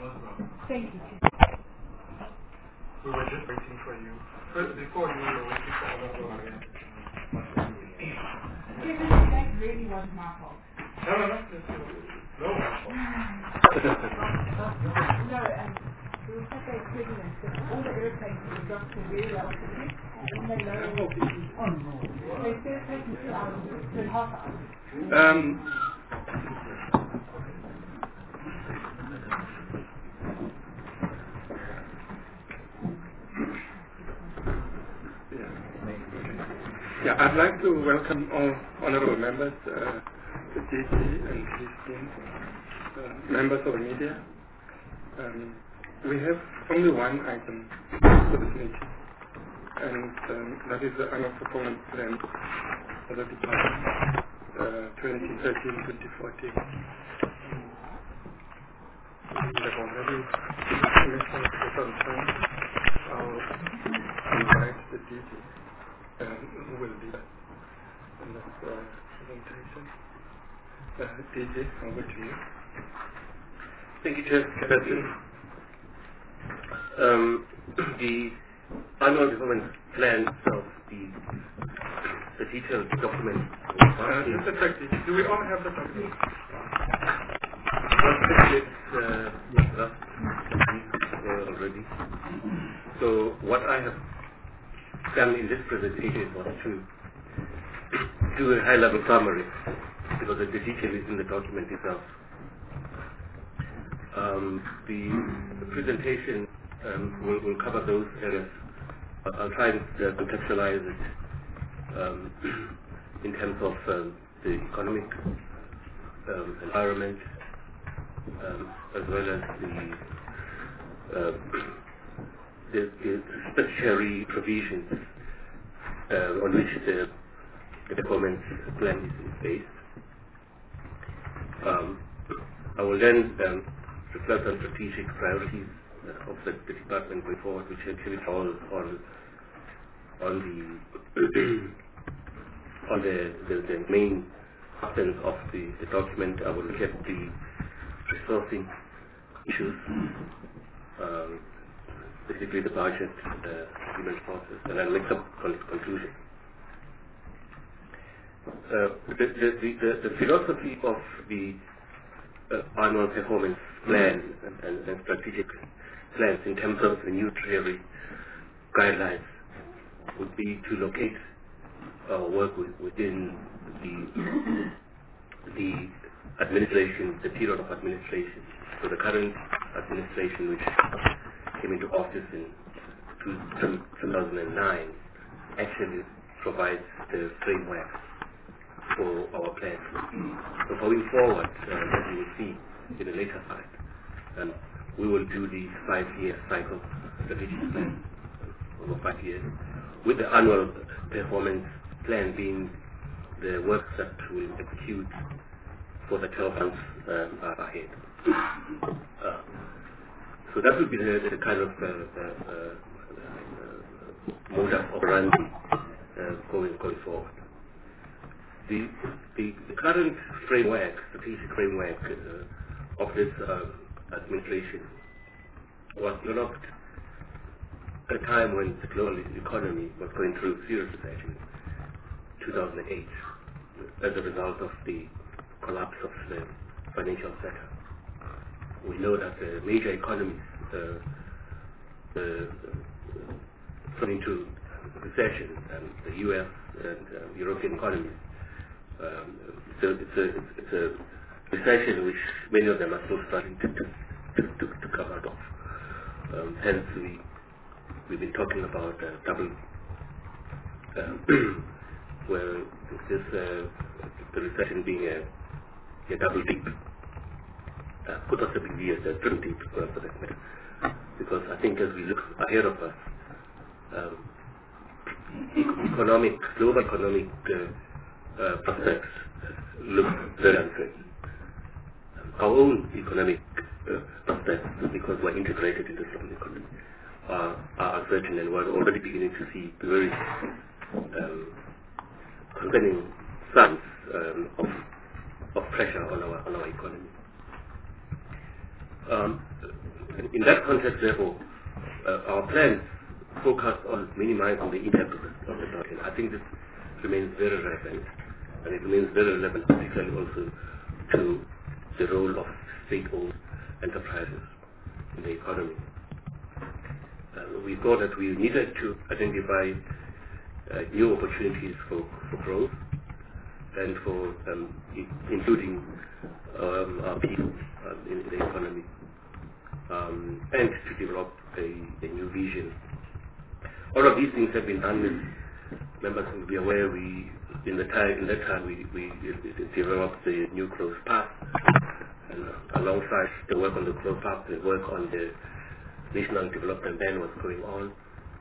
Thank you. We were just waiting for you. First, before you were waiting for another one. That really was my fault. No, no, no. No one's fault. No, we were such a turbulence that all the airplanes were dropped to very low altitude, and when they lowered it, they still taking 2 hours, 2.5 hours. Yeah, I'd like to welcome all honorable members, the DG and his team, members of the media. We have only one item for this meeting, and that is the annual performance plan for the department, 2013-2014. We have already mentioned for some time. I'll invite the DG, who will lead us in this presentation. DG, over to you. Thank you, Chair. The annual performance plan of the detailed document. Just a second. Do we all have the document? Already. So what I have done in this presentation was to do a high-level summary, because the detail is in the document itself. The presentation will cover those areas. I'll try and contextualize it in terms of the economic environment, as well as the statutory provisions on which the performance plan is based. I will then reflect on strategic priorities of the department going forward, which actually falls on the main substance of the document. I will look at the resourcing issues, basically the budget, human resources, and I'll make some conclusion. The philosophy of the annual performance plan and strategic plans in terms of the new treasury guidelines would be to locate work within the administration, the period of administration. So the current administration, which came into office in 2009, actually provides the framework for our plans. So going forward, as you will see in the later slide, we will do the 5-year cycle strategic plan over 5 years, with the annual performance plan being the work that we will execute for the 12 months ahead. So that will be the kind of modus operandi going forward. The current framework, strategic framework of this administration was developed at a time when the global economy was going through serious recession, 2008, as a result of the collapse of the financial sector. We know that the major economies fell into recession, and the U.S. and European economies. So it's a recession which many of them are still starting to come out of. Hence, we've been talking about double, where this the recession being a double dip, could also be a triple dip for that matter. Because I think as we look ahead of us, global economic prospects look very uncertain. Our own economic prospects, because we're integrated into the global economy, are uncertain, and we're already beginning to see very concerning signs of pressure on our economy. in that context, therefore, our plans focus on minimizing the impact of the blockade. I think this remains very relevant, and it remains very relevant particularly also to the role of state-owned enterprises in the economy. We thought that we needed to identify new opportunities for growth and for including our people in the economy, and to develop a new vision. All of these things have been done with members will be aware. In that time we developed the new growth path, and alongside the work on the growth path, the work on the National Development Plan was going on.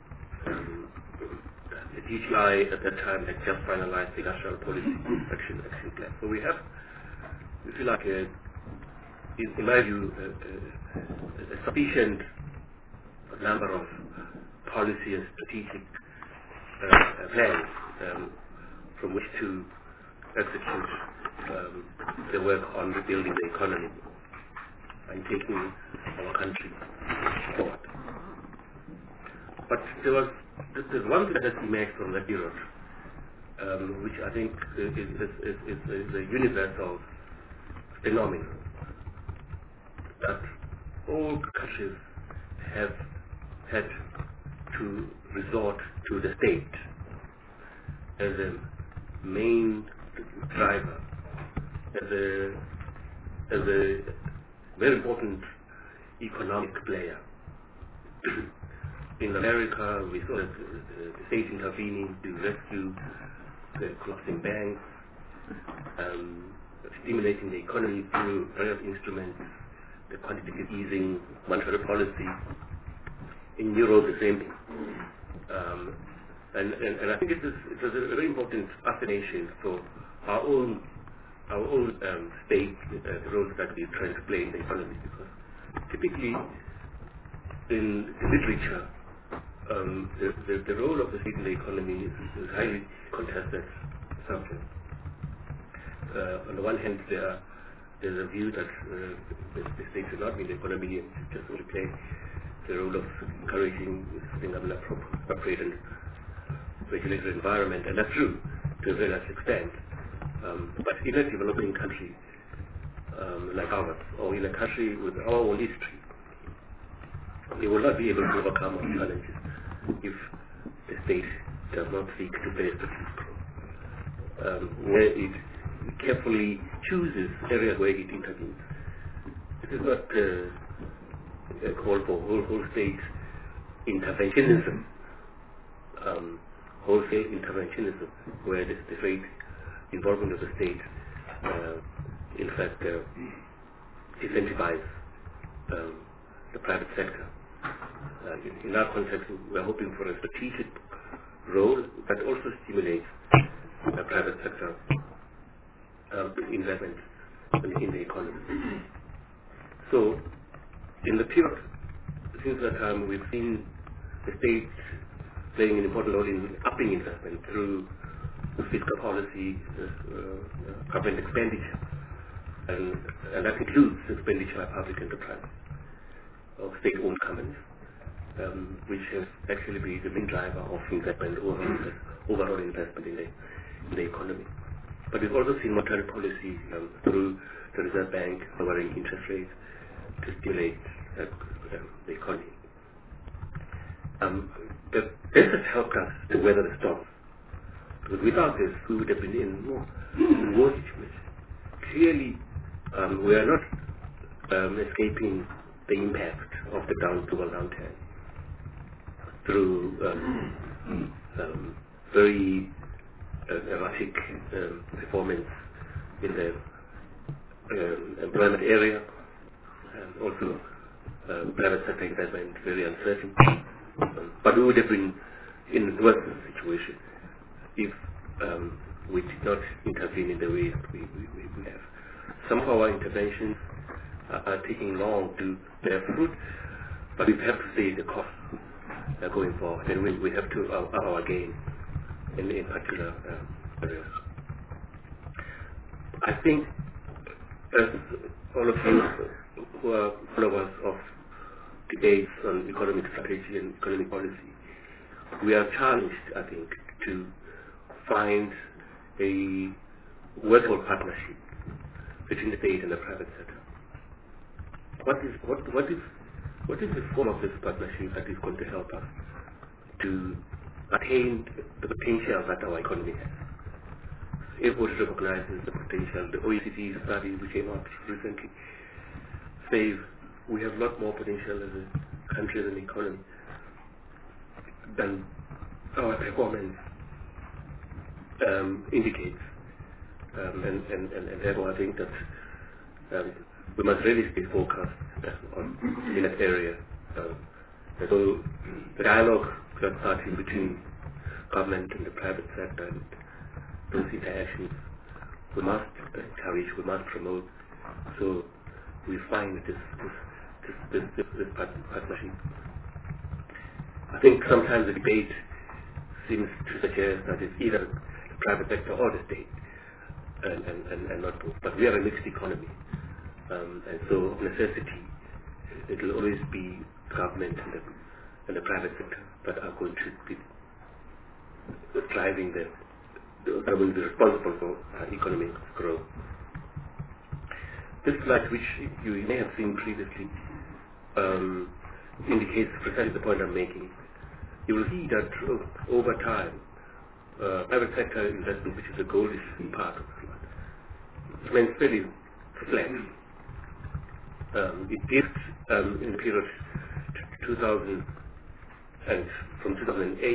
The DTI at that time had just finalized the National Policy Action Plan. So we have, if you like, in my view, a sufficient number of policy and strategic plans from which to execute the work on rebuilding the economy and taking our country forward. But there's one thing that has emerged from that period, which I think is a universal phenomenon, that all countries have had to resort to the state as a main driver, as a very important economic player. In America, we saw the state intervening to rescue the collapsing banks, stimulating the economy through various instruments, the quantitative easing, monetary policy. In Europe, the same thing. And I think it was a very important fascination for our own state, the role that we're trying to play in the economy, because typically in the literature, the role of the state in the economy is highly contested subject. On the one hand, there's a view that the state should not be in the economy and just only play the role of encouraging setting up an appropriate and regulated environment, and that's true to a very large extent. But in a developing country like ours, or in a country with our own history, we will not be able to overcome our challenges if the state does not seek to play a strategic role, where it carefully chooses areas where it intervenes. It is not a call for whole state interventionism, wholesale interventionism, where the great involvement of the state, in fact, incentivize the private sector. In our context, we are hoping for a strategic role that also stimulates the private sector investment in the economy. So, in the period since that time, we've seen the state playing an important role in upping investment through fiscal policy, government expenditure, and that includes expenditure by public enterprise of state-owned companies, which has actually been the main driver of investment, overall investment in the economy. But we've also seen monetary policy through the Reserve Bank lowering interest rates to stimulate the economy. This has helped us to weather the storm. Because without this, we would have been in more situation. Clearly, we are not escaping the impact of the global downturn through very erratic performance in the employment area, and also private sector investment very uncertain. But we would have been in a worse situation if we did not intervene in the way that we have. Some of our interventions are taking long to bear fruit, but we have to see the cost going forward, and we have to up our game in particular areas. I think, as all of you who are followers of debates on economic strategy and economic policy, we are challenged, I think, to find a workable partnership between the state and the private sector. What is the form of this partnership that is going to help us to attain the potential that our economy has? Everybody recognizes the potential. The OECD study which came out recently says we have a lot more potential as a country, as an economy, than our performance indicates. And therefore I think that we must really stay focused in that area. So the dialogue that's starting between government and the private sector and those interactions, we must encourage, we must promote, so we find this partnership. I think sometimes the debate seems to suggest that it's either the private sector or the state, and not both. But we are a mixed economy, and so of necessity, it will always be government and the private sector that are going to be driving that will be responsible for economic growth. This slide, which you may have seen previously, indicates precisely the point I'm making. You will see that over time, private sector investment, which is the goldish part of the slide, remains fairly flat. It dipped in the period 2000 and from 2008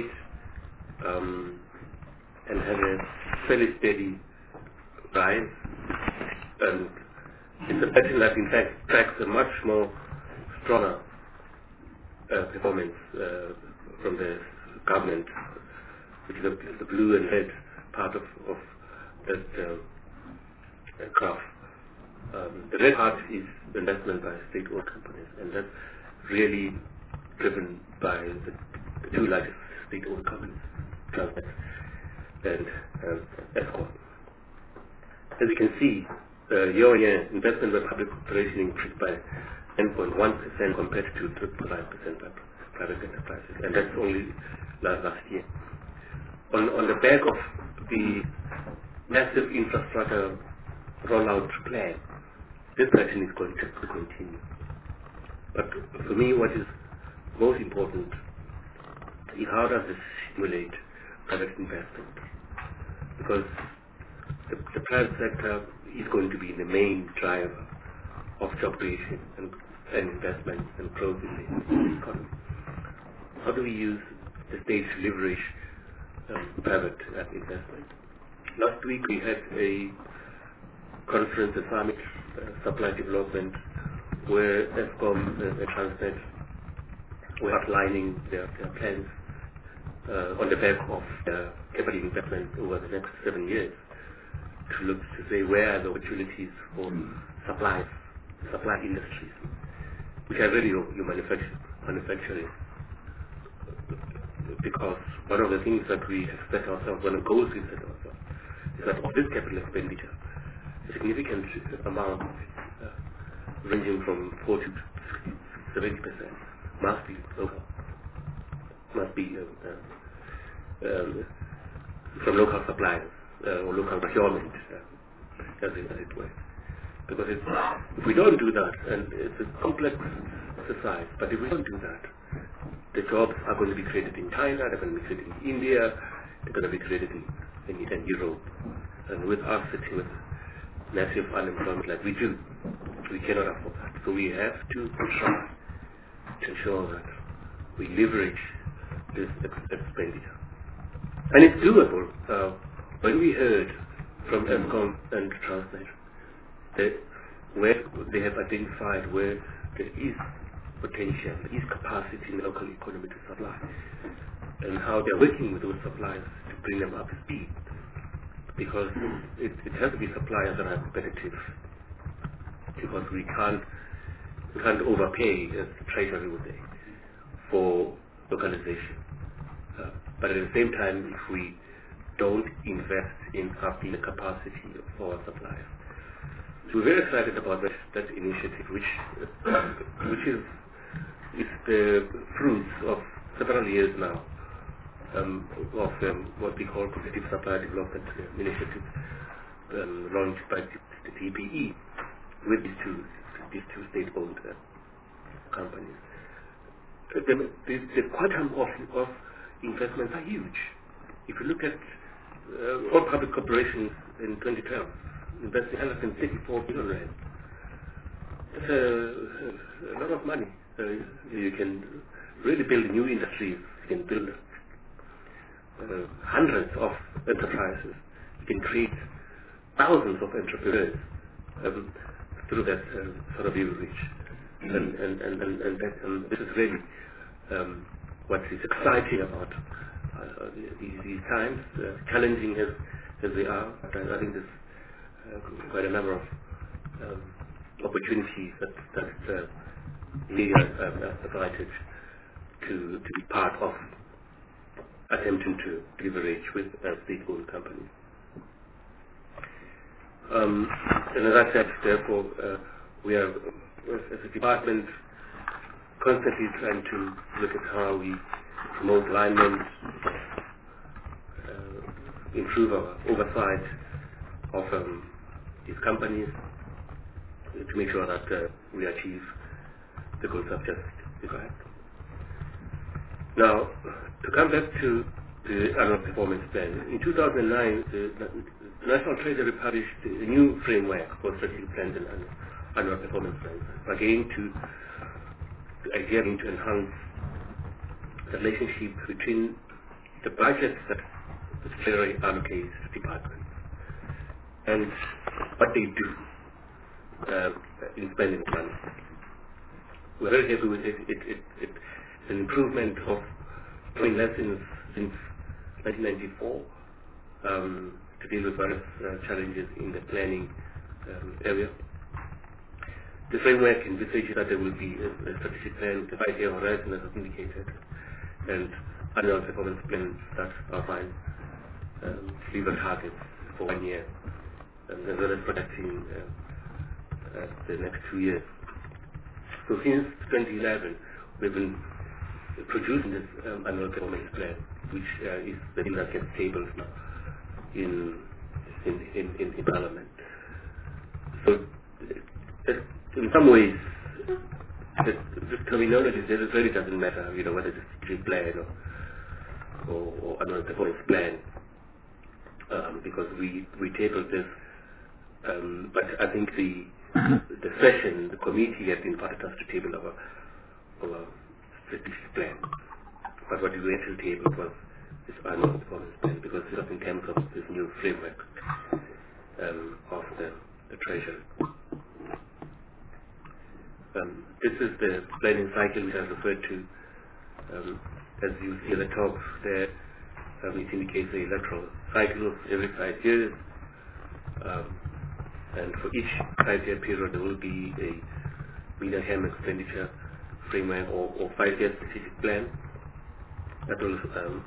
and had a fairly steady rise. And it's a pattern that in fact tracks a much more stronger performance from the government, which is the blue and red part of that graph. The red part is investment by state-owned companies, and that's really driven by the two largest state-owned companies, Transnet and Eskom. As you can see, year-on-year investment by public corporation increased by 10.1% compared to 3.5% by private enterprises, and that's only last year. On the back of the massive infrastructure rollout plan, this pattern is going to continue. But for me, what is most important is how does this stimulate private investment? Because the private sector is going to be the main driver of job creation and investment and growth in the economy. How do we use the state to leverage private investment? Last week we had a conference, a summit, supply development, where Eskom and Transnet were outlining their plans on the back of capital investment over the next 7 years to look to say where are the opportunities for supply industries, which are really your manufacturing. Because one of the things that we have set ourselves, one of the goals we set ourselves, is that of this capital expenditure, a significant amount, ranging from 40 to 70%, must be local, must be from local suppliers or local procurement, as it were. Because if we don't do that, and it's a complex exercise, but if we don't do that, the jobs are going to be created in China, they're going to be created in India, they're going to be created in Europe. And with us sitting with massive unemployment like we do, we cannot afford that. So we have to try to ensure that we leverage this expenditure. And it's doable. When we heard from Eskom and Transnet that where they have identified where there is potential, there is capacity in the local economy to supply, and how they're working with those suppliers to bring them up to speed, because it has to be suppliers that are competitive, because we can't overpay, as the Treasury would say, for localization. But at the same time, if we don't invest in upping the capacity of our suppliers. So we're very excited about that initiative, which is is the fruits of several years now of what we call competitive supply development initiatives launched by the TPE with these two state-owned companies. The quantum of investments are huge. If you look at all public corporations in 2012, investing 134 billion rand. That's a lot of money. You can really build new industries. You can build hundreds of enterprises. You can create thousands of entrepreneurs through that sort of leverage. And this is really what is exciting about these times, challenging as they are. But I think there's quite a number of opportunities that we are provided to be part of attempting to leverage with state-owned companies. And as I said, therefore, we are, as a department, constantly trying to look at how we promote alignment, improve our oversight of these companies to make sure that we achieve the goals I've just described. Now, to come back to the annual performance plan, in 2009, the National Treasury published a new framework for strategic plans and annual performance plans, again to enhance the relationship between the budgets that the Treasury allocates to departments and what they do in spending money. We're very happy with it. It's an improvement of 20 lessons since 1994 to deal with various challenges in the planning area. The framework envisages that there will be a strategic plan, the 5-year horizon as indicated, and annual performance plans that outline deliver targets for 1 year, as well as protecting the next 2 years. So since 2011, we've been producing this annual performance plan, which is the thing that gets tabled now in Parliament. So in some ways, the terminology really doesn't matter, whether it's a strategic plan or annual performance plan, because we tabled this, but I think the session, the committee had invited us to table our strategic plan. But what we actually tabled was this annual performance plan, because it was in terms of this new framework of the Treasury. This is the planning cycle which I referred to. As you see at the top there, it indicates the electoral cycle every 5 years. And for each 5-year period, there will be a medium-term expenditure framework or 5-year strategic plan that will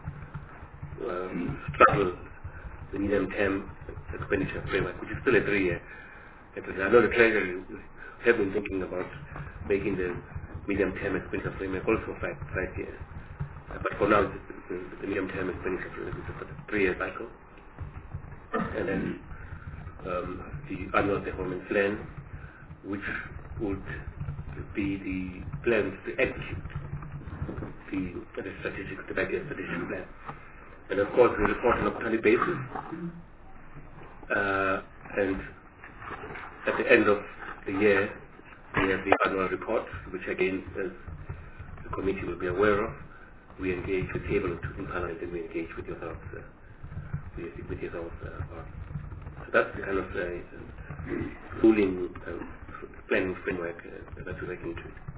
straddle the medium-term expenditure framework, which is still a 3-year. I know the Treasury have been thinking about making the medium-term expenditure framework also 5 years. But for now, the medium-term expenditure framework is a 3-year cycle. And then the annual performance plan, which would be the plans to execute the 5-year strategic plan. And of course, we report on a quarterly basis. And at the end of the year, we have the annual report, which again, as the committee will be aware of, we engage with table in Parliament, and we engage with yourselves. So that's the kind of ruling planning framework that we're working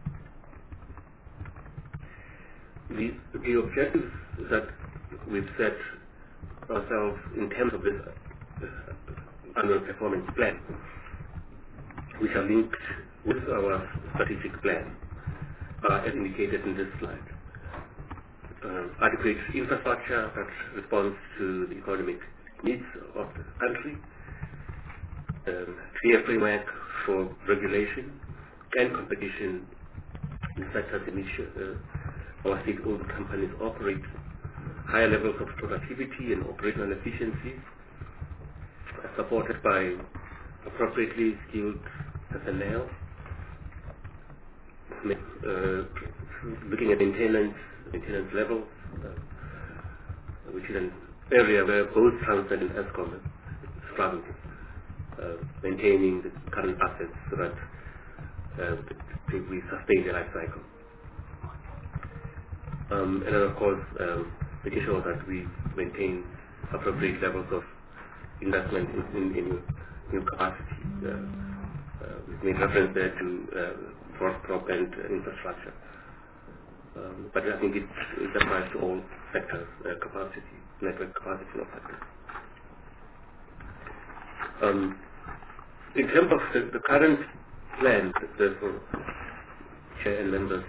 to. The objectives that we've set ourselves in terms of this annual performance plan, which are linked with our strategic plan, are as indicated in this slide. Adequate infrastructure that responds to the economic needs of the country, clear framework for regulation and competition sectors in which our state-owned companies operate, higher levels of productivity and operational efficiency, supported by appropriately skilled personnel, looking at maintenance levels, which is an area where both Transnet and Eskom struggle, maintaining the current assets so that we sustain the life cycle. And then of course, making sure that we maintain appropriate levels of investment in new capacity. We've made reference there to broadband infrastructure. But I think it applies to all sectors, capacity, network capacity in all sectors. In terms of the current plan, therefore, Chair and members,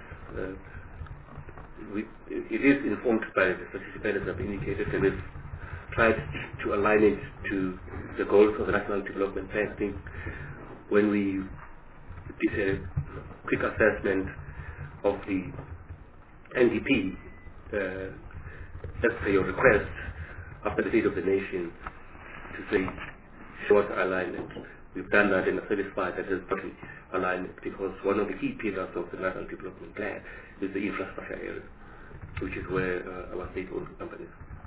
it is informed by the strategic plan as I've indicated, and we've tried to align it to the goals of the National Development Plan. I think when we did a quick assessment of the NDP, as per your request, after the State of the Nation, to say short alignment. We've done that and are satisfied that there's totally alignment, because one of the key pillars of the National Development Plan is the infrastructure area, which is where our state-owned companies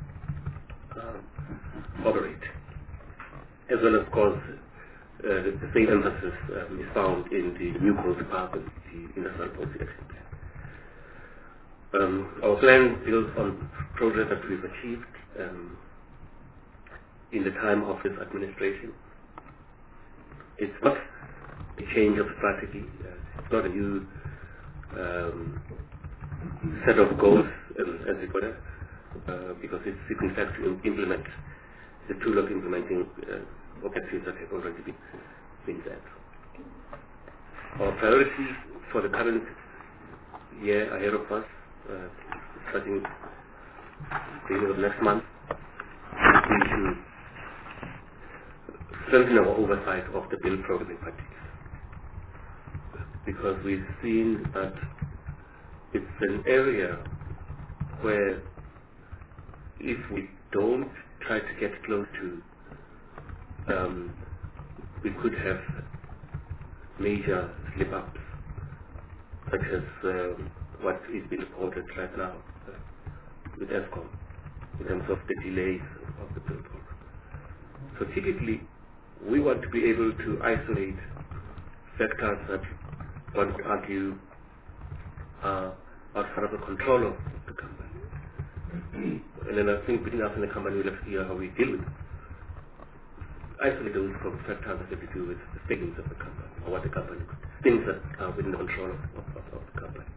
operate. As well, of course, the same emphasis is found in the new growth department, the Industrial Policy Action Plan. Our plan builds on progress that we've achieved in the time of this administration. It's not a change of strategy. It's not a new set of goals, as it were, because it's in fact to implement the tool of implementing objectives that have already been set. Our priority for the current year ahead of us, starting beginning of next month, will be to strengthen our oversight of the bill program in particular, because we've seen that it's an area where if we don't try to get close to, we could have major slip-ups, such as what is being reported right now with Eskom in terms of the delays of the bill program. So typically, we want to be able to isolate sectors that one would argue are outside of the control of the company. And then I think between us and the company, we'll have to see how we deal with it. Isolate those from sectors that have to do with the failings of the company, or what the company, things that are within the control of the company.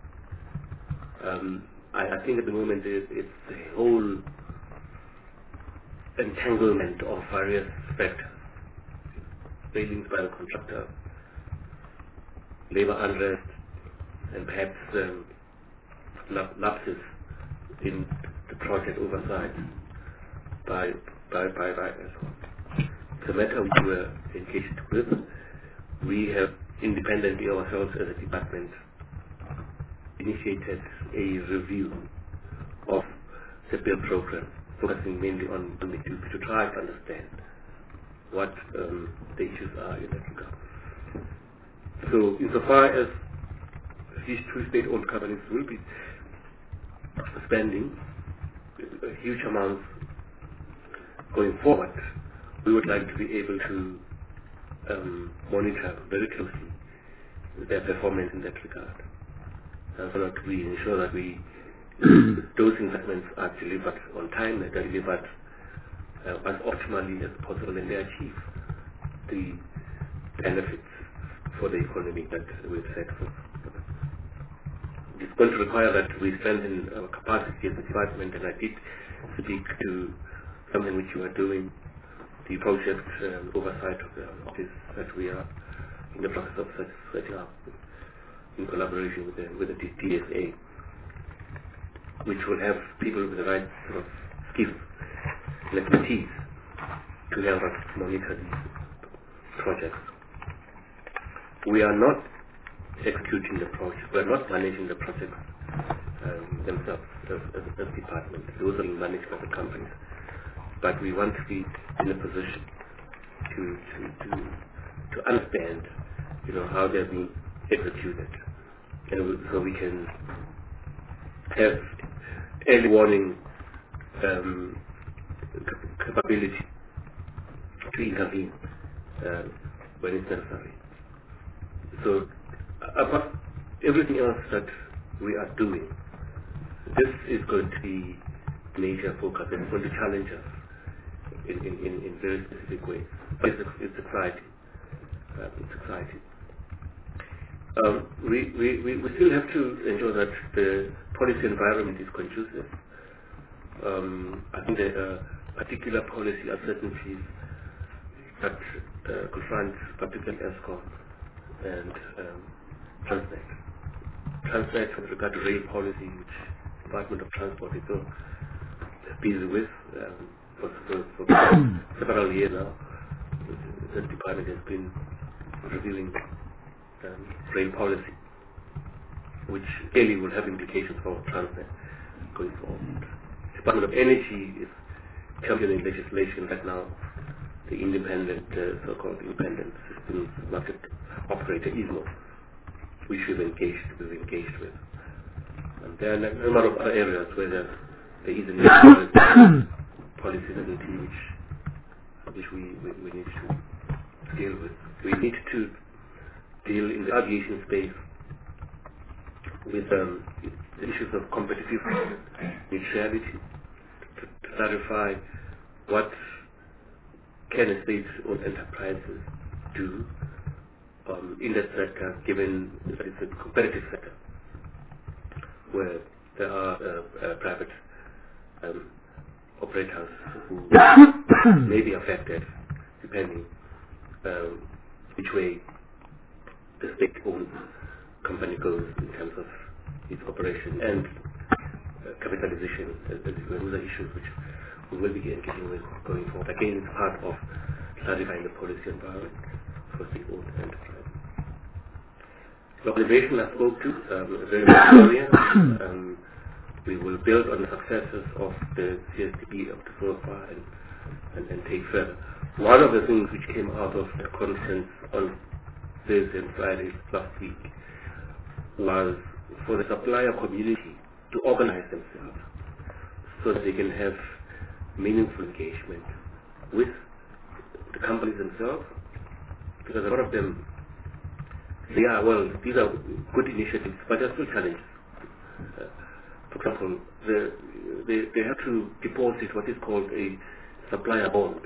I think at the moment it's a whole entanglement of various factors. Failings by the contractor, labor unrest, and perhaps lapses in the project oversight by Eskom. It's a matter which we are engaged with. We have independently ourselves as a department initiated a review of the bill program, focusing mainly on the to try to understand what the issues are in that regard. So insofar as these two state-owned companies will be spending huge amounts going forward, we would like to be able to monitor very closely their performance in that regard, so that we ensure that those investments are delivered on time, and delivered as optimally as possible, and they achieve the benefits for the economy that we've set for. It's going to require that we strengthen our capacity as a department, and I did speak to something which you are doing, the project oversight of the office that we are in the process of setting up in collaboration with the DSA, which will have people with the right sort of skills and expertise to help us monitor these projects. We are not executing the project. We're not managing the projects themselves as departments. Those are being managed by the companies. But we want to be in a position to understand, how they're being executed, and so we can have early warning capability to intervene when it's necessary. So, apart everything else that we are doing, this is going to be major focus, and it's going to challenge us in very specific ways. But it's exciting. It's exciting. We still have to ensure that the policy environment is conducive. I think there are particular policy uncertainties that confront particularly ESCOM and Transnet. Transnet with regard to rail policy, which Department of Transport is so busy with for several years now. This department has been reviewing rail policy, which clearly will have implications for Transnet going forward. Department of Energy is championing legislation right now. The independent, so-called independent systems market operator, ISMO, which we've engaged with. And there are a number of other areas where there is a need for policy stability, which we need to deal with. We need to deal in the aviation space with the issues of competitive neutrality, to clarify what can a state-owned enterprises do in that sector, given that it's a competitive sector where there are private operators who may be affected depending which way the state-owned company goes in terms of its operation and capitalization. Those are issues which we will be engaging with going forward. Again, it's part of clarifying the policy environment for state-owned enterprise. Localization I spoke to, a very important area. We will build on the successes of the CSTP up to so far and take further. One of the things which came out of the conference on Thursday and Friday last week was for the supplier community to organize themselves so that they can have meaningful engagement with the companies themselves, because a lot of them, these are good initiatives, but there are still challenges. For example, they have to deposit what is called a supplier bond.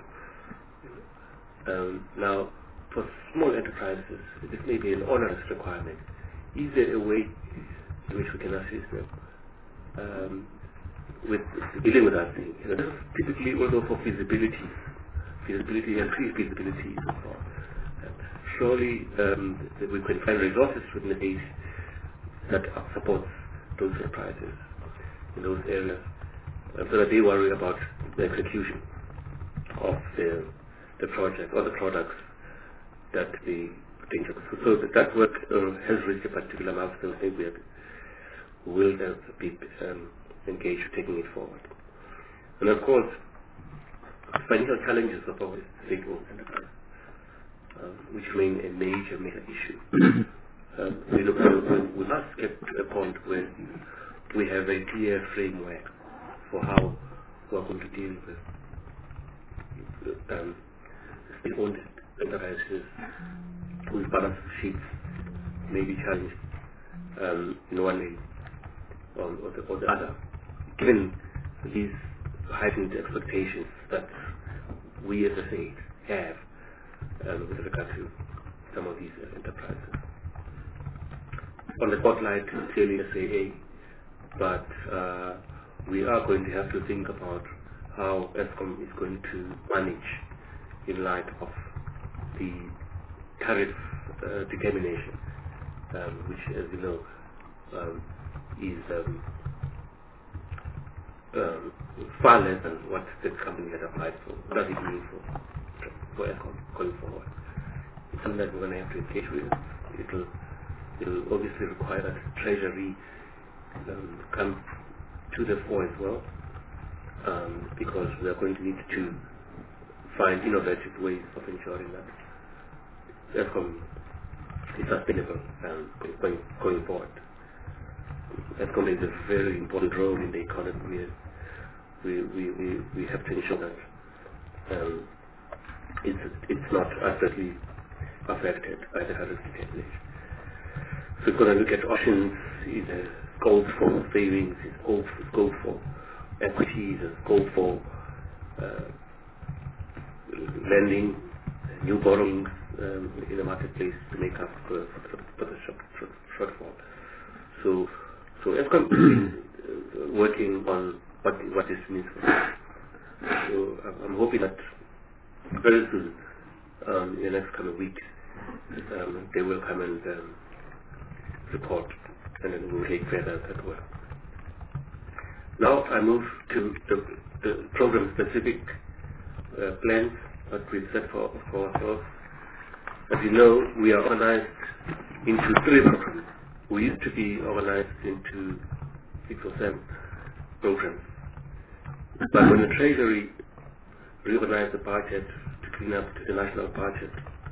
Now, for small enterprises, this may be an onerous requirement. Is there a way in which we can assist them with dealing with that thing? This is typically also for feasibility and pre-feasibility and so on. Surely we can find resources within the base that supports those enterprises in those areas, so that they worry about the execution of the project or the products that they potential. So that work has reached a particular milestone. I think we will be engaged taking it forward. And of course, financial challenges of our state-owned enterprise, which remain a major issue. We must get to a point where we have a clear framework for how we are going to deal with state-owned enterprises whose balance sheets may be challenged in one way or the other, given these heightened expectations that we as a state have with regard to some of these enterprises. On the spotlight, clearly SAA, but we are going to have to think about how ESCOM is going to manage in light of the tariff determination, which, as you know, is far less than what the company had applied for. What does it mean for ESCOM going forward? It's something that we're going to have to engage with. it will obviously require that Treasury come to the fore as well, because we are going to need to find innovative ways of ensuring that ESCOM is sustainable going forward. ESCOM plays a very important role in the economy. We have to ensure that it's not adversely affected by the current situation. So we're going to look at options, either scope for savings, scope for equities, scope for lending, new borrowings in the marketplace to make up for the shortfall. So ESCOM is working on what this means for us. So I'm hoping that very soon, in the next couple of weeks, they will come and report, and then we'll take further that well. Now I move to the program-specific plans that we've set for ourselves. As you know, we are organized into 3 programs. We used to be organized into 6 or 7 programs. But when the Treasury reorganized the budget to clean up to the national budget,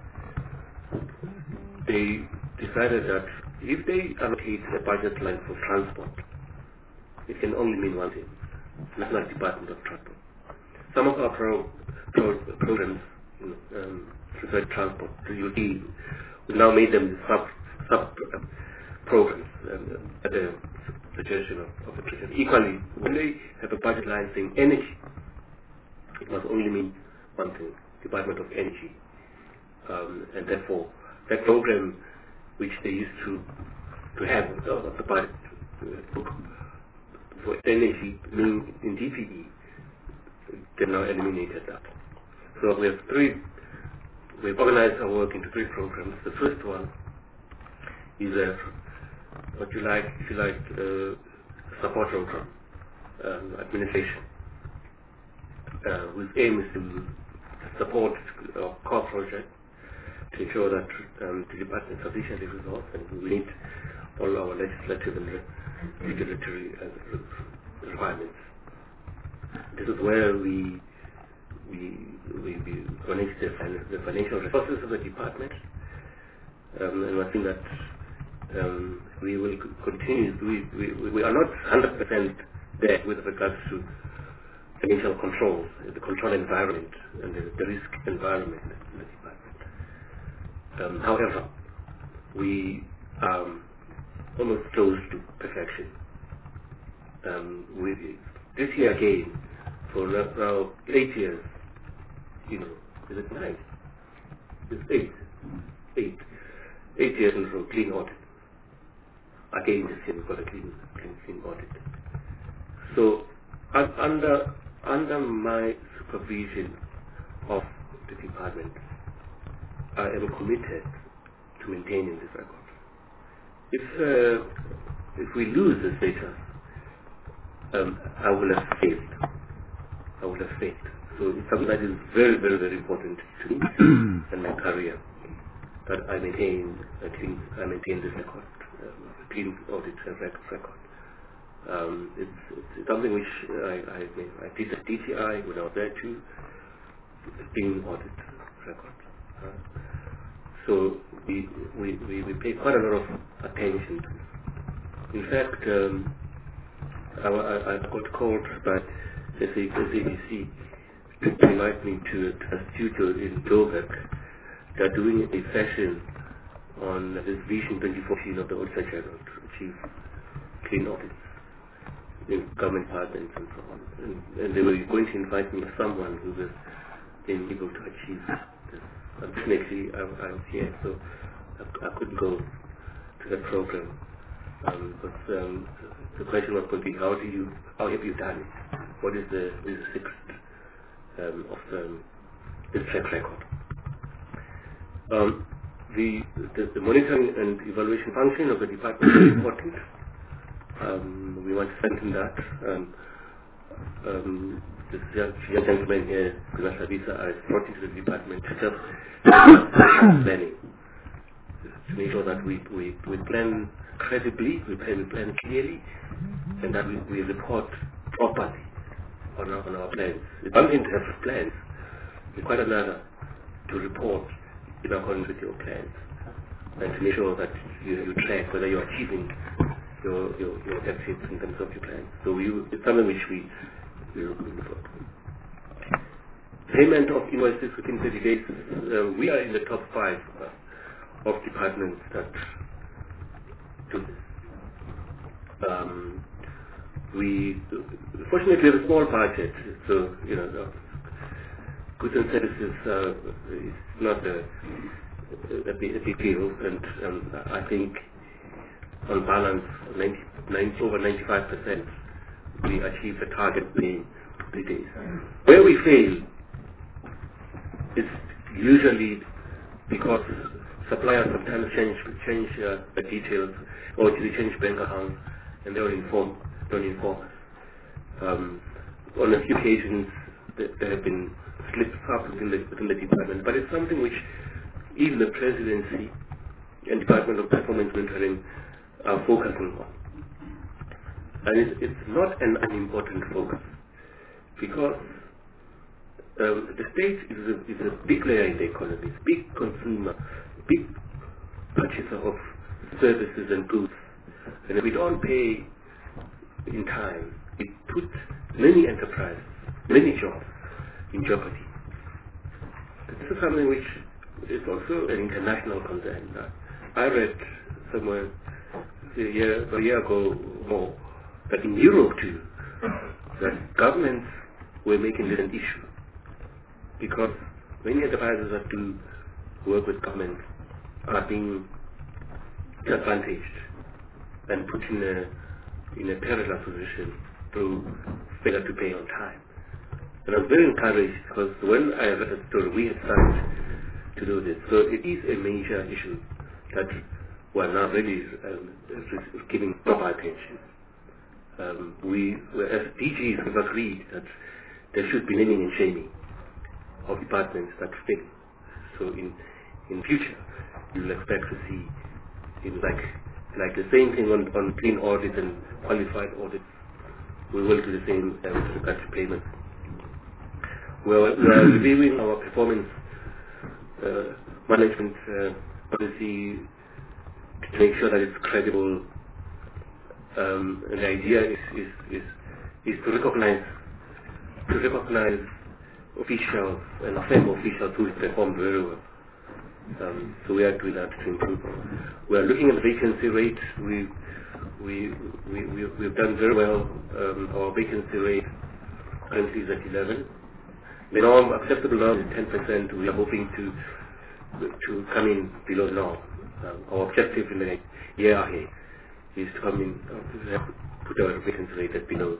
they decided that if they allocate a budget line for transport, it can only mean one thing: National Department of Transport. Some of our programs, refer to transport, we now made them sub programs at the suggestion of the Treasury. Equally, when they have a budget line saying energy, it must only mean one thing: Department of Energy. And therefore, that program which they used to have the budget book for energy in DPE, they now eliminated that. So we've organized our work into 3 programs. The first one is what you like, if you like, support program, administration, whose aim is to support our core project to ensure that the department is sufficiently resourced and we meet all our legislative and regulatory requirements. This is where we manage the financial resources of the department, and I think that we will continue. We are not 100% there with regards to financial controls, the control environment and the risk environment in the department. However, we are almost close to perfection. This year again, for now 8 years, is it 9? It's 8 years in a row, clean audit. Again, this year we've got a clean audit. So under my supervision of the department, I am committed to maintaining this record. If we lose the status, I will have failed. So it's something that is very, very, very important to me and my career, that I maintain this record, clean audit record. It's something which I did at DTI when I was there too, clean audit record. So we pay quite a lot of attention to this. In fact, I got called by the SABC to invite me to a studio in Joburg. They are doing a session on this Vision 2014 of the Auditor General to achieve clean audits in government departments and so on. And they were going to invite me as someone who was being able to achieve this. Unfortunately, I was here, so I couldn't go to that program. But the question was going to be, how have you done it? What is the secret of this track record? The monitoring and evaluation function of the department is important. We want to strengthen that. This young gentleman here, Kunasha Visa, I brought into the department to just planning, to make sure that we plan credibly, we plan clearly, and that we report properly on our plans. It's one thing to have plans, it's quite another to report in accordance with your plans, and to make sure that you track whether you're achieving your objectives in terms of your plans. So it's something which we report. Payment of invoices within 30 days. We are in the top 5 of departments that do this. Fortunately, we have a small budget, so goods and services is not a big deal, and I think on balance, over 95%, we achieve the target within 3 days. Where we fail is usually because suppliers sometimes change the details, or they change bank accounts, and they don't inform us. On a few occasions, there have been slips up within the department, but it's something which even the presidency and Department of Performance Monitoring are focusing on. And it's not an unimportant focus, because the state is a big player in the economy, big consumer, big purchaser of services and goods. And if we don't pay in time, it puts many enterprises, many jobs in jeopardy. This is something which is also an international concern. I read somewhere a year ago more that in Europe too, that governments were making this an issue, because many enterprises that do work with governments are being disadvantaged and put in a perilous position through failure to pay on time. And I was very encouraged, because when I read the story, we had started to do this. So it is a major issue that we are now really giving proper attention. We, as DGs, have agreed that there should be naming and shaming of departments that fail. So in future, you will expect to see like the same thing on clean audit and qualified audit. We will do the same with regard to payments. We are reviewing our performance management policy to make sure that it's credible. And the idea is to recognize officials and affirm officials who perform very well. So we are doing that to improve. We are looking at the vacancy rate. We've done very well. Our vacancy rate currently is at 11. The norm, acceptable norm, is 10%. We are hoping to come in below norm. Our objective in the year ahead is to come in, put our vacancy rate at below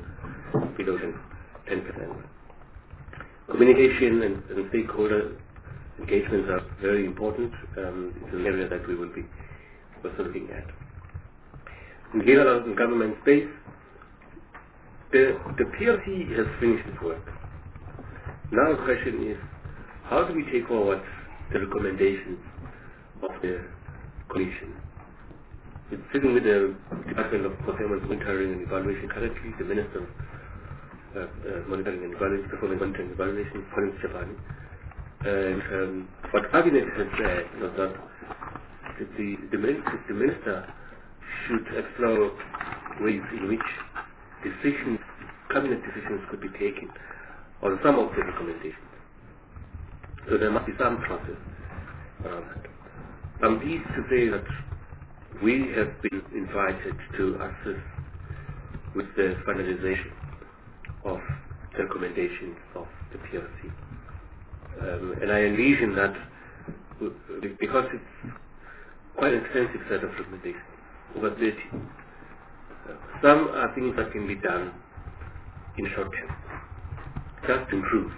10%. Communication and stakeholder engagements are very important. It's an area that we will be also looking at. In the legal and government space, the PLC has finished its work. Now the question is, how do we take forward the recommendations of the Commission? It's sitting with the Department of Performance Monitoring and Evaluation currently, the Minister of Monitoring and Evaluation, Performance Monitoring and Evaluation, Collins Chapani. And what Cabinet has said was that the Minister should explore ways in which Cabinet decisions could be taken on some of the recommendations. So there must be some process around that. I'm pleased to say that we have been invited to assist with the finalization of the recommendations of the PLC. And I envision that because it's quite an extensive set of recommendations, over 30, some are things that can be done in short term, just to improve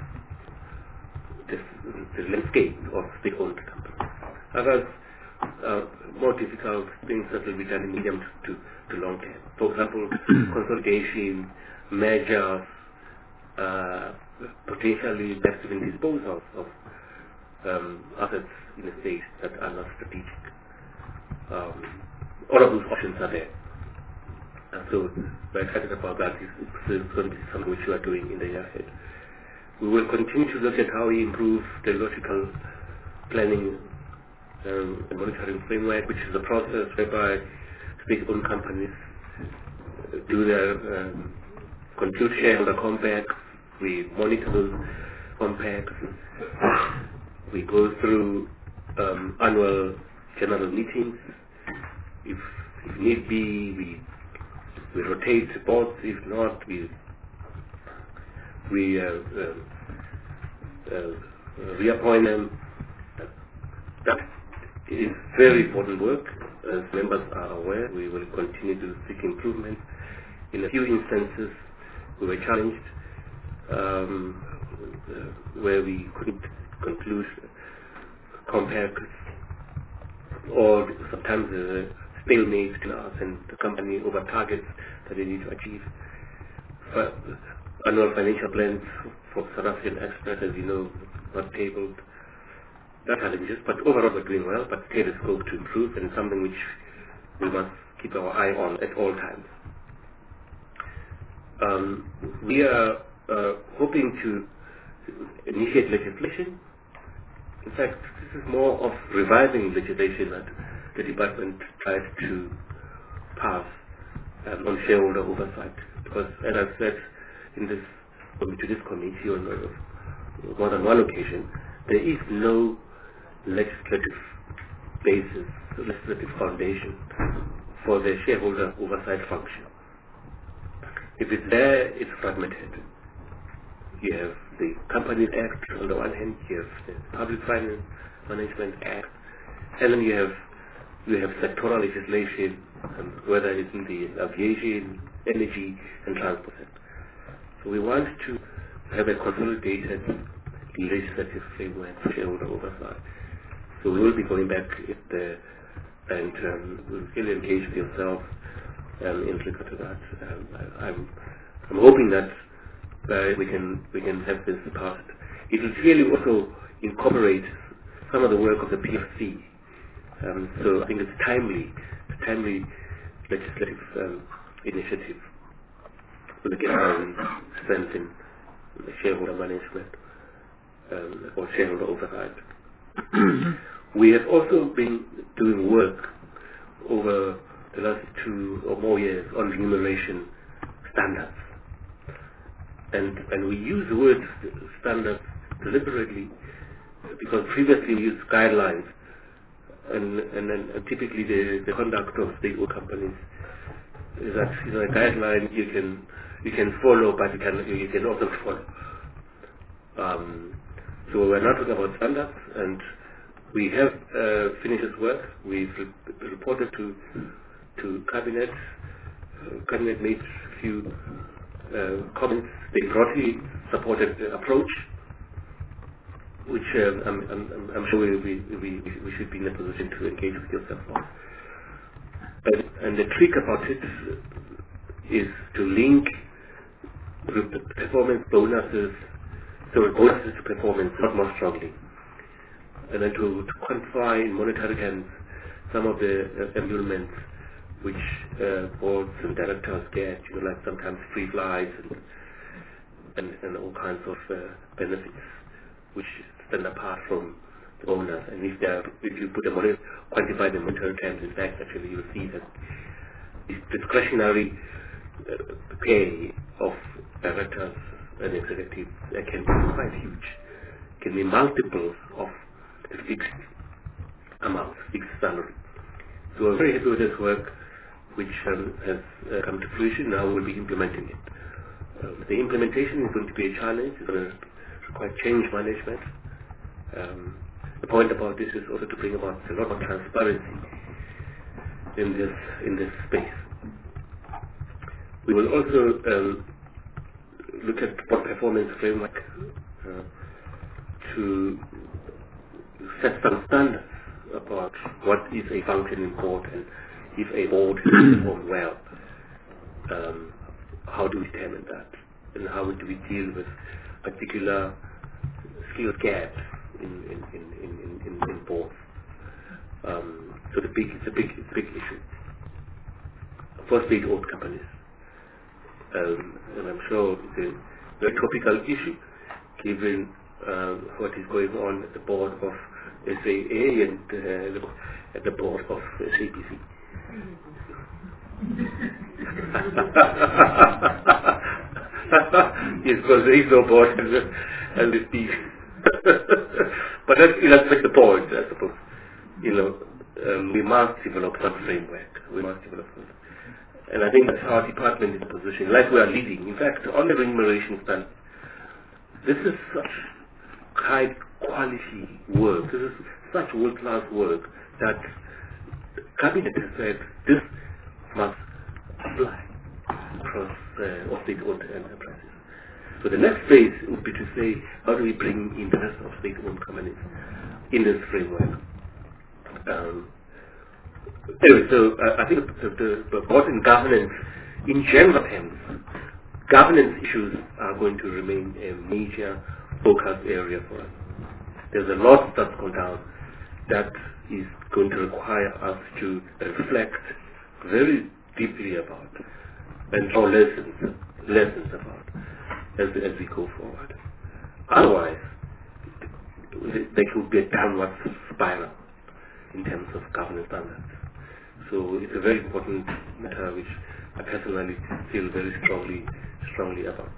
the landscape of stakeholder companies. Others more difficult things that will be done in medium to long term. For example, consolidation, mergers, potentially best even disposal of assets in the state that are not strategic. All of those options are there. And so we're excited about that. It's going to be something which we are doing in the year ahead. We will continue to look at how we improve the logical planning and monitoring framework, which is a process whereby state-owned companies do their compute shareholder compacts. We monitor those compacts. We go through annual general meetings. If need be, we rotate boards. If not, we reappoint them. That is very important work. As members are aware, we will continue to seek improvement. In a few instances, we were challenged where we couldn't conclude compacts, or sometimes stalemate between us and the company over targets that they need to achieve. Annual financial plans for South African Express, as you know, not tabled. There are challenges, but overall we're doing well, but there is scope to improve, and something which we must keep our eye on at all times. We are hoping to initiate legislation. In fact, this is more of revising legislation that the department tries to pass on shareholder oversight. Because, as I've said to this committee on more than one occasion, there is no legislative basis, legislative foundation for the shareholder oversight function. If it's there, it's fragmented. You have the Companies Act on the one hand, you have the Public Finance Management Act, and then you have sectoral legislation, whether it's in the aviation, energy, and transport sector. So we want to have a consolidated legislative framework for shareholder oversight. So we will be going back and we'll really engage with yourself in regard to that. I'm hoping that we can have this passed. It will really also incorporate some of the work of the PFC. So I think it's timely legislative initiative to get around strengthen shareholder management or shareholder oversight. We have also been doing work over the last 2 or more years on remuneration standards. And we use the word standards deliberately because previously we used guidelines, and then typically the conduct of state-owned companies is that a guideline you can follow, but you can also follow. So we're not talking about standards, and we have finished this work. We've reported to Cabinet. Cabinet made a few comments. They broadly supported the approach, which I'm sure we should be in a position to engage with yourself on. And the trick about it is to link the performance bonuses, bonuses to performance, not more strongly, and then to quantify in monetary terms some of the emoluments which boards and directors get, like sometimes free flights and all kinds of benefits which stand apart from the bonus. And if you put quantify the monetary terms, in fact, actually you will see that discretionary pay of directors and executives can be quite huge. Can be multiples of the fixed amount, fixed salary. So we're very happy with this work, which has come to fruition. Now we'll be implementing it. The implementation is going to be a challenge. It's going to require change management. The point about this is also to bring about a lot of transparency in this space. We will also look at board performance framework to set some standards about what is a functioning board, and if a board performs well, how do we determine that, and how do we deal with particular skill gaps in boards. So it's a big issue for state-owned companies. And I'm sure it's a very topical issue given what is going on at the board of SAA and at the board of SAPC. Yes, because there is no board as we speak. But that's the point, I suppose. We must develop some framework. We must develop some. And I think that our department is positioned like we are leading. In fact, on the remuneration stand, this is such high quality work. This is such world-class work that the cabinet has said this must apply across all state-owned enterprises. So the next phase would be to say, how do we bring in the rest of state-owned companies in this framework? Anyway, so I think the board and governance, in general terms, governance issues are going to remain a major focus area for us. There's a lot that's going down that is going to require us to reflect very deeply about and draw lessons about as we go forward. Otherwise, there could be a downward spiral in terms of governance standards. So it's a very important matter which I personally feel very strongly about.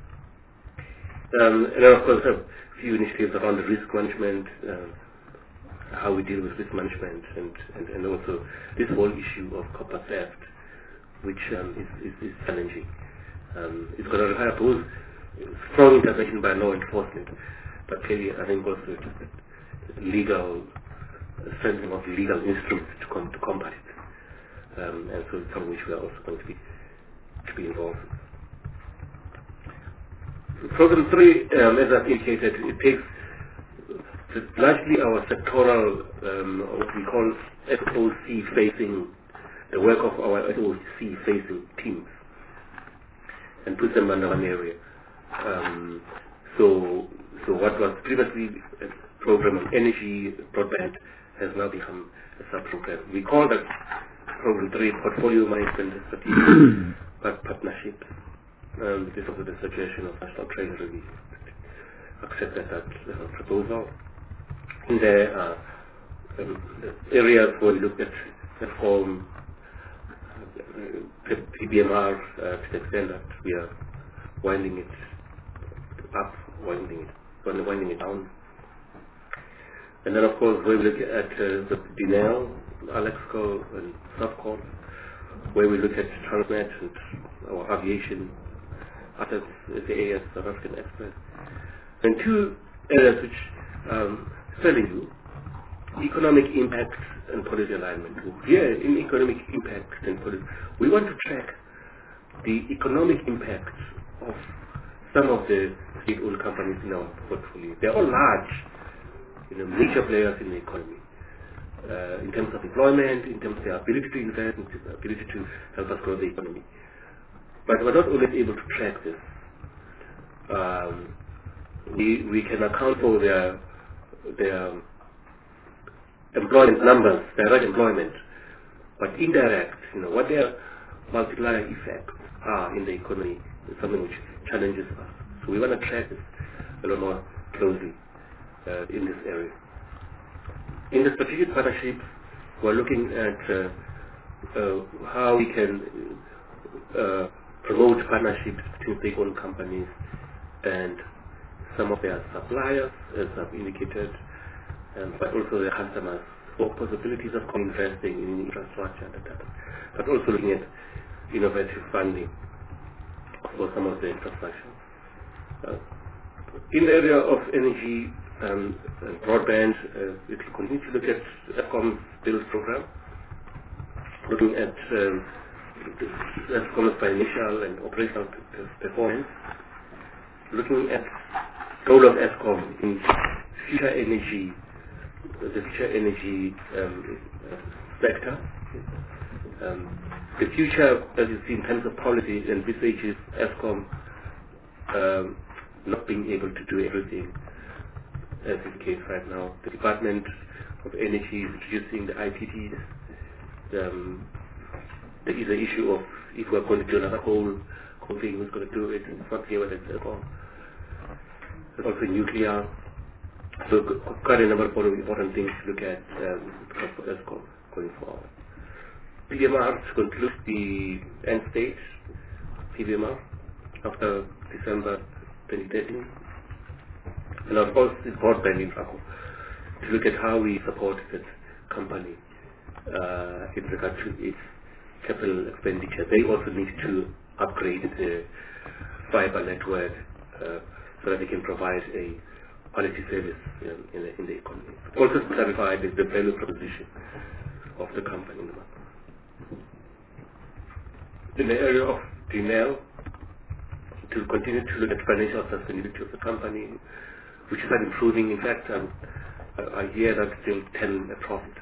And then of course a few initiatives around the risk management, how we deal with risk management, and also this whole issue of copper theft, which is challenging. It's going to require both strong intervention by law enforcement, but clearly I think also legal strengthening of legal instruments to combat it. And so it's something which we are also going to be involved in. Program 3, as I've indicated, it takes largely our sectoral, what we call SOC facing, the work of our SOC facing teams, and puts them under one area. So what was previously a program on energy broadband has now become a sub-program. We call that Program 3 Portfolio Management Strategic Partnerships. This was the suggestion of National Treasury. Accepted that proposal. And there are areas where we look at reform, PBMR to the extent that we are winding it up, winding it down. And then of course where we look at the DNL, Alexco and Subcom, where we look at Transnet and our aviation assets, SAS, South African Express. And two areas which fairly new, economic impact and policy alignment. Here in economic impact and policy, we want to track the economic impact of some of the state-owned companies in our portfolio. They're all large, major players in the economy. In terms of employment, in terms of their ability to invest, in their ability to help us grow the economy. But we're not always able to track this. We can account for their employment numbers, direct employment, but indirect, what their multiplier effects are in the economy is something which challenges us. So we want to track this a lot more closely in this area. In the strategic partnerships, we're looking at how we can promote partnerships between state-owned companies and some of their suppliers, as I've indicated, but also their customers, for possibilities of investing in infrastructure and that, but also looking at innovative funding for some of the infrastructure. In the area of energy and broadband, we will continue to look at ESCOM's build program, looking at ESCOM's financial and operational performance, looking at role of ESCOM in future energy, the future energy sector. The future, as you see in terms of policy, envisages ESCOM not being able to do everything as is the case right now. The department of energy, reducing the IPTs. There is an issue of if we're going to do another coal thing, who's going to do it? It's not clear whether it's at all. There's also nuclear. So quite a number of important things to look at for ESCOM going forward. PBMR concludes the end stage PBMR after December 2013. And of course, it's broadband infraco to look at how we support this company in regard to its capital expenditure. They also need to upgrade the fiber network so that they can provide a quality service in the economy. Also to clarify the value proposition of the company in the market. In the area of DNL, to continue to look at financial sustainability of the company, which is not improving. In fact, I hear that still 10 a profit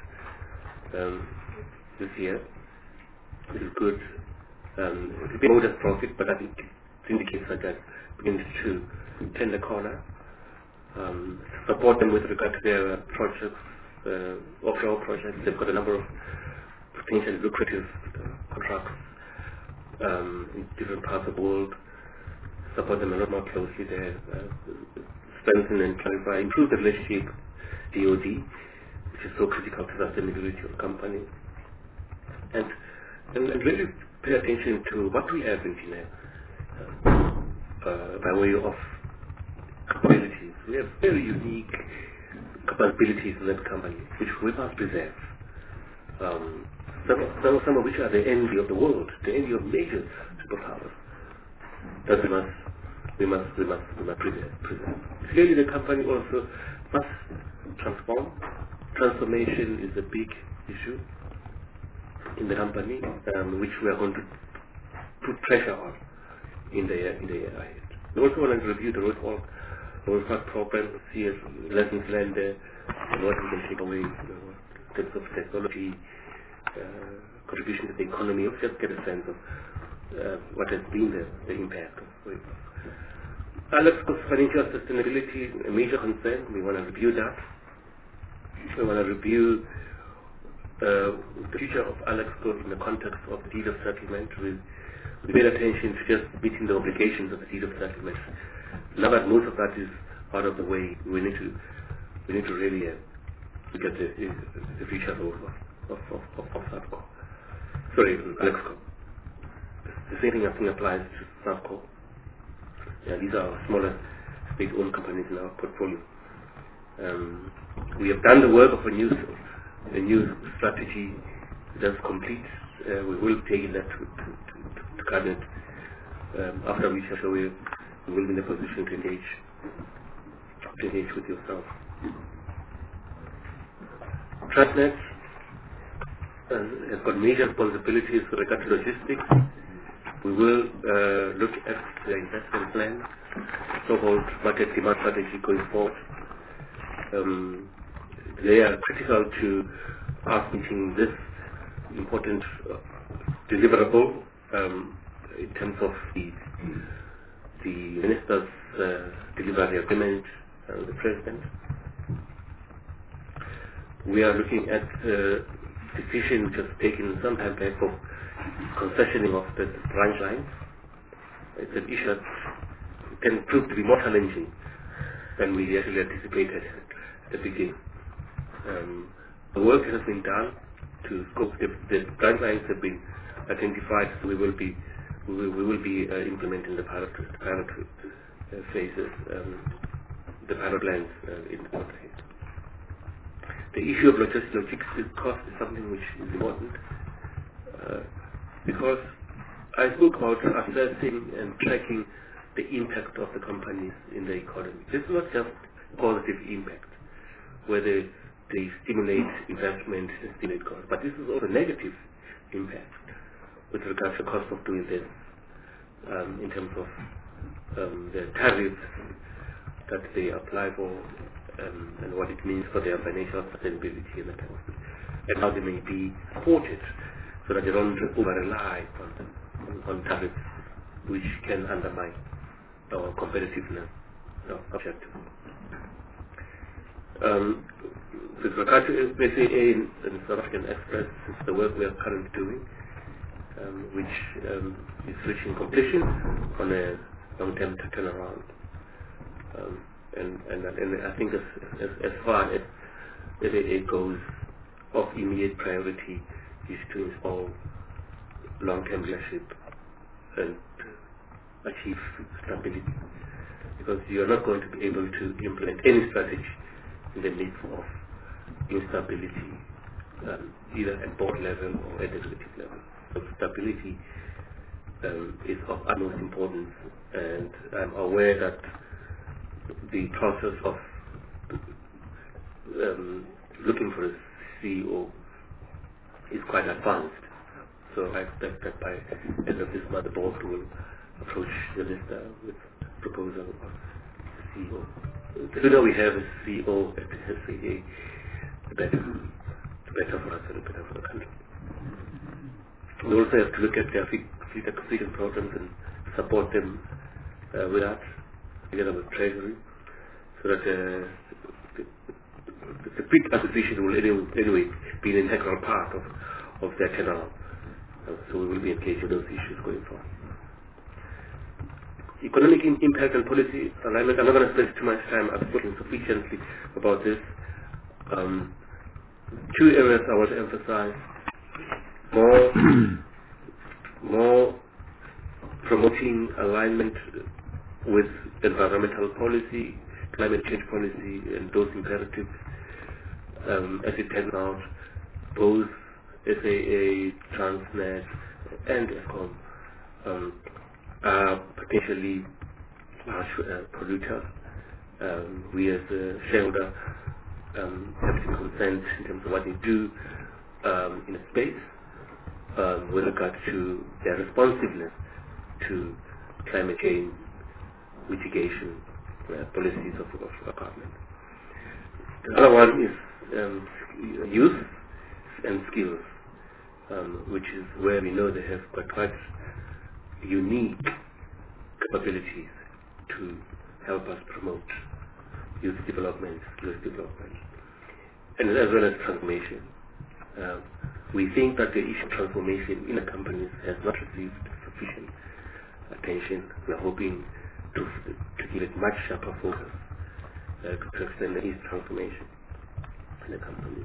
this year, which is good. It's a bit modest profit, but I think it indicates that that begins to turn the corner. Support them with regard to their projects, offshore projects. They've got a number of potentially lucrative contracts in different parts of the world. Support them a lot more closely there. Strengthen and clarify, improve the relationship DOD, which is so critical to the sustainability of the company. And really pay attention to what we have in China by way of capabilities. We have very unique capabilities in that company, which we must preserve. Some of which are the envy of the world, the envy of major superpowers. That we must preserve. Clearly, the company also must transform. Transformation is a big issue in the company, which we are going to put pressure on in the year ahead. We also want to review the roadmap program, see as lessons learned there, and what we can take away in terms of technology, contribution to the economy, or just get a sense of what has been the impact of it. Alexco's financial sustainability, a major concern. We want to review that. We want to review the future of Alexco in the context of the deed of settlement. We paid attention to just meeting the obligations of the deed of settlement. Now that most of that is out of the way, we need to really look at the future of Subco. Sorry, Alexco. The same thing I think applies to Subco. These are smaller state-owned companies in our portfolio. We have done the work of a new strategy that's complete. We will take that to cabinet, after which I'm sure we will be in a position to engage with yourself. Transnet has got major responsibilities with regard to logistics. We will look at the investment plan, so-called market demand strategy going forward. They are critical to us meeting this important deliverable in terms of the minister's delivery agreement and the president. We are looking at decision just taken some time back of concessioning of the branch lines. It's an issue that can prove to be more challenging than we actually anticipated at the beginning. The work has been done to scope. The branch lines have been identified. So we will be implementing the pilot phases, the pilot lines in the country. The issue of logistics cost is something which is important because I spoke about assessing and tracking the impact of the companies in the economy. This is not just positive impact, whether they stimulate investment and stimulate cost, but this is also negative impact with regard to cost of doing this in terms of the tariffs that they apply for and what it means for their financial sustainability and that kind of thing, and how they may be supported so that they don't over-rely on tariffs which can undermine our competitiveness objective. With regard to SAA and South African Express, it's the work we are currently doing, which is reaching completion on a long-term turnaround. And I think as far as SAA goes, of immediate priority is to install long-term leadership and achieve stability, because you are not going to be able to implement any strategy in the midst of instability, either at board level or at executive level. So stability is of utmost importance, and I'm aware that the process of looking for a CEO is quite advanced. So I expect that by end of this month the board will approach the minister with proposal of CEO. The sooner we have a CEO at the SAA, the better. The better for us and the better for the country. We also have to look at their fleet acquisition programs and support them with that, together with Treasury, so that the fleet acquisition will anyway be an integral part of their tenor. So we will be engaged with those issues going forward. Economic impact and policy alignment. I'm not going to spend too much time. I've spoken sufficiently about this. Two areas I want to emphasize: more promoting alignment with environmental policy, climate change policy, and those imperatives. As it turns out, both SAA, Transnet, and Eskom are potentially large polluters. We as a shareholder have to consent in terms of what they do in a space with regard to their responsiveness to climate change mitigation policies of government. The other one is youth and skills, which is where we know they have quite unique capabilities to help us promote youth development, skills development, and as well as transformation. We think that the issue of transformation in the companies has not received sufficient attention. We are hoping to give it much sharper focus to extend the transformation in the companies.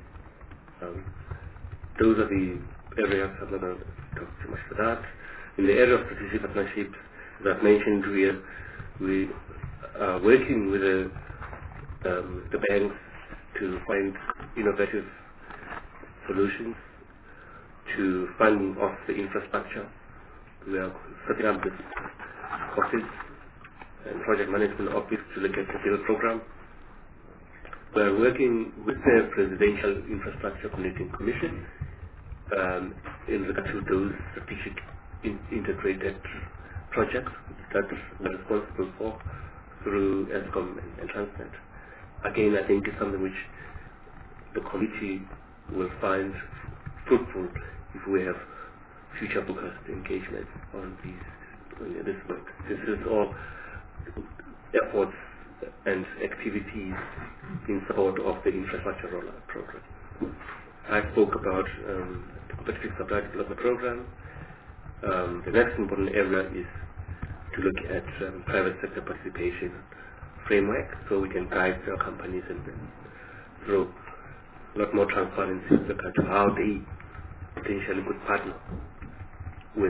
Those are the areas I'm not going to talk too much about that. In the area of strategic partnerships, as I've mentioned, we are working with the banks to find innovative solutions to funding of the infrastructure. We are setting up this office and project management office to look at the build program. We are working with the Presidential Infrastructure Coordinating Commission in regard to those strategic integrated projects that we're responsible for through Eskom and Transnet. Again, I think it's something which the committee will find fruitful if we have future focused engagement on this work. This is all efforts and activities in support of the infrastructure rollout program. I spoke about the competitive supply development program. The next important area is to look at private sector participation framework, so we can guide our companies and through a lot more transparency with regard to how they potentially could partner with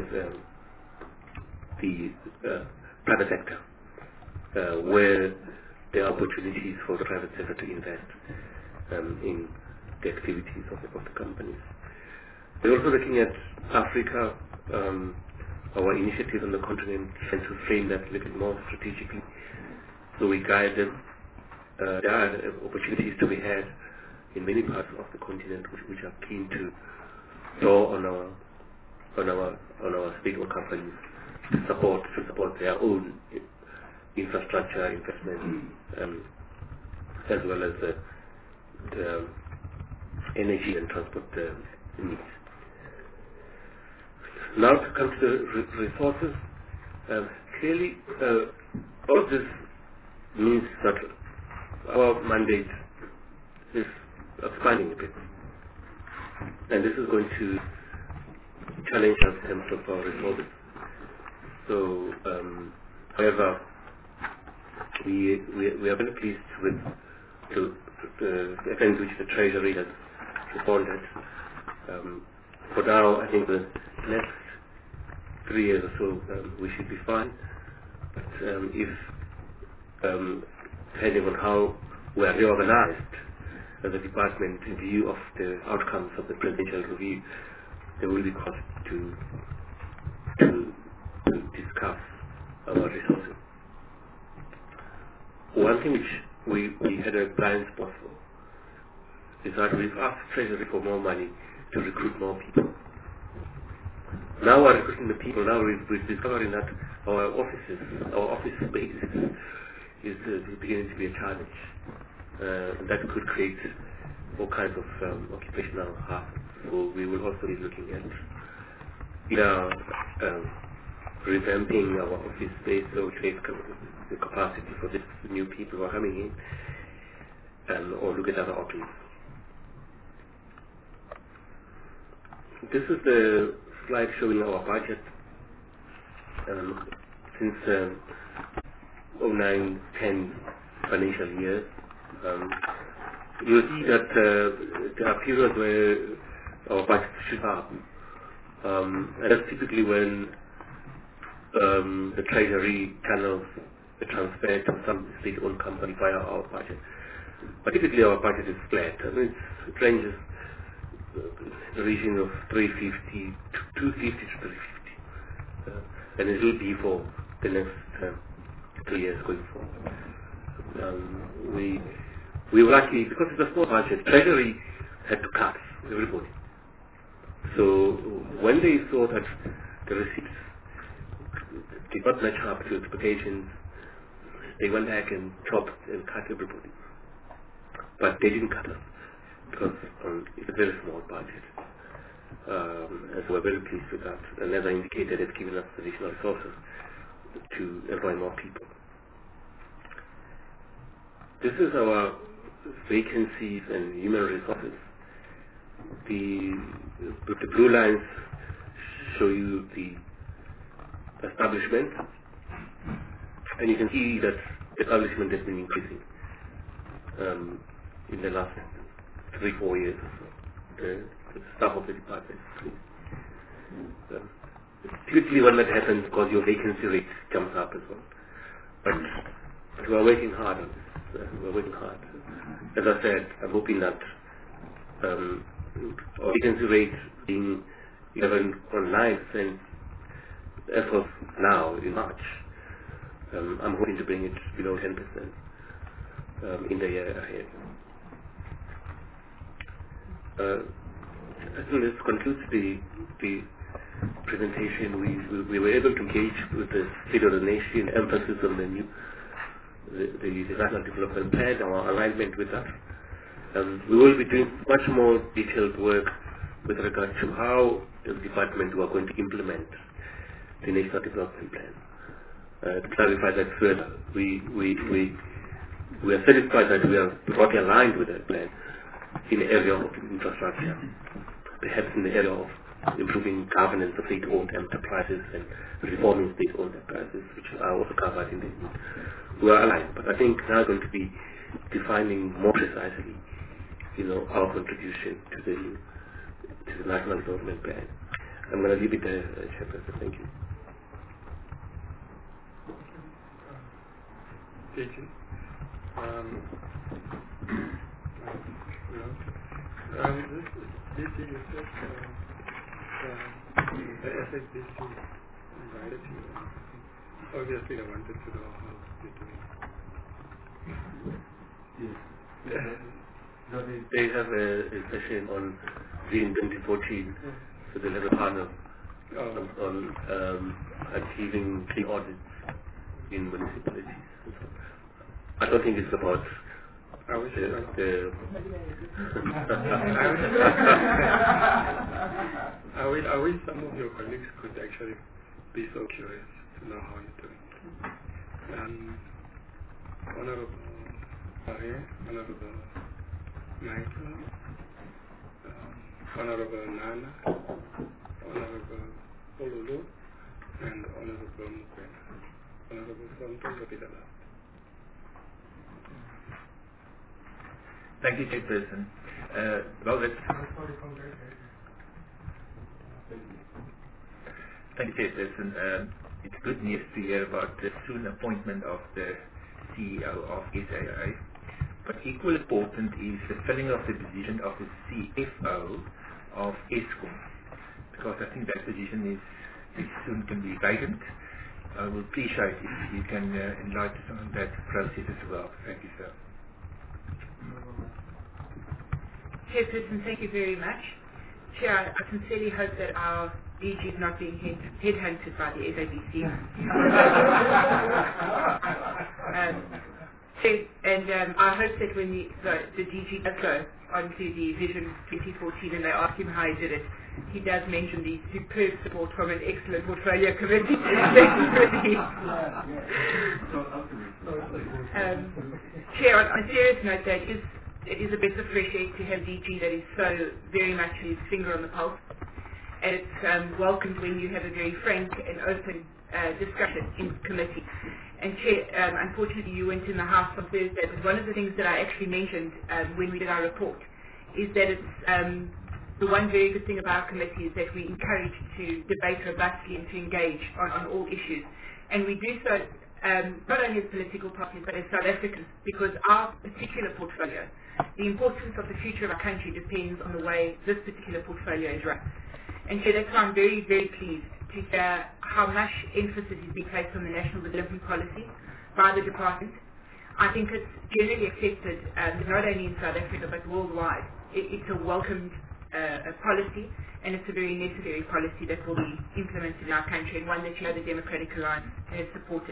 the private sector, where there are opportunities for the private sector to invest in the activities of the companies. We're also looking at Africa, our initiatives on the continent, and to frame that a little bit more strategically, so we guide them. There are opportunities to be had in many parts of the continent which are keen to draw on our state-owned companies to support their own infrastructure investment, as well as the energy and transport needs. Now to come to the resources, clearly all of this means that our mandate is expanding a bit. And this is going to challenge us in terms of our resources. So, however, we are very pleased with the extent to which the Treasury has responded. For now, I think the next 3 years or so, we should be fine. But if, depending on how we are reorganized as a department in view of the outcomes of the presidential review, there will be cause to discuss our resources. One thing which we had a blind spot for is that we've asked Treasury for more money to recruit more people. Now we're recruiting the people. Now we're discovering that our office space is beginning to be a challenge. That could create all kinds of occupational hazards. So we will also be looking at either revamping our office space or create the capacity for these new people who are coming in, or look at other options. This is the slide showing our budget since 09-10 financial year. You'll see that there are periods where our budget shoot up, and that's typically when the Treasury channels the transfer to some state-owned company via our budget. But typically our budget is flat. I mean, it ranges in the region of 350 to 250 to 350, and it will be for the next 3 years going forward. We were lucky because it's a small budget. Treasury had to cut everybody. So when they saw that the receipts did not match up to expectations, they went back and chopped and cut everybody. But they didn't cut us because it's a very small budget. And so we're very pleased with that. And as I indicated, it's given us additional resources to employ more people. This is our vacancies and human resources. The blue lines show you the establishment, and you can see that the establishment has been increasing in the last 3-4 years or so. The staff of the department. Typically when that happens, because your vacancy rate jumps up as well. But we are working hard on this. We're working hard. As I said, I'm hoping that our vacancy rate being 11.9% as of now in March, I'm hoping to bring it below 10% in the year ahead. I think this concludes the presentation. We were able to engage with the State of the Nation, emphasis on the National Development Plan, our alignment with that. We will be doing much more detailed work with regard to how the department we are going to implement the National Development Plan. To clarify that further, we are satisfied that we are broadly aligned with that plan in the area of infrastructure, perhaps in the area of improving governance of state-owned enterprises and reforming state-owned enterprises, which are also covered in the we are aligned. But I think now going to be defining more precisely, our contribution to the National Development Plan. I'm going to leave it there, Chairperson. Thank you. Thank you. This is the SHBC invited you. Obviously, I wanted to know how you're doing. They have a session on June 2014, so they'll have a panel on achieving clean audits in municipalities. I don't think it's about I wish some of your colleagues could actually be so curious to know how you're doing. Honorable Honorable Michael, Honorable Nana, Honorable Olulu, and Honorable Mukwena. Honorable Sonto will be the last. Thank you, Chairperson. Well, thank you, Chairperson. It's good news to hear about the soon appointment of the CEO of SAA. But equally important is the filling of the position of the CFO of Eskom, because I think that position is soon can be vacant. I would appreciate if you can enlighten us on that process as well. Thank you, sir. Chairperson, thank you very much. Chair, I sincerely hope that our DG is not being headhunted by the SABC. I hope that when the DG does go onto the Vision 2014 and they ask him how he did it, he does mention the superb support from an excellent portfolio committee. Chair, on a serious note, that it is a bit of fresh air to have DG that is so very much his finger on the pulse. And it's welcomed when you have a very frank and open discussion in committee. And Chair, unfortunately you went in the House on Thursday, but one of the things that I actually mentioned when we did our report is that it's the one very good thing about our committee is that we encourage to debate robustly and to engage on all issues. And we do so not only as political parties but as South Africans, because our particular portfolio, the importance of the future of our country depends on the way this particular portfolio is run. And so that's why I'm very, very pleased to hear how much emphasis is being placed on the national development policy by the department. I think it's generally accepted, not only in South Africa but worldwide. It's a welcomed policy, and it's a very necessary policy that will be implemented in our country, and one that the Democratic Alliance has supported.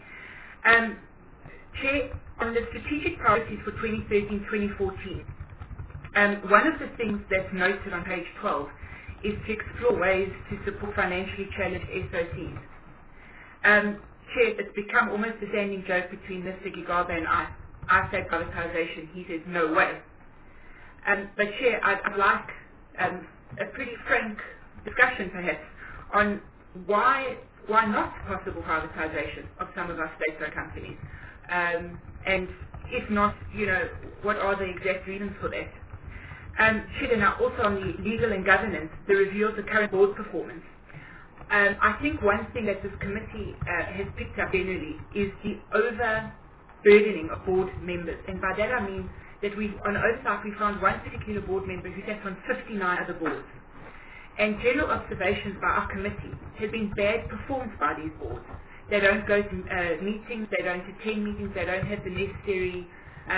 Chair, on the strategic priorities for 2013-2014, one of the things that's noted on page 12 is to explore ways to support financially challenged SOCs. Chair, it's become almost a standing joke between Mr. Gigaba and I. I say privatization, he says no way. But Chair, I'd like a pretty frank discussion perhaps on why not possible privatization of some of our state-owned companies. And if not, what are the exact reasons for that? Chair, now also on the legal and governance, the review of the current board performance. I think one thing that this committee has picked up generally is the overburdening of board members. And by that I mean that on oversight we found one particular board member who sat on 59 other boards. And general observations by our committee have been bad performance by these boards. They don't go to meetings, they don't attend meetings, they don't have the necessary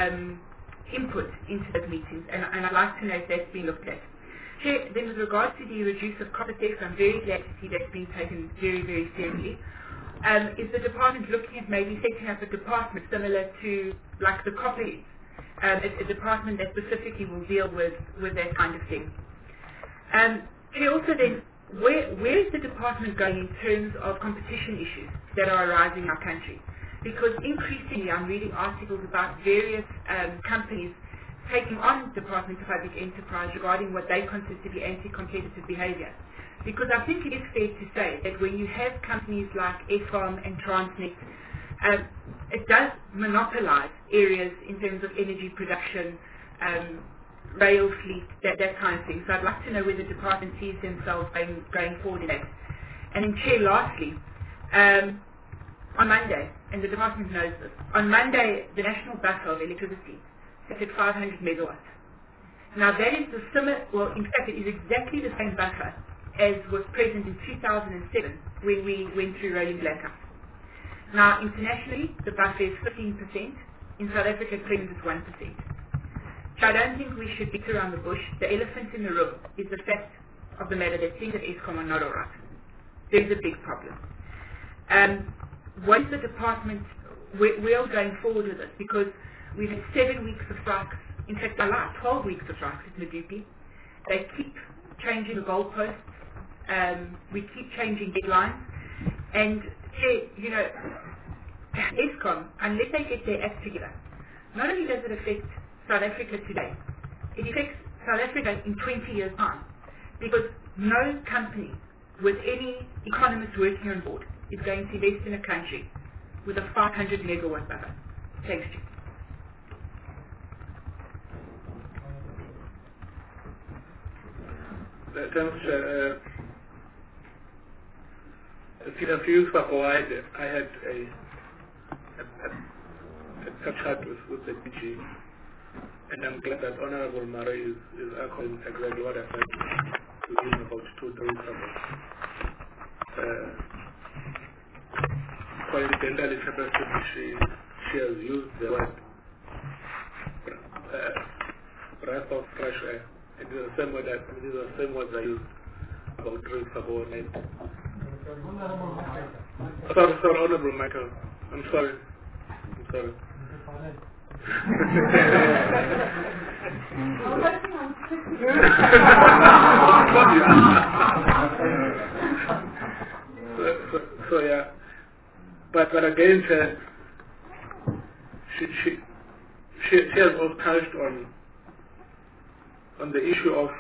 input into those meetings, and I'd like to know if that's been looked at. Chair, then with regard to the reduce of copper theft, I'm very glad to see that's been taken very, very seriously. Is the department looking at maybe setting up a department similar to like the copper, a department that specifically will deal with that kind of thing? Chair, also then, where is the department going in terms of competition issues that are arising in our country? Because increasingly I'm reading articles about various companies taking on Department of Public Enterprise regarding what they consider to be anti-competitive behavior. Because I think it is fair to say that when you have companies like Eskom and Transnet, it does monopolize areas in terms of energy production, rail fleet, that kind of thing. So I'd like to know where the department sees themselves going forward in that. And then Chair, lastly, on Monday, and the department knows this, on Monday the national buffer of electricity sat at 500 megawatts. Now that is the similar, well in fact it is exactly the same buffer as was present in 2007 when we went through rolling blackouts. Now internationally the buffer is 15%, in South Africa present is 1%. So I don't think we should beat around the bush. The elephant in the room is the fact of the matter that things at Eskom are not alright. There's a big problem. What is the department, we're going forward with this because we've had 7 weeks of strikes, in fact I like 12 weeks of strikes at Medupi. They keep changing the goalposts, we keep changing deadlines, and Eskom, unless they get their act together, not only does it affect South Africa today, it affects South Africa in 20 years' time, because no company with any economist working on board is going to invest in a country with a 500 megawatt buffer. Thanks, Jim. Thanks. A few years ago, I had a chat with the DG, and I'm glad that Honorable Murray is echoing exactly what I said to him about 2-3 weeks ago. Coincidentally, she has used the word breath of fresh air. It is the same word I used about 3 weeks ago. Sorry, Honorable Michael. I'm sorry. So yeah, but again, she has also touched on the issue of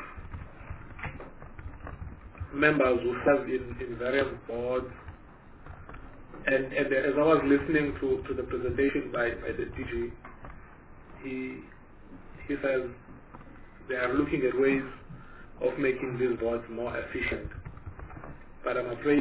members who serve in various boards, and as I was listening to the presentation by the DG, he says they are looking at ways of making these boards more efficient, but I'm afraid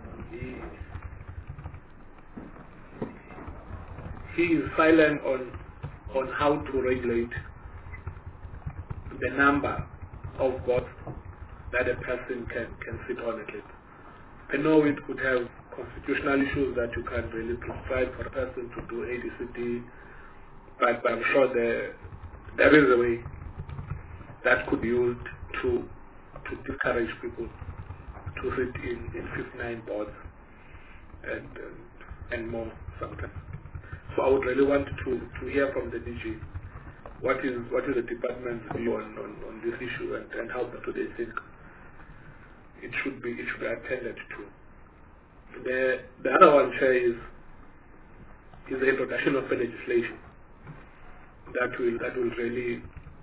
he is silent on how to regulate the number of boards that a person can sit on at least. I know it could have constitutional issues that you can't really prescribe for a person to do ADCD, but I'm sure there is a way that could be used to discourage people to sit in 59 boards and more sometimes. So I would really want to hear from the DG what is the department's view on this issue, and how do they think it should be attended to. The other one, Chair, is the introduction of a legislation that will really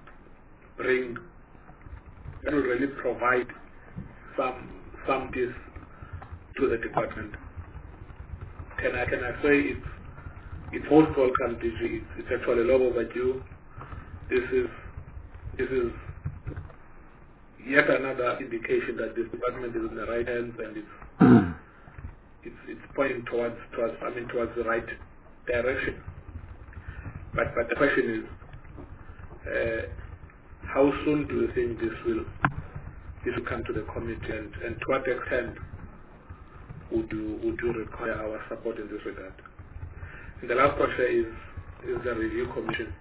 provide some this to the department. Can I say it's most welcome, DG. It's actually long overdue. This is yet another indication that this department is in the right hands, and it's pointing towards the right direction. But the question is, how soon do you think this will come to the committee, and to what extent would you require our support in this regard? And the last question is the review commission.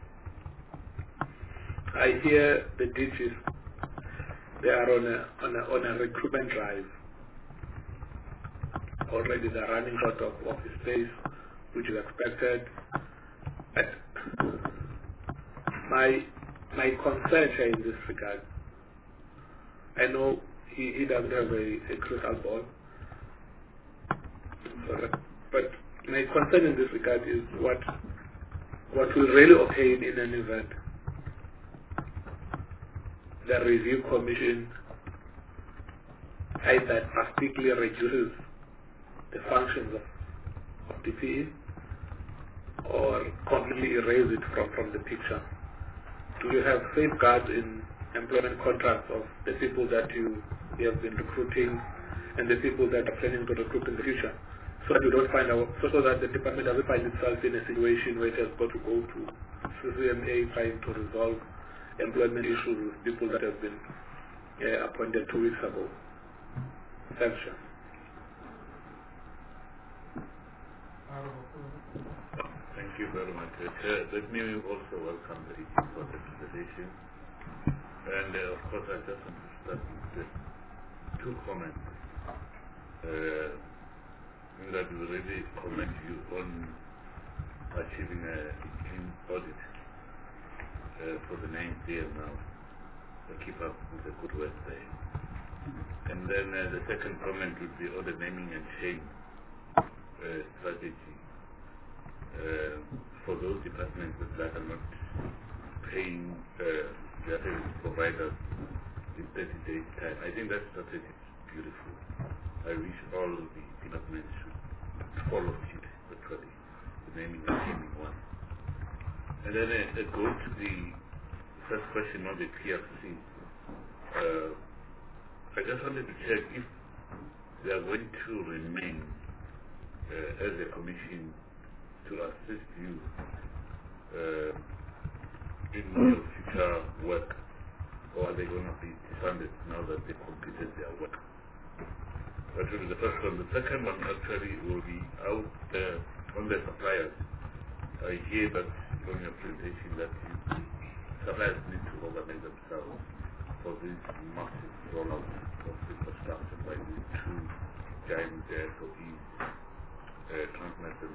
I hear the DGs, they are on a recruitment drive. Already they're running out of office space, which is expected. But my concern in this regard, I know he doesn't have a crystal ball, but my concern in this regard is what will really obtain in an event. The review commission either drastically reduces the functions of DPE or completely erase it from the picture. Do you have safeguards in employment contracts of the people that you have been recruiting and the people that are planning to recruit in the future, so that you don't so that the department doesn't find itself in a situation where it has got to go to CCMA trying to resolve employment issues with people that have been appointed 2 weeks ago? Thanks, Chair. Thank you very much. Let me also welcome the DG for the presentation. And of course, I just want to start with 2 comments. That we really commend you on achieving a clean audit for the 9th year now. So keep up with the good work there. And then the second comment would be on the naming and shame strategy for those departments that are not paying their service providers in 30 days' time. I think that strategy is beautiful. I wish all the departments should follow suit, actually, the naming and shaming one. And then go to the first question on the PRC. I just wanted to check if they are going to remain as a commission to assist you in your future work, or are they going to be disbanded now that they completed their work? That will be the first one. The second one actually will be out on the suppliers. I hear that from your presentation that suppliers need to organize themselves for this massive rollout of infrastructure by these two giant SOEs, Transnet and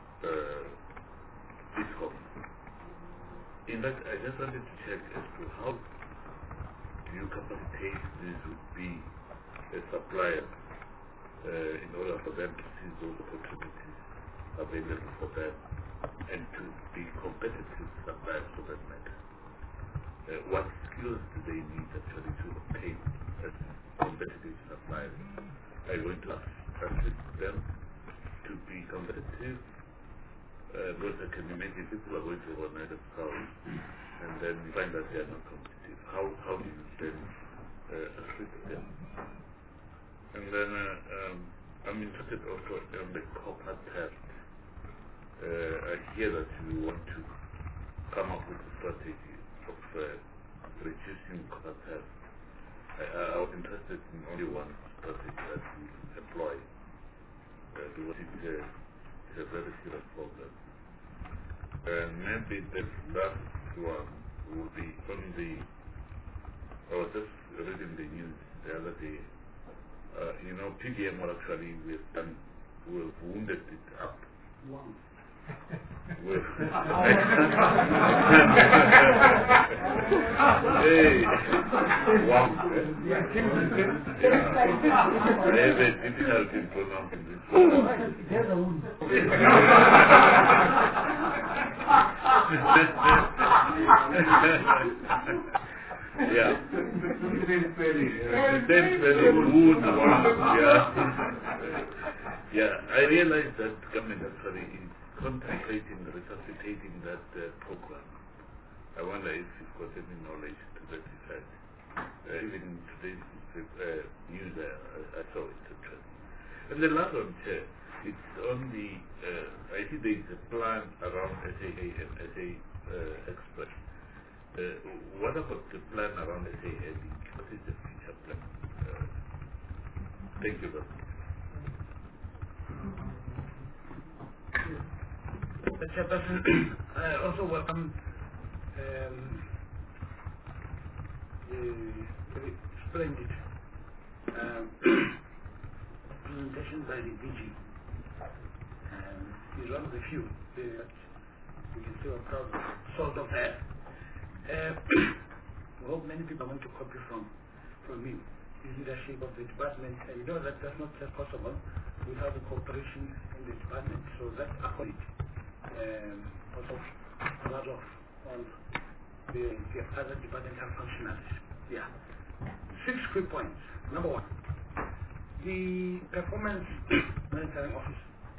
Discom. In fact, I just wanted to check as to how do you capacitate this would be a supplier in order for them to see those opportunities available for them and to be competitive suppliers for that matter. What skills do they need actually to obtain as competitive suppliers? Are you going to assist them to be competitive? Because I can imagine people are going to organize themselves and then find that they are not competitive. How do you then assist them? And then I'm interested also in the copper theft. I hear that you want to come up with a strategy of reducing copper theft. I was interested in only one strategy that you employ because it's a very serious problem. And maybe the last one will be on the, I was just reading the news the other day. PDM actually we've wounded it up. Once. With I have a difficulty in pronouncing this yeah. Yeah, I realize that government actually is contemplating resuscitating that program. I wonder if you've got any knowledge to that effect. Even in today's news, I saw it actually. And the last one, Chair, it's on the, I think there is a plan around SAA and SA Express. What about the plan around SAA Link? What is the future plan? Thank you very much. Chairperson, I also welcome the splendid presentation by the DG. He's one of the few that we can say are proud of, sort of that. We hope many people are going to copy from him, his leadership of the department, and we know that that's not just possible without the cooperation in the department. So that's accolade. Also a lot of the other departmental functionaries. Yeah. 6 quick points. Number 1, the performance monitoring office.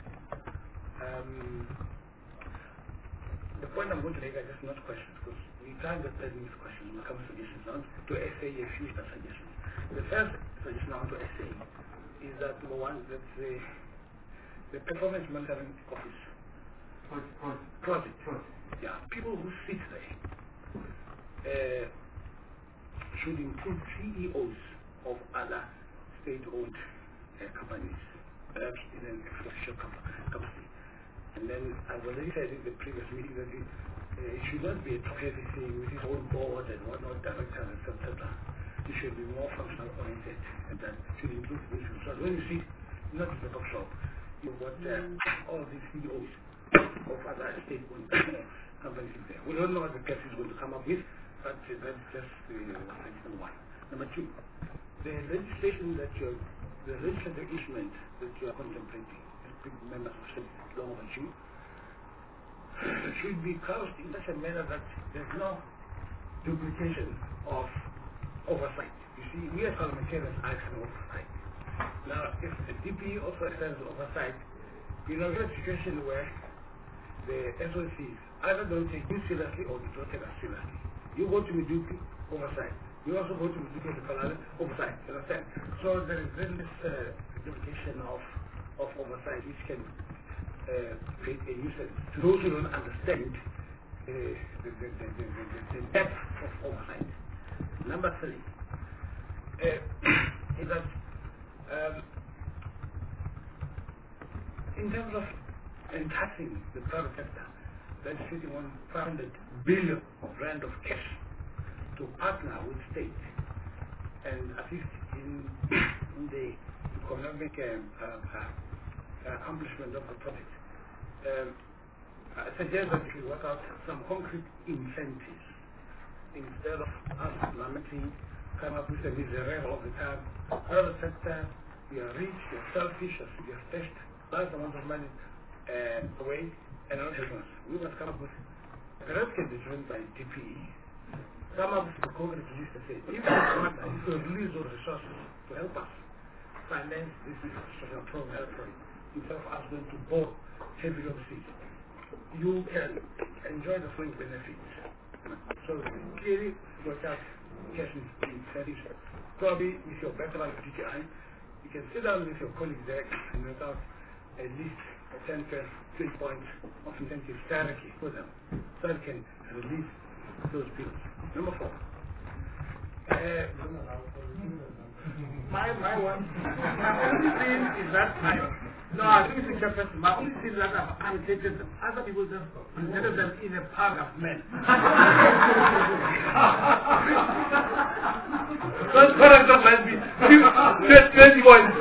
The point I'm going to make are just not questions, because we can't get 30 minutes questions when it comes to suggestions. I want to SA a few suggestions. The first suggestion I want to SA is that number 1, that the performance monitoring office project. Yeah, people who sit there should include CEOs of other state-owned companies, perhaps in an official capacity. And then I've already said in the previous meeting that it should not be a top-heavy thing with its own board and whatnot, directors, etc. It should be more functional oriented, and that should include this. So when you see, not in the top shop, you've got all of these CEOs of other state-owned companies in there. We don't know what the press is going to come up with, but that's just suggestion 1. Number 2, the legislation that the legislative instrument that you are contemplating, as people members have said long overdue, should be couched in such a manner that there's no duplication of oversight. You see, we as parliamentarians act on oversight. Now, if the DP also extends oversight, you know, we have a situation where the SOCs either don't take you seriously or they don't take us seriously. You go to Medupi, oversight. You also go to Medupi to Kalala, oversight. You understand? So there is this duplication of oversight which can create a nuisance to those who don't understand the depth of oversight. Number 3 is that in terms of enticing the private sector, that's sitting on 500 billion rand of cash to partner with state and assist in the economic accomplishment of the project. I suggest that we work out some concrete incentives instead of us lamenting, come up with a miserable all the time. Private sector, we are rich, we are selfish, we are stashed large amounts of money away and not helping us. We must come up with the rest can be driven by DPE. Come up with the concrete register say, if we release those resources to help us finance this social program instead of us going to borrow heavily overseas, you can enjoy the full benefits. So clearly work out cash incentives. Probably with your background at DTI, you can sit down with your colleagues there and work out at least 10 to 20 points of incentives directly for them so they can release those bills. Number 4. My only thing is that I think it's just my only thing is that I've annotated them. Other people just presented them in a paragraph, man. Those paragraphs might be 20 points.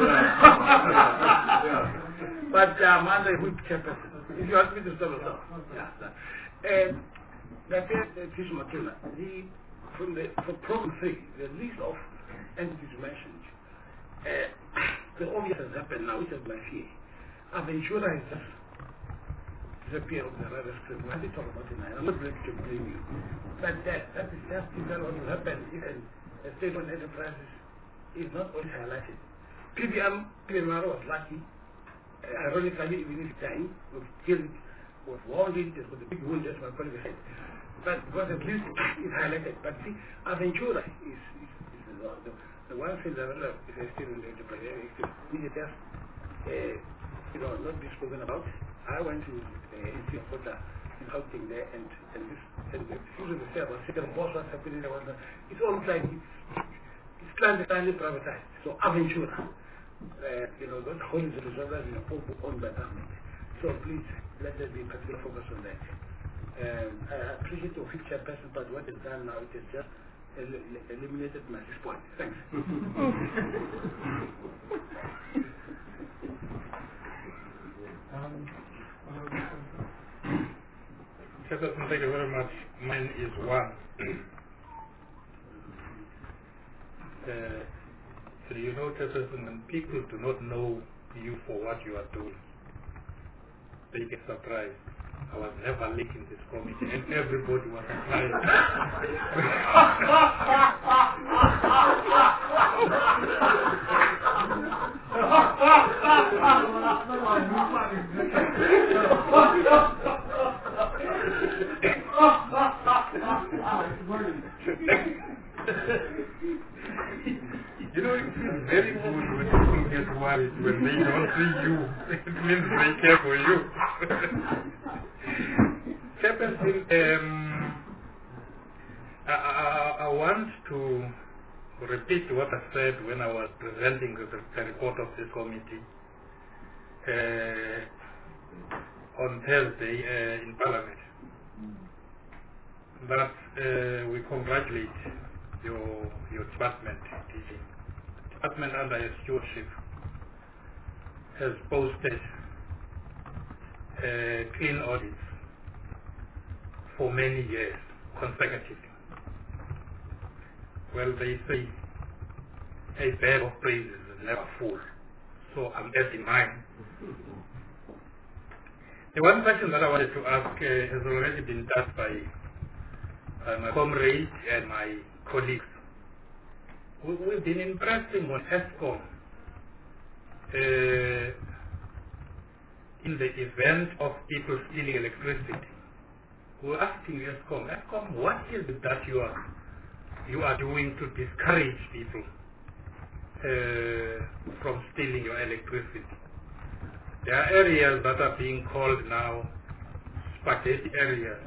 But I'm under a whip chairperson. If you ask me to stop yourself. And that's Tish Matula. For problem 3, the list of entities mentioned, the obvious has happened now, which is my fear. Aventura has just disappeared off the radar screen. I did talk about it now. I'm not ready to blame you. But that is just what will happen if a state-owned enterprise is not always highlighted. PMR was lucky. Ironically, even if time was killed, was wounded, it was a big wound, as my colleague said. But because at least it's highlighted. But see, Aventura is the one thing that if I still in the enterprise, we just not be spoken about. I went to Institute of Water in Gauteng there, and usually they say about second boss what's happening there. It's almost like it's clandestinely privatized. So Aventura, those holdings and reservoirs are owned by government. So please let there be particular focus on that. I appreciate your picture person, but what is done now, it is just eliminated my 6 point. Thanks. Chairperson, thank you very much. Mine is 1. So you know, Chairperson, when people do not know you for what you are doing, they get surprised. I was never late in this committee, and everybody was surprised. You know, it feels very good when people get worried when they don't see you. It means they care for you. Chairperson, I want to repeat what I said when I was presenting the report of this committee on Thursday in Parliament. That we congratulate your department, DG. Department under your stewardship has posted clean audits for many years consecutively. Well, they say a bag of praise is never full, so I'm adding mine. The one question that I wanted to ask has already been touched by my comrades and my colleagues. We've been impressing on ESCOM in the event of people stealing electricity. We're asking ESCOM, what is it that you are doing to discourage people from stealing your electricity? There are areas that are being called now spaghetti areas,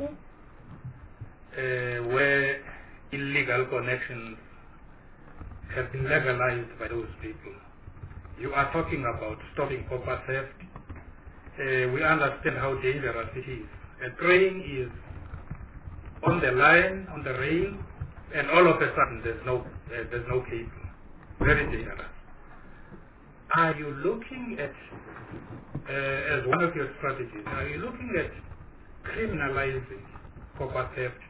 where illegal connections have been legalized by those people. You are talking about stopping copper theft. We understand how dangerous it is. A train is on the line, on the rail, and all of a sudden there's no cable. Very dangerous. Are you looking at, as one of your strategies, are you looking at criminalizing copper theft?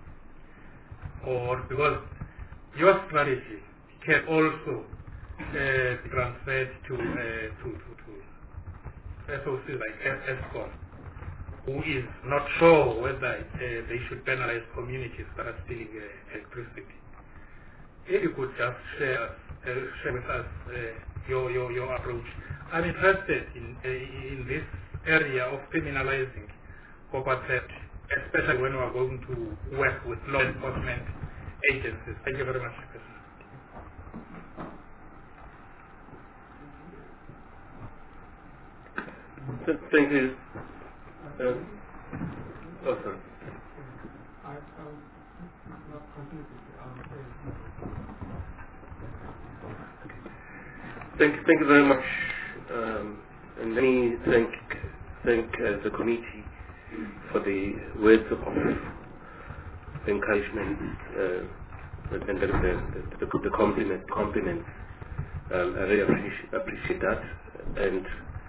Or because your strategy can also be transferred to SOCs like ESCOM, who is not sure whether they should penalize communities that are stealing electricity. If you could just share with us your approach. I'm interested in this area of criminalizing copper theft, especially when we are going to work with law enforcement agencies. Thank you very much. Thank you. Sorry. Thank you very much, and let me thank the committee for the words of encouragement and the compliments. I really appreciate that, and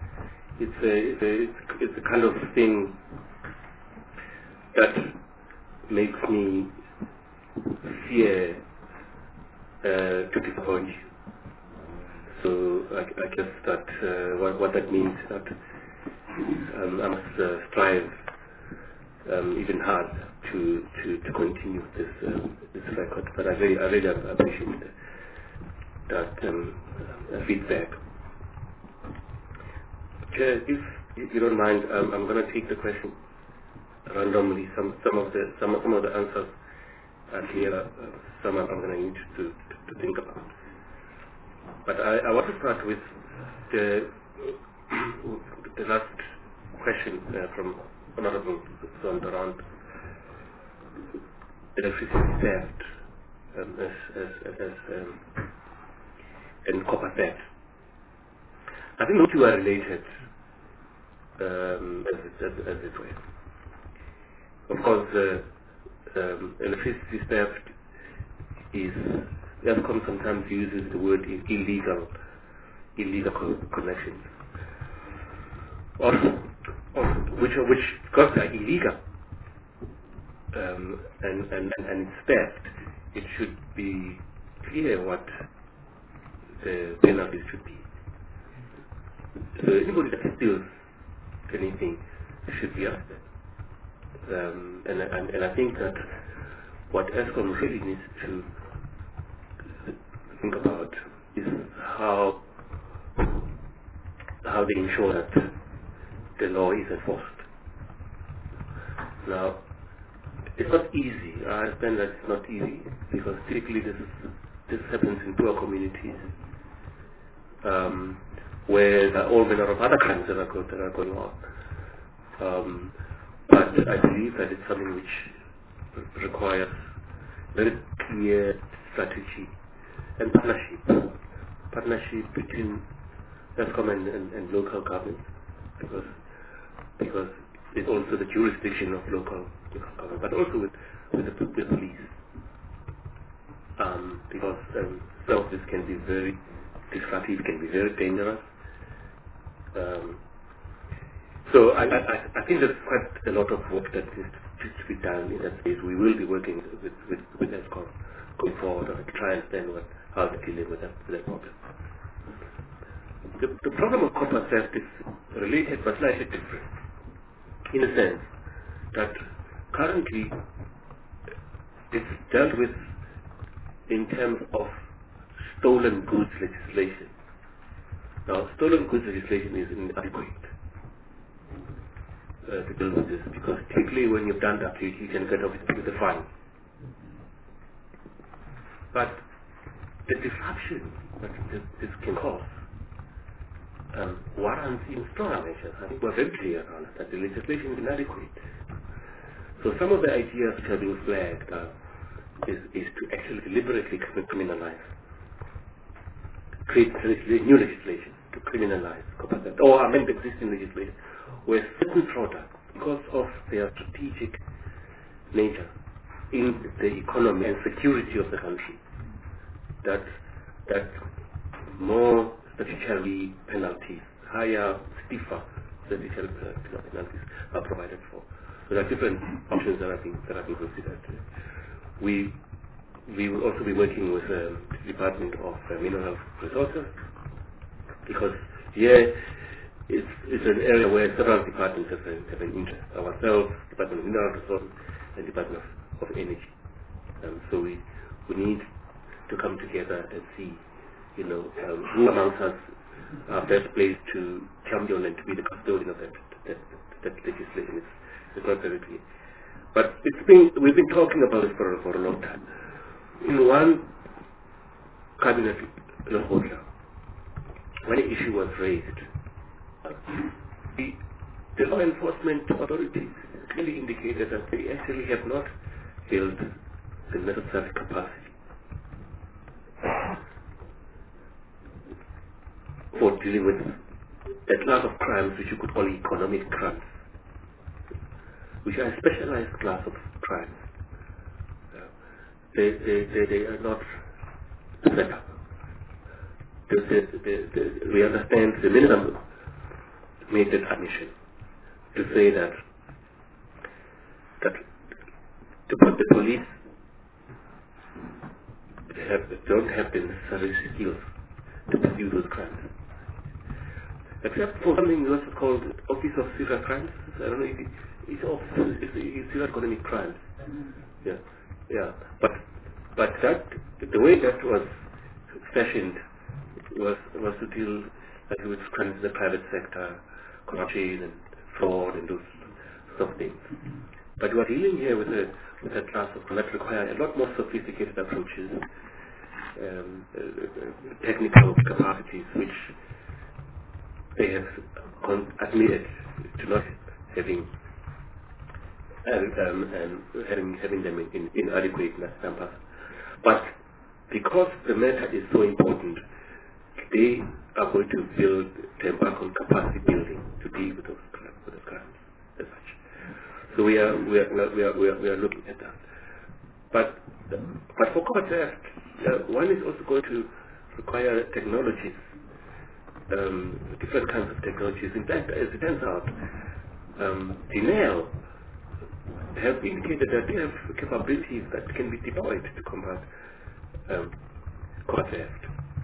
it's a kind of thing that makes me fear to disappoint you. So I guess that what that means is that I must strive even hard to continue this record. But I really appreciate that feedback. Chair, if you don't mind, I'm going to take the question randomly. Some of the answers are clear. Some I'm going to need to think about. But I want to start with the last question from Honorable Zond around electricity theft and copper theft. I think the two are related as it were. Of course, electricity theft is, ESCOM sometimes uses the word illegal connections, or which because they're illegal and it's theft. It should be clear what the penalties should be. So anybody that steals anything should be arrested. And I think that what ESCOM really needs to think about is how they ensure that the law is enforced. Now, it's not easy. I understand that it's not easy because typically this happens in poor communities where there are all manner of other crimes that are going on. But I believe that it's something which requires very clear strategy and partnership between ESCOM and local government, because it's also the jurisdiction of local government, but also with the police, because some of this can be very destructive, can be very dangerous. So I think there's quite a lot of work that needs to be done in that space. We will be working with ESCOM going forward to try and understand how to deal with that problem. The problem of copper theft is related but slightly different, in a sense that currently it's dealt with in terms of stolen goods legislation. Now, stolen goods legislation is inadequate to deal with this, because typically when you've done that, you can get off with a fine. But the disruption that this can cause warrants even stronger measures. I think we're very clear on it, that the legislation is inadequate. So some of the ideas which have been flagged is to actually deliberately criminalize, create new legislation to criminalize copper theft, or amend existing legislation where certain products, because of their strategic nature in the economy and security of the country, that more statutory penalties, higher, stiffer statutory penalties are provided for. So there are different options that have been considered. We will also be working with the Department of Mineral Resources, because here it's an area where several departments have an interest. Ourselves, Department of Mineral Resources, and Department of Energy. So we need to come together and see, who amongst us are best placed to champion and to be the custodian of that legislation. It's not very clear. But we've been talking about it for a long time. In one cabinet proposal, when the issue was raised, the law enforcement authorities clearly indicated that they actually have not built the necessary capacity for dealing with a class of crimes which you could call economic crimes, which are a specialized class of crimes. They are not set up. We understand the minimum made that admission to say that the police don't have the necessary skills to pursue those crimes. Except for something that's called Office of Serious Crimes. I don't know, it's serious economic crimes. Yeah. But that, the way that was fashioned was to deal with crimes in the private sector, corruption and fraud and those sort of things. But we're dealing here with a class of crimes that require a lot more sophisticated approaches, technical capacities, which they have admitted to not having them in inadequate numbers. But because the matter is so important, they are going to embark on capacity building to deal with those crimes as such. So we are looking at that. But for copper theft, one is also going to require technologies, different kinds of technologies. In fact, as it turns out, DNL have indicated that they have capabilities that can be deployed to combat copper theft.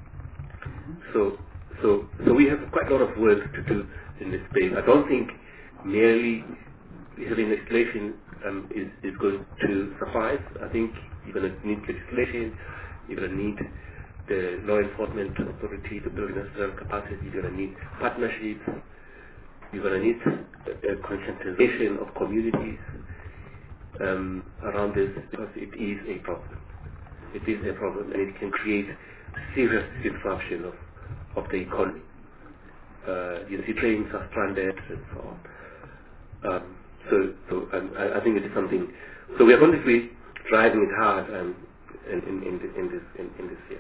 So we have quite a lot of work to do in this space. I don't think merely having legislation is going to suffice. I think you're going to need legislation, you're going to need the law enforcement authority to build necessary capacity, you're going to need partnerships, you're going to need a conscientization of communities around this, because it is a problem. It is a problem, and it can create serious disruption of the economy. You see, trains are stranded and so on. So I think it is something. So we are going to be driving it hard in this year.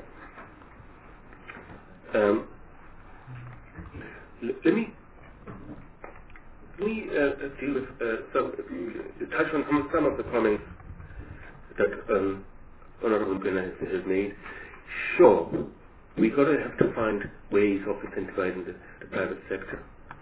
Let me deal with touch on some of the comments that Honorable Gwena has made. Sure, we're going to have to find ways of incentivizing the private sector.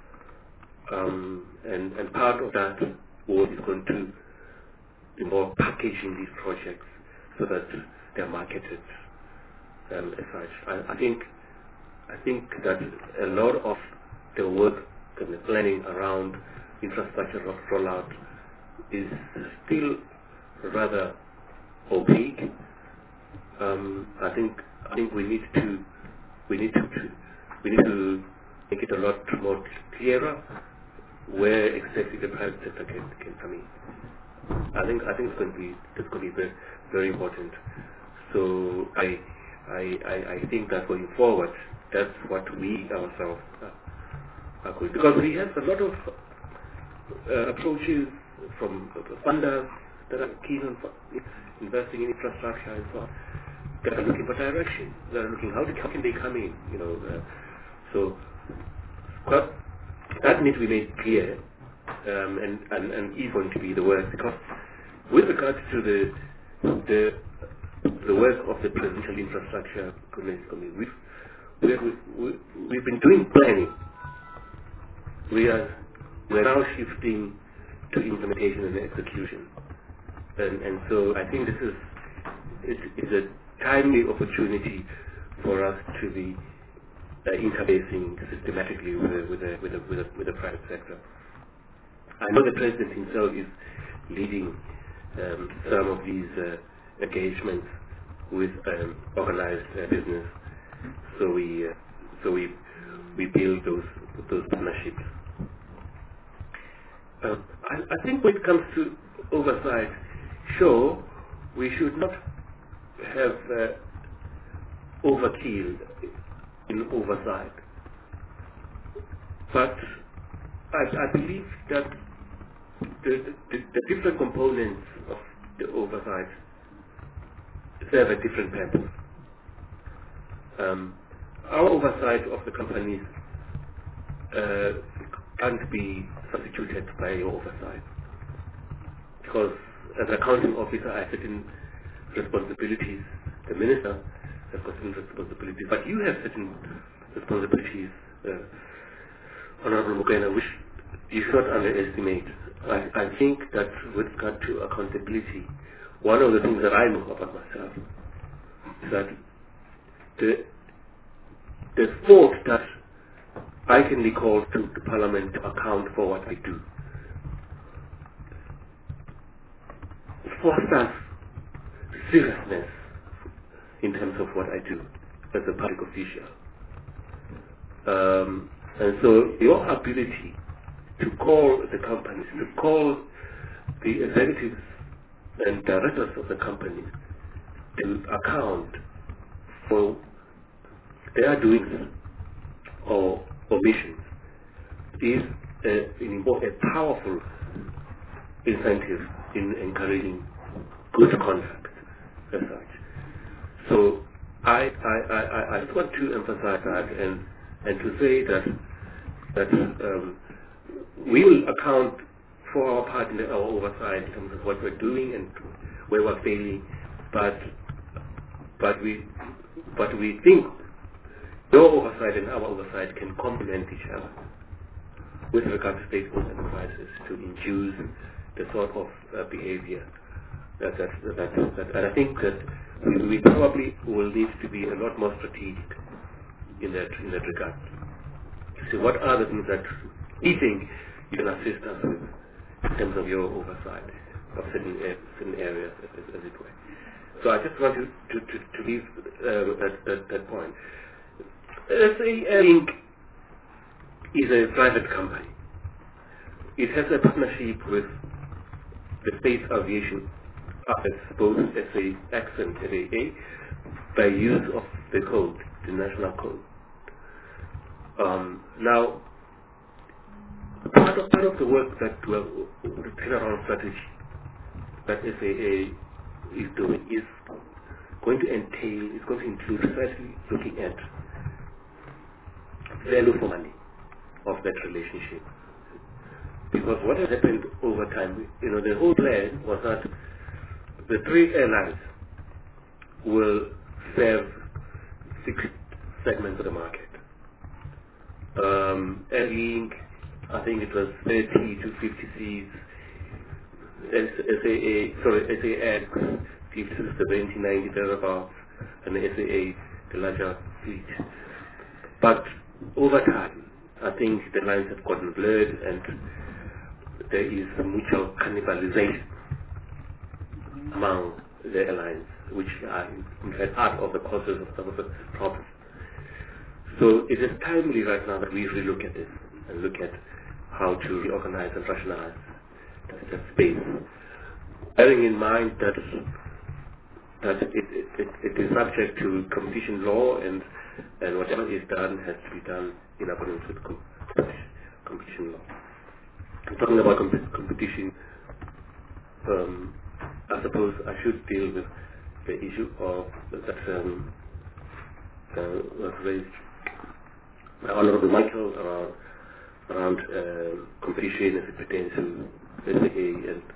And part of that work is going to involve packaging these projects so that they're marketed as such. I think that a lot of the work and the planning around infrastructure rollout is still rather opaque. I think we need to make it a lot more clearer where exactly the private sector can come in. I think it's going to be very, very important. So I think that going forward, that's what we ourselves are going, because we have a lot of approaches from funders that are keen on investing in infrastructure and so on. They are looking for direction. They are looking how can they come in, so that needs to be made clear, and is going to be the work, because with regards to the work of the presidential infrastructure committee, we've been doing planning. We're now shifting to implementation and execution, and so I think it's a timely opportunity for us to be interfacing systematically with the private sector. I know the president himself is leading some of these engagements with organized business, so we build those partnerships. I think when it comes to oversight, sure, we should not have overkill in oversight, but I believe that the different components of the oversight serve a different purpose. Our oversight of the companies can't be substituted by your oversight, because as an accounting officer I have certain responsibilities. The minister has got certain responsibilities, but you have certain responsibilities, Honorable Mugena, which you should not underestimate. I think that with regard to accountability, one of the things that I know about myself is that the thought that I can be called to Parliament to account for what I do fosters seriousness in terms of what I do as a public official. And so your ability to call the companies, to call the executives and directors of the companies to account for their doings or omissions is a powerful incentive in encouraging good conduct as such. So I just want to emphasize that and to say that we will account for our part in our oversight in terms of what we're doing and where we're failing, but we think your oversight and our oversight can complement each other with regard to state-owned enterprises to induce the sort of behavior that and I think that we probably will need to be a lot more strategic in that regard. So what are the things that we think you can assist us with in terms of your oversight of certain areas, as it were. So I just want to leave that point. Let's say Air Link is a private company. It has a partnership with the Space Aviation Office, both SAX and FAA, by use of the code, the national code. Now, part of the work that the turnaround strategy that FAA is doing is going to include precisely looking at value for money of that relationship. Because what has happened over time, the whole plan was that the three airlines will serve 6 segments of the market. Air Link, I think it was 30 to 50 seats. SAX, 50 to 70, 90, thereabouts, and SAA, the larger fleet. But over time, I think the lines have gotten blurred and there is a mutual cannibalization among the airlines, which are in fact part of the causes of some of the problems. So it is timely right now that we relook at this and look at how to reorganize and rationalize that space, bearing in mind that it is subject to competition law, and whatever is done has to be done in accordance with competition law. I'm talking about competition. I suppose I should deal with the issue of that was raised by Honorable Michael around competition as it pertains to SAA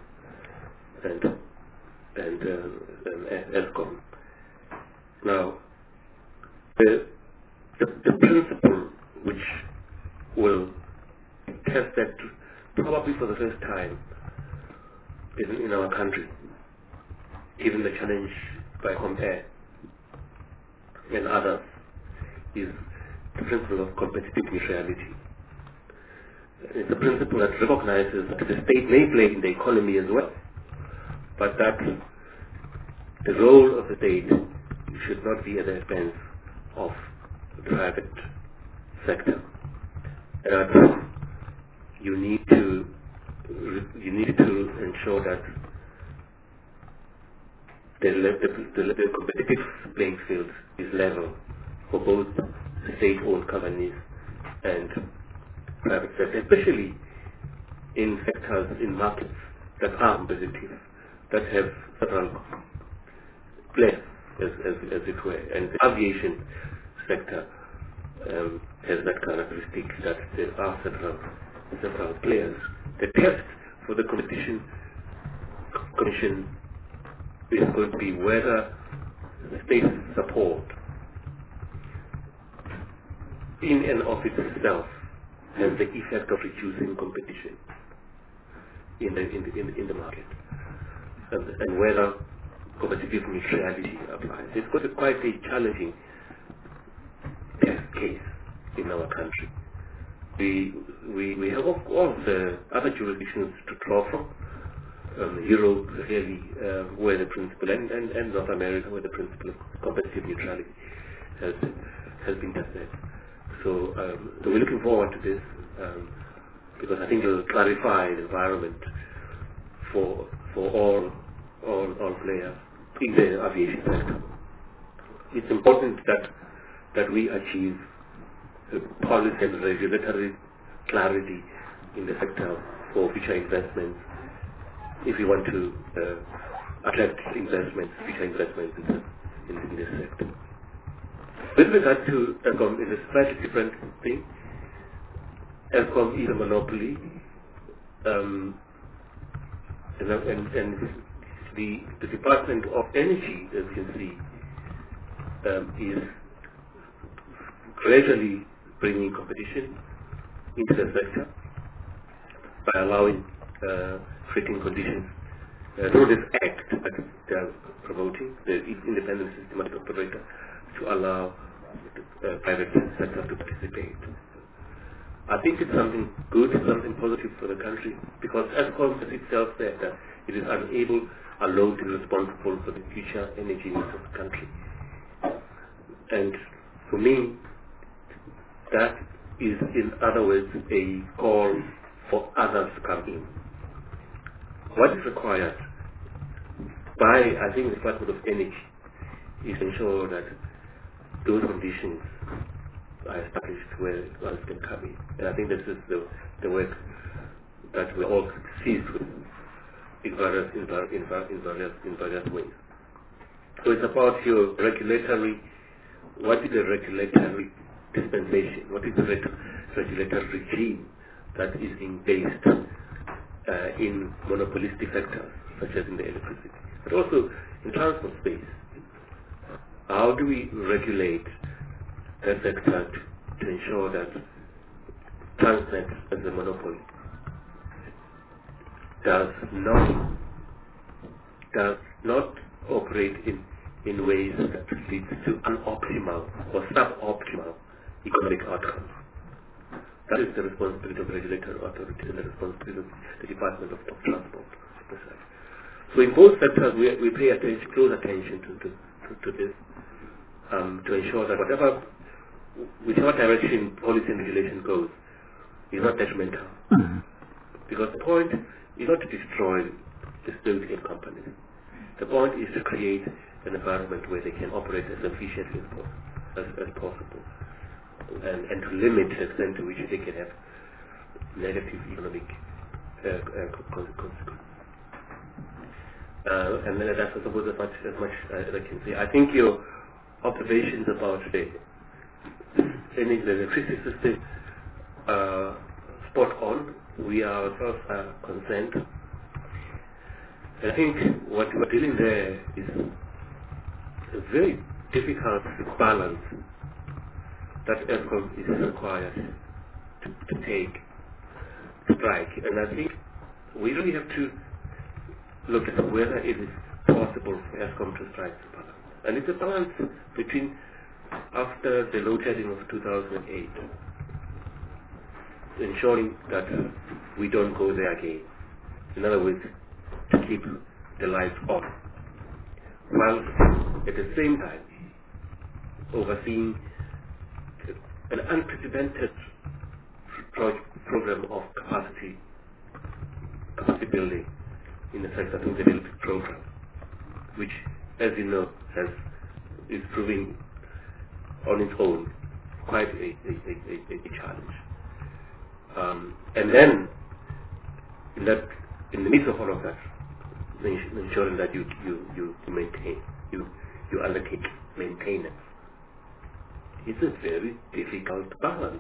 and ESCOM. Now, the principle which will test that probably for the first time in our country, given the challenge by Compare and others, is the principle of competitive neutrality. It's a principle that recognizes that the state may play in the economy as well, but that the role of the state should not be at the expense of the private sector. That you need to ensure that the competitive playing field is level for both state-owned companies and private sector, especially in sectors, in markets that are competitive, that have several players, as it were. And the aviation sector has that characteristic that there are several players. The test for the competition commission is going to be whether the state support in and of itself has the effect of reducing competition in the market, and whether competitive neutrality applies. It's got quite a challenging test case in our country. We have all the other jurisdictions to draw from. Europe, really, where the principle, and North America, where the principle of competitive neutrality has been tested. So we're looking forward to this because I think it will clarify the environment for all players in the aviation sector. It's important that we achieve policy and regulatory clarity in the sector for future investments, if we want to attract future investments in this sector. With regard to ESCOM, it's a slightly different thing. ESCOM is a monopoly, and the Department of Energy, as you can see, is gradually bringing competition into the sector by allowing fitting conditions through this act that they are promoting, the independent systematic operator, to allow the private sector to participate. I think it's something good, something positive for the country, because ESCOM as itself said that it is unable alone to be responsible for the future energy needs of the country. And for me, that is, in other words, a call for others to come in. What is required by, I think, the Department of Energy is to ensure that those conditions are established where others can come in. And I think this is the work that we're all seized with in various ways. So it's about your regulatory, what is the regulatory dispensation, what is the regulatory regime that is being based in monopolistic sectors, such as in the electricity, but also in transport space. How do we regulate that sector to ensure that Transnet as a monopoly does not operate in ways that leads to unoptimal or suboptimal economic outcomes? That is the responsibility of regulatory authorities and the responsibility of the Department of Transport. So in both sectors, we pay close attention to this, to ensure that whichever direction policy and regulation goes is not detrimental. Because the point is not to destroy the still-game companies. The point is to create an environment where they can operate as efficiently as possible, and to limit the extent to which they can have negative economic consequences. And then that's, I suppose, as much as I can say. I think your observations about the electricity system are spot on. We are ourselves concerned. I think what we're dealing there is a very difficult balance that ESCOM is required to take to strike. And I think we really have to look at whether it is possible for ESCOM to strike the balance. And it's a balance between, after the load shedding of 2008, ensuring that we don't go there again. In other words, to keep the lights on, while at the same time overseeing an unprecedented program of capacity building in the sector through the Olympic program, which, as you know, is proving on its own quite a challenge. And then, in the midst of all of that, ensuring that you maintain, you undertake maintenance. It's a very difficult balance.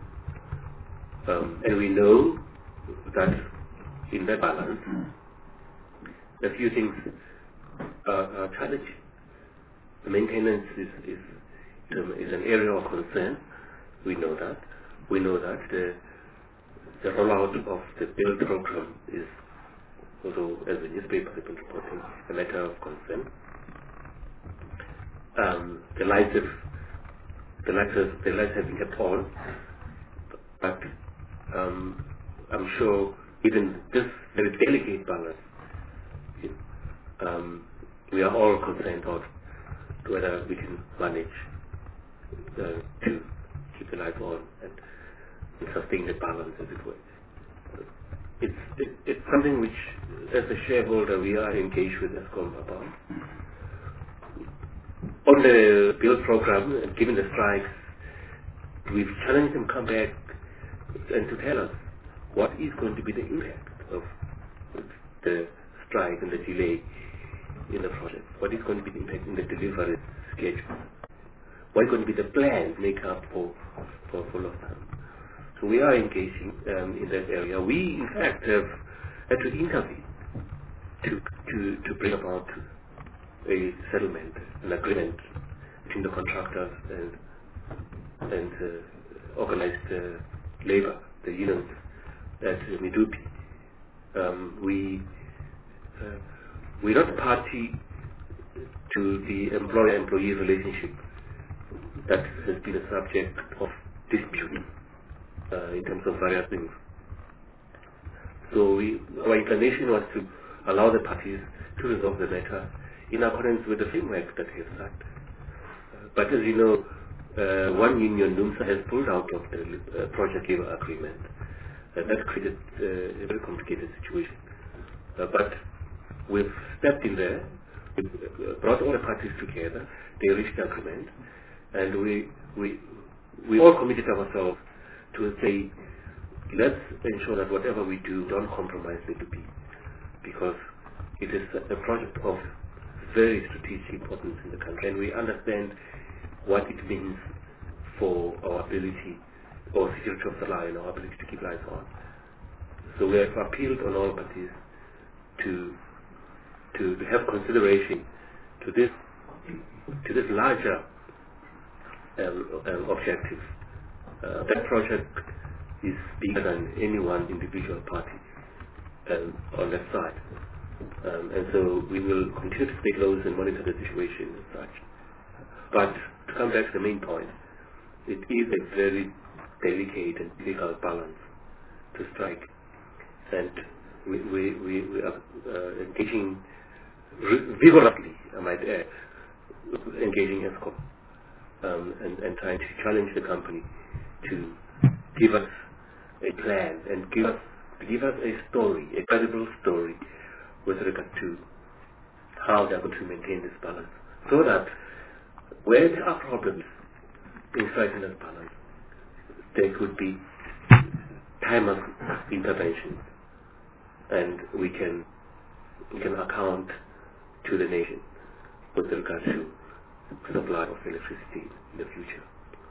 And we know that in that balance, a few things are challenging. The maintenance is an area of concern. We know that. We know that the rollout of the build program is, although as the newspapers have been reporting, a matter of concern. The lights have been kept on, but I'm sure even this very delicate balance, we are all concerned about whether we can manage to keep the lights on and sustain the balance, as it were. It's something which, as a shareholder, we are engaged with ESCOM about. On the build program, and given the strikes, we've challenged them to come back and to tell us what is going to be the impact of the strike and the delay in the project. What is going to be the impact in the delivery schedule? What is going to be the plan make up for lost time? So we are engaging in that area. We, in fact, have had to intervene to bring about a settlement, an agreement between the contractors and organized labor, the unions at Medupi. We're not party to the employer-employee relationship that has been a subject of dispute in terms of various things. So our inclination was to allow the parties to resolve the matter in accordance with the framework that we have set. But as you know, one union, NUMSA, has pulled out of the project labor agreement. That created a very complicated situation. But we've stepped in there, we've brought all the parties together, they reached an agreement, and we all committed ourselves to say, let's ensure that whatever we do, don't compromise Medupi, because it is a project of very strategic importance in the country, and we understand what it means for our ability, or security of supply, and our ability to keep lights on. So we have appealed on all parties to have consideration to this larger objective. That project is bigger than any one individual party on that side. And so we will continue to stay close and monitor the situation as such. But to come back to the main point, it is a very delicate and difficult balance to strike. And we are engaging vigorously, I might add, engaging ESCOM and trying to challenge the company to give us a plan and give us a story, a credible story with regard to how they are going to maintain this balance, so that where there are problems in striking this balance, there could be time of intervention, and we can account to the nation with regard to supply of electricity in the future.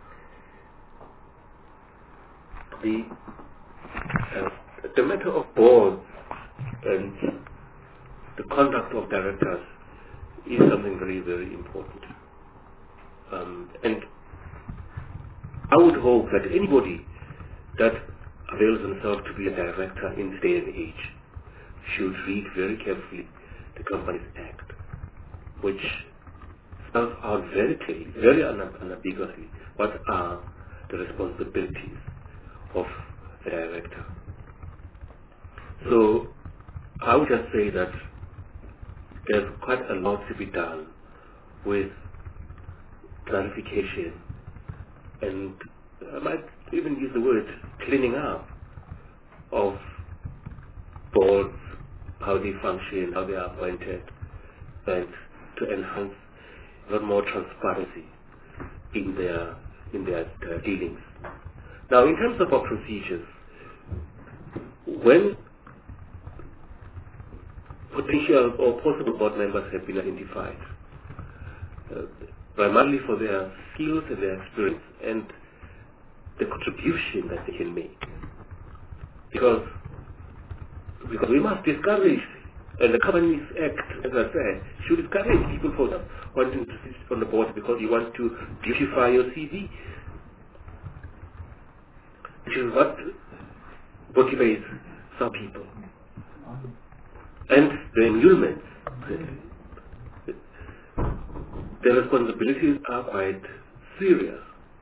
The matter of boards and the conduct of directors is something very, very important. And I would hope that anybody that avails himself to be a director in this day and age should read very carefully the Companies Act, which spells out very clearly, very unambiguously, what are the responsibilities of a director. So I would just say that there's quite a lot to be done with clarification, and I might even use the word cleaning up of boards, how they function, how they are appointed, and to enhance a lot more transparency in their dealings. Now, in terms of our procedures, when potential or possible board members have been identified, primarily for their skills and their experience and the contribution that they can make, because we must discourage, and the Companies Act, as I said, should discourage people from wanting to sit on the board because you want to beautify your CV, which is what motivates some people. And the emoluments, the responsibilities are quite serious.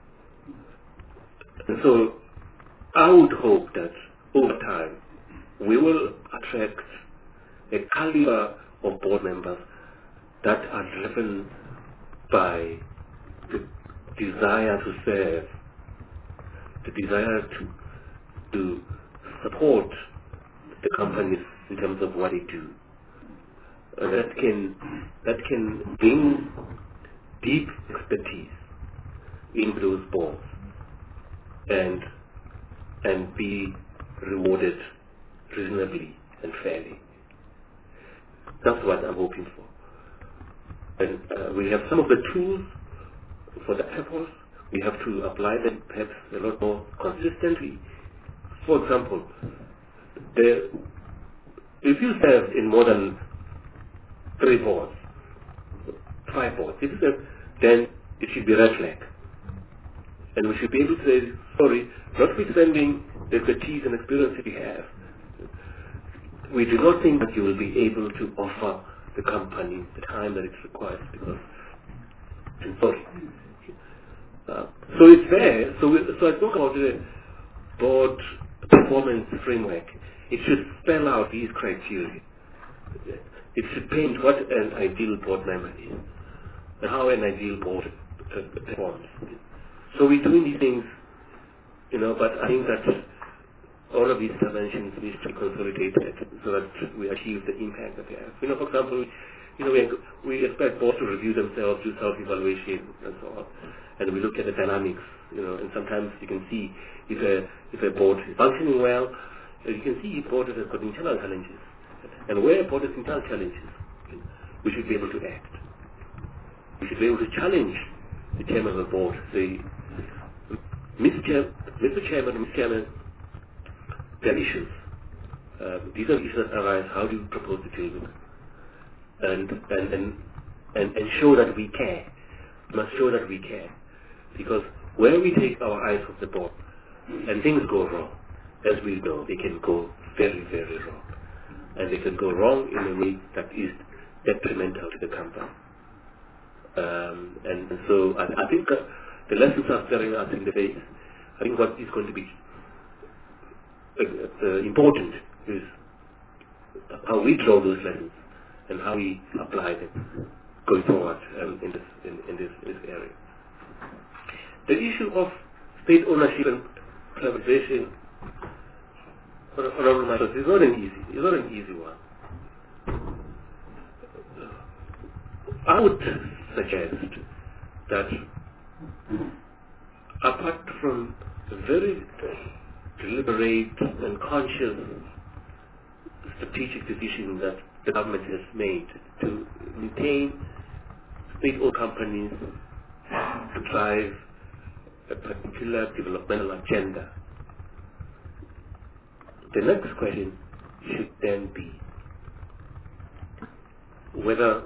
And so I would hope that over time we will attract a caliber of board members that are driven by the desire to serve, the desire to support the companies in terms of what they do. That can bring deep expertise into those boards and be rewarded reasonably and fairly. That's what I'm hoping for. And we have some of the tools for the purpose. We have to apply them perhaps a lot more consistently. For example, if you serve in more than 3 boards, 5 boards, if you serve, then it should be red flag. And we should be able to say, sorry, notwithstanding the expertise and experience that you have, we do not think that you will be able to offer the company the time that it requires because, I'm sorry. So it's there. So I spoke about the board performance framework. It should spell out these criteria. It should paint what an ideal board member is and how an ideal board performs. So we're doing these things, but I think that all of these interventions need to be consolidated so that we achieve the impact that they have. For example, we expect boards to review themselves, do self-evaluation, and so on. And we look at the dynamics, and sometimes you can see if a board is functioning well, you can see if board has got internal challenges. And where a board has internal challenges, we should be able to act. We should be able to challenge the chairman of the board, say, Mr. Chairman, Mr. Chairman, there are issues. These are issues that arise. How do you propose to deal with them? And show that we care. We must show that we care. Because where we take our eyes off the ball and things go wrong, as we know, they can go very, very wrong. And they can go wrong in a way that is detrimental to the company. And so I think the lessons are staring us in the face. I think what is going to be important is how we draw those lessons and how we apply them going forward in this area. The issue of state ownership and privatization, Honorable Members, is not an easy one. I would suggest that apart from a very deliberate and conscious strategic decision that the government has made to maintain state-owned companies to drive a particular developmental agenda, the next question should then be where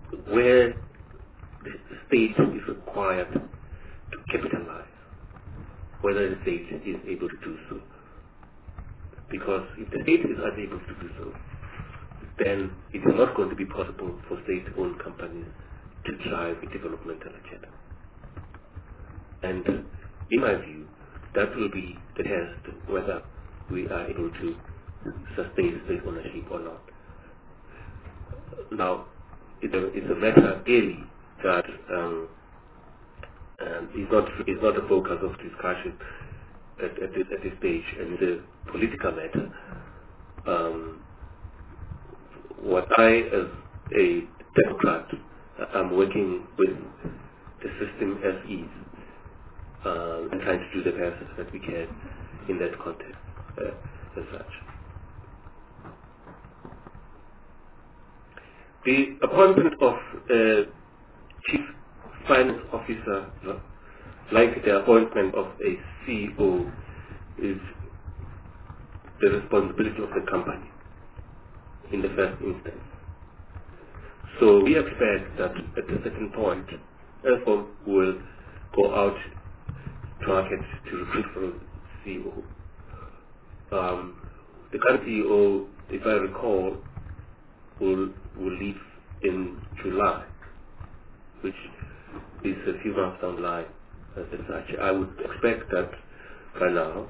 the state is required to capitalize, whether the state is able to do so. Because if the state is unable to do so, then it is not going to be possible for state-owned companies to drive a developmental agenda. And in my view, that will be the test whether we are able to sustain state ownership or not. Now, it's a matter clearly that is not the focus of discussion at this stage, and it's a political matter. What I, as a Democrat, am working with the system as is, and trying to do the best that we can in that context as such. The appointment of chief finance officer, like the appointment of a CEO, is the responsibility of the company in the first instance. So we expect that at a certain point, ERFOM will go out to market to recruit for a CEO. The current CEO, if I recall, will leave in July, which is a few months down the line as such. I would expect that by now,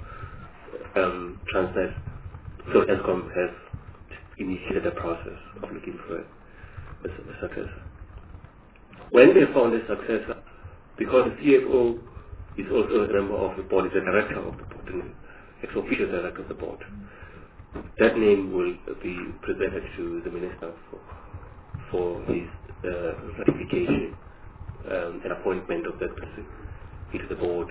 ESCOM has initiated a process of looking for a successor. When they found a successor, because the CFO is also a member of the board, is a director of the board, and ex-officio director of the board, that name will be presented to the minister for his ratification and appointment of that person into the board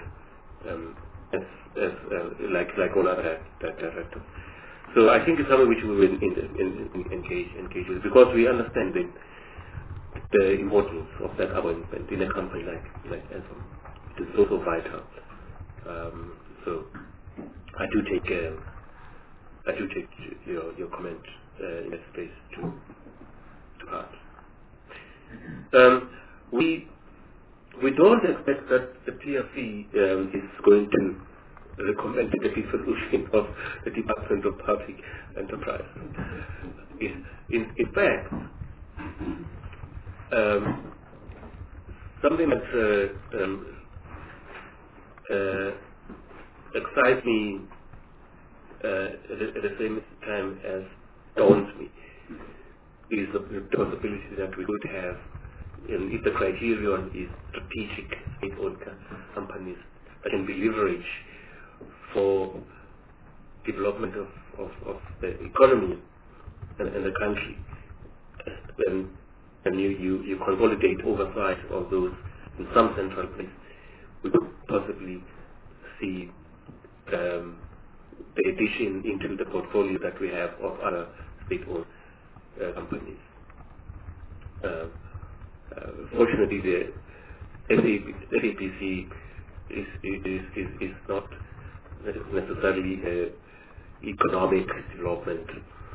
like all other directors. So I think it's something which we will engage with, because we understand the importance of that appointment in a company like ESCOM. It is also vital. So I do take your comment in that space to heart. We don't expect that the PRC is going to recommend the dissolution of the Department of Public Enterprise. In fact, something that excites me at the same time as daunts me is the possibility that we could have, if the criterion is strategic state-owned companies that can be leveraged for development of the economy and the country, and you consolidate oversight of those in some central place, we could possibly see the addition into the portfolio that we have of other state-owned companies. Fortunately, the SAPC is not necessarily economic development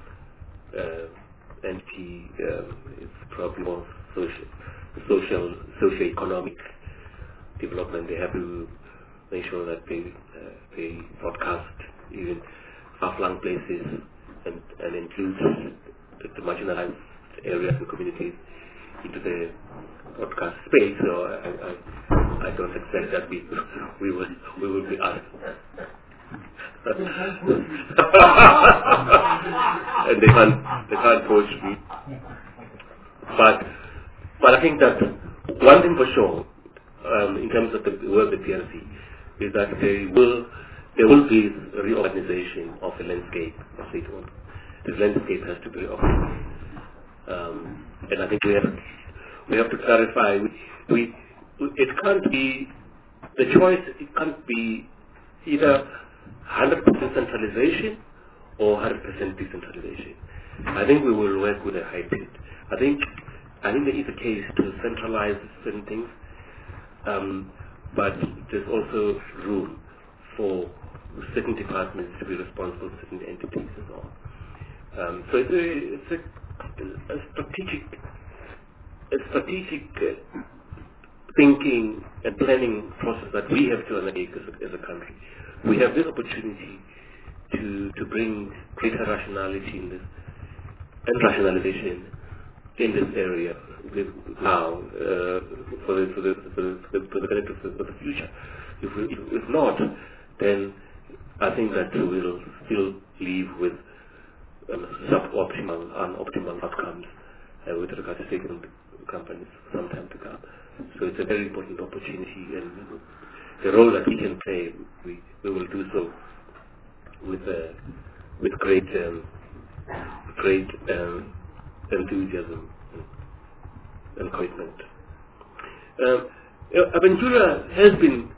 entity. It's probably more socio-economic development. They have to make sure that they broadcast even far-flung places and include the marginalized areas and communities into the broadcast space. So I don't expect that we will be asked And they can't coach me. But I think that one thing for sure, in terms of the work at PRC, is that there will be a reorganization of the landscape of state-owned. This landscape has to be reorganized. And I think we have to clarify. It can't be the choice. It can't be either 100% centralization or 100% decentralization. I think we will work with a hybrid. I think there is a case to centralize certain things, but there's also room for certain departments to be responsible for certain entities as well. So it's a strategic thinking and planning process that we have to undertake as a country. We have this opportunity to bring greater rationality in this and rationalization in this area now for the benefit of the future. If not, then I think that we'll still leave with suboptimal, unoptimal outcomes with regard to state-owned companies for some time to come. So it's a very important opportunity, and the role that we can play, we will do so with great enthusiasm and commitment. Aventura has been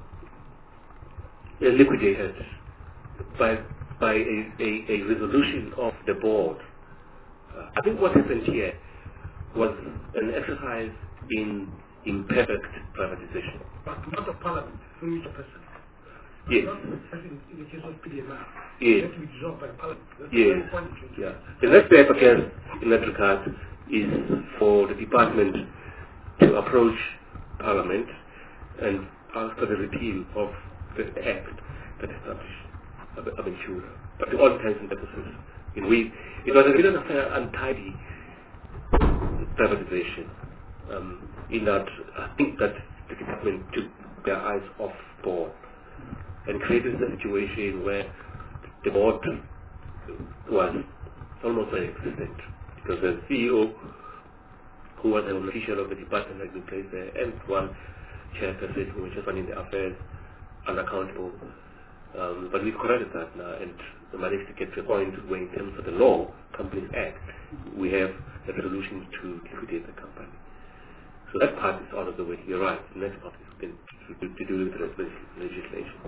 liquidated by a resolution of the board. I think what happened here was an exercise in imperfect privatization. But not of Parliament, through each person. Yes. Not in the case of PDMR. Yes. It has to be dissolved by Parliament. That's Yes. very important. Yeah. The next step, I guess, in that regard, is for the department to approach Parliament and ask for the repeal of the act that established Aventura. But to all intents and purposes, it was a bit of an untidy privatization. In that, I think that the department took their eyes off board and created a situation where the board was almost non-existent, because the CEO, who was an official of the department, had been placed there, and one chairperson who was just running the affairs, unaccountable. But we've corrected that now and managed to get to a point where, in terms of the law, Companies Act, we have a resolution to liquidate the company. So that part is out of the way. You're right. The next part is to do with the legislation.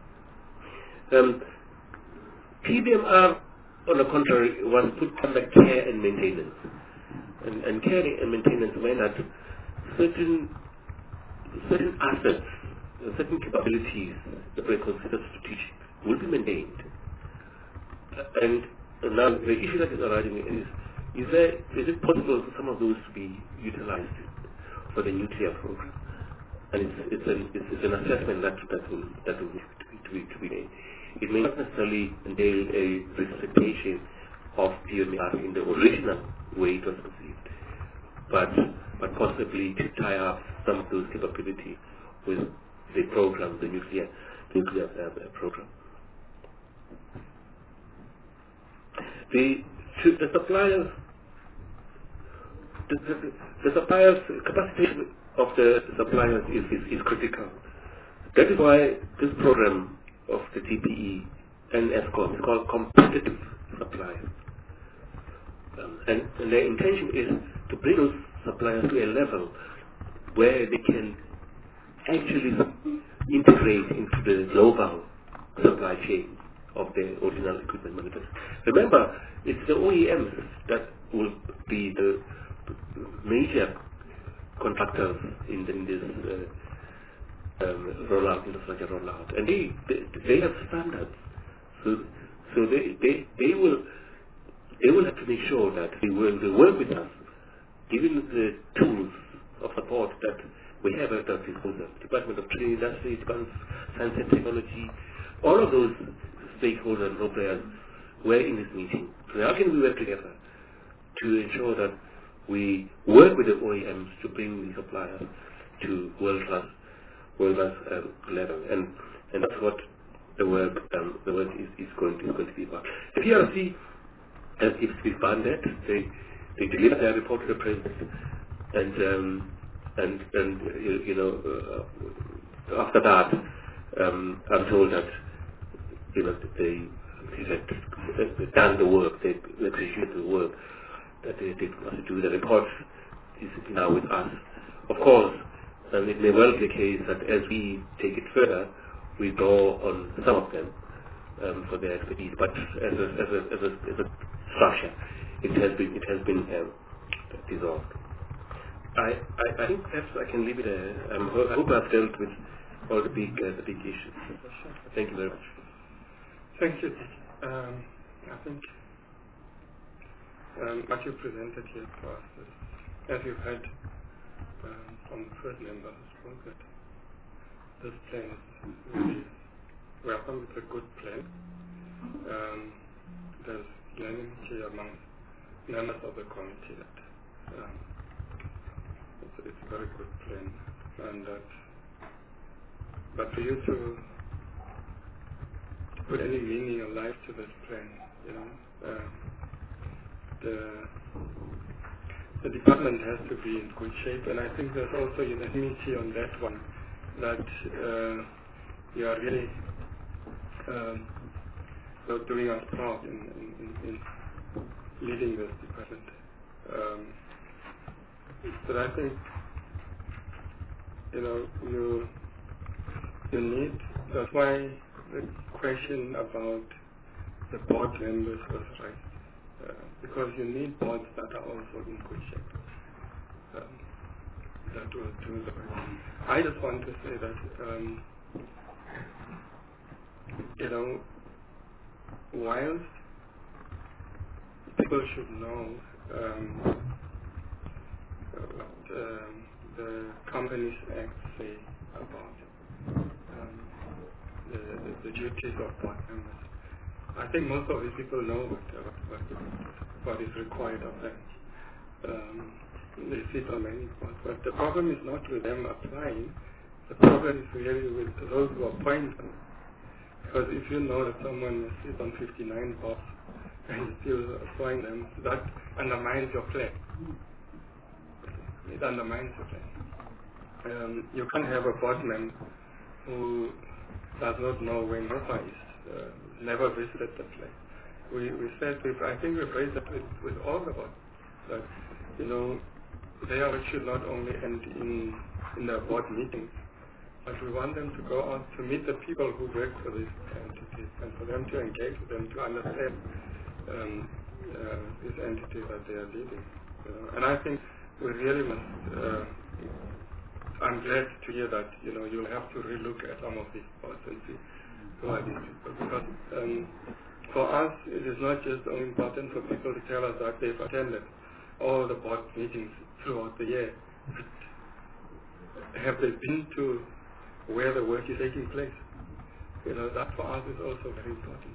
PBMR, on the contrary, was put under care and maintenance. And care and maintenance meant that certain assets, certain capabilities that were considered strategic will be maintained. And now the issue that is arising is it possible for some of those to be utilized for the nuclear program? And it's an assessment that will need to be made. It may not necessarily entail a resuscitation of PMR in the original way it was conceived, but possibly to tie up some of those capabilities with the program, the nuclear program. The suppliers, capacity of the suppliers is critical. That is why this program of the TPE and ESCOM is called competitive suppliers. And their intention is to bring those suppliers to a level where they can actually integrate into the global supply chain of the original equipment manufacturers. Remember, it's the OEMs that will be the major contractors in this infrastructure rollout, and they have standards. So they will have to make sure that they work with us, given the tools of support that we have at our disposal. Department of Trade, Industry, Department of Science and Technology, all of those stakeholders and role players were in this meeting. So how can we work together to ensure that we work with the OEMs to bring the suppliers to world-class level? And that's what the work is going to be about. The PRC has disbanded. They delivered their report to the president, and after that, I'm told that they had done the work, they executed the work that they did to do. The report is now with us. Of course, it may well be the case that as we take it further, we draw on some of them for their expertise, but as a structure, it has been dissolved. I think perhaps I can leave it there. I hope I've dealt with all the big issues. Thank you very much. Thank you. I think what you presented here to us is, as you've heard from the first member who spoke, that this plan is really welcome. It's a good plan. There's unanimity among members of the committee that it's a very good plan, and that. But for you to put any meaning or life to this plan, the department has to be in good shape, and I think there's also unanimity on that one, that you are really doing us proud in leading this department. But I think you need. That's why the question about the board members was raised, because you need boards that are also in good shape, that will do the work. I just want to say that whilst people should know what the Companies Act say about the duties of board members. I think most of these people know what is required of them. They sit on many boards, but the problem is not with them applying. The problem is really with those who appoint them. Because if you know that someone sits on 59 boards and you still appoint them, that undermines your plan. It undermines your plan. You can't have a board member who does not know where NOFA is, never visited the place. We said, I think we've raised that with all the boards, that, their work should not only end in their board meetings, but we want them to go out to meet the people who work for these entities, and for them to engage with them, to understand this entity that they are leading. And I think we really must, I'm glad to hear that, you'll have to relook at some of these boards and see who are these people. Because for us, it is not just only important for people to tell us that they've attended all the board meetings throughout the year, but have they been to where the work is taking place? That for us is also very important.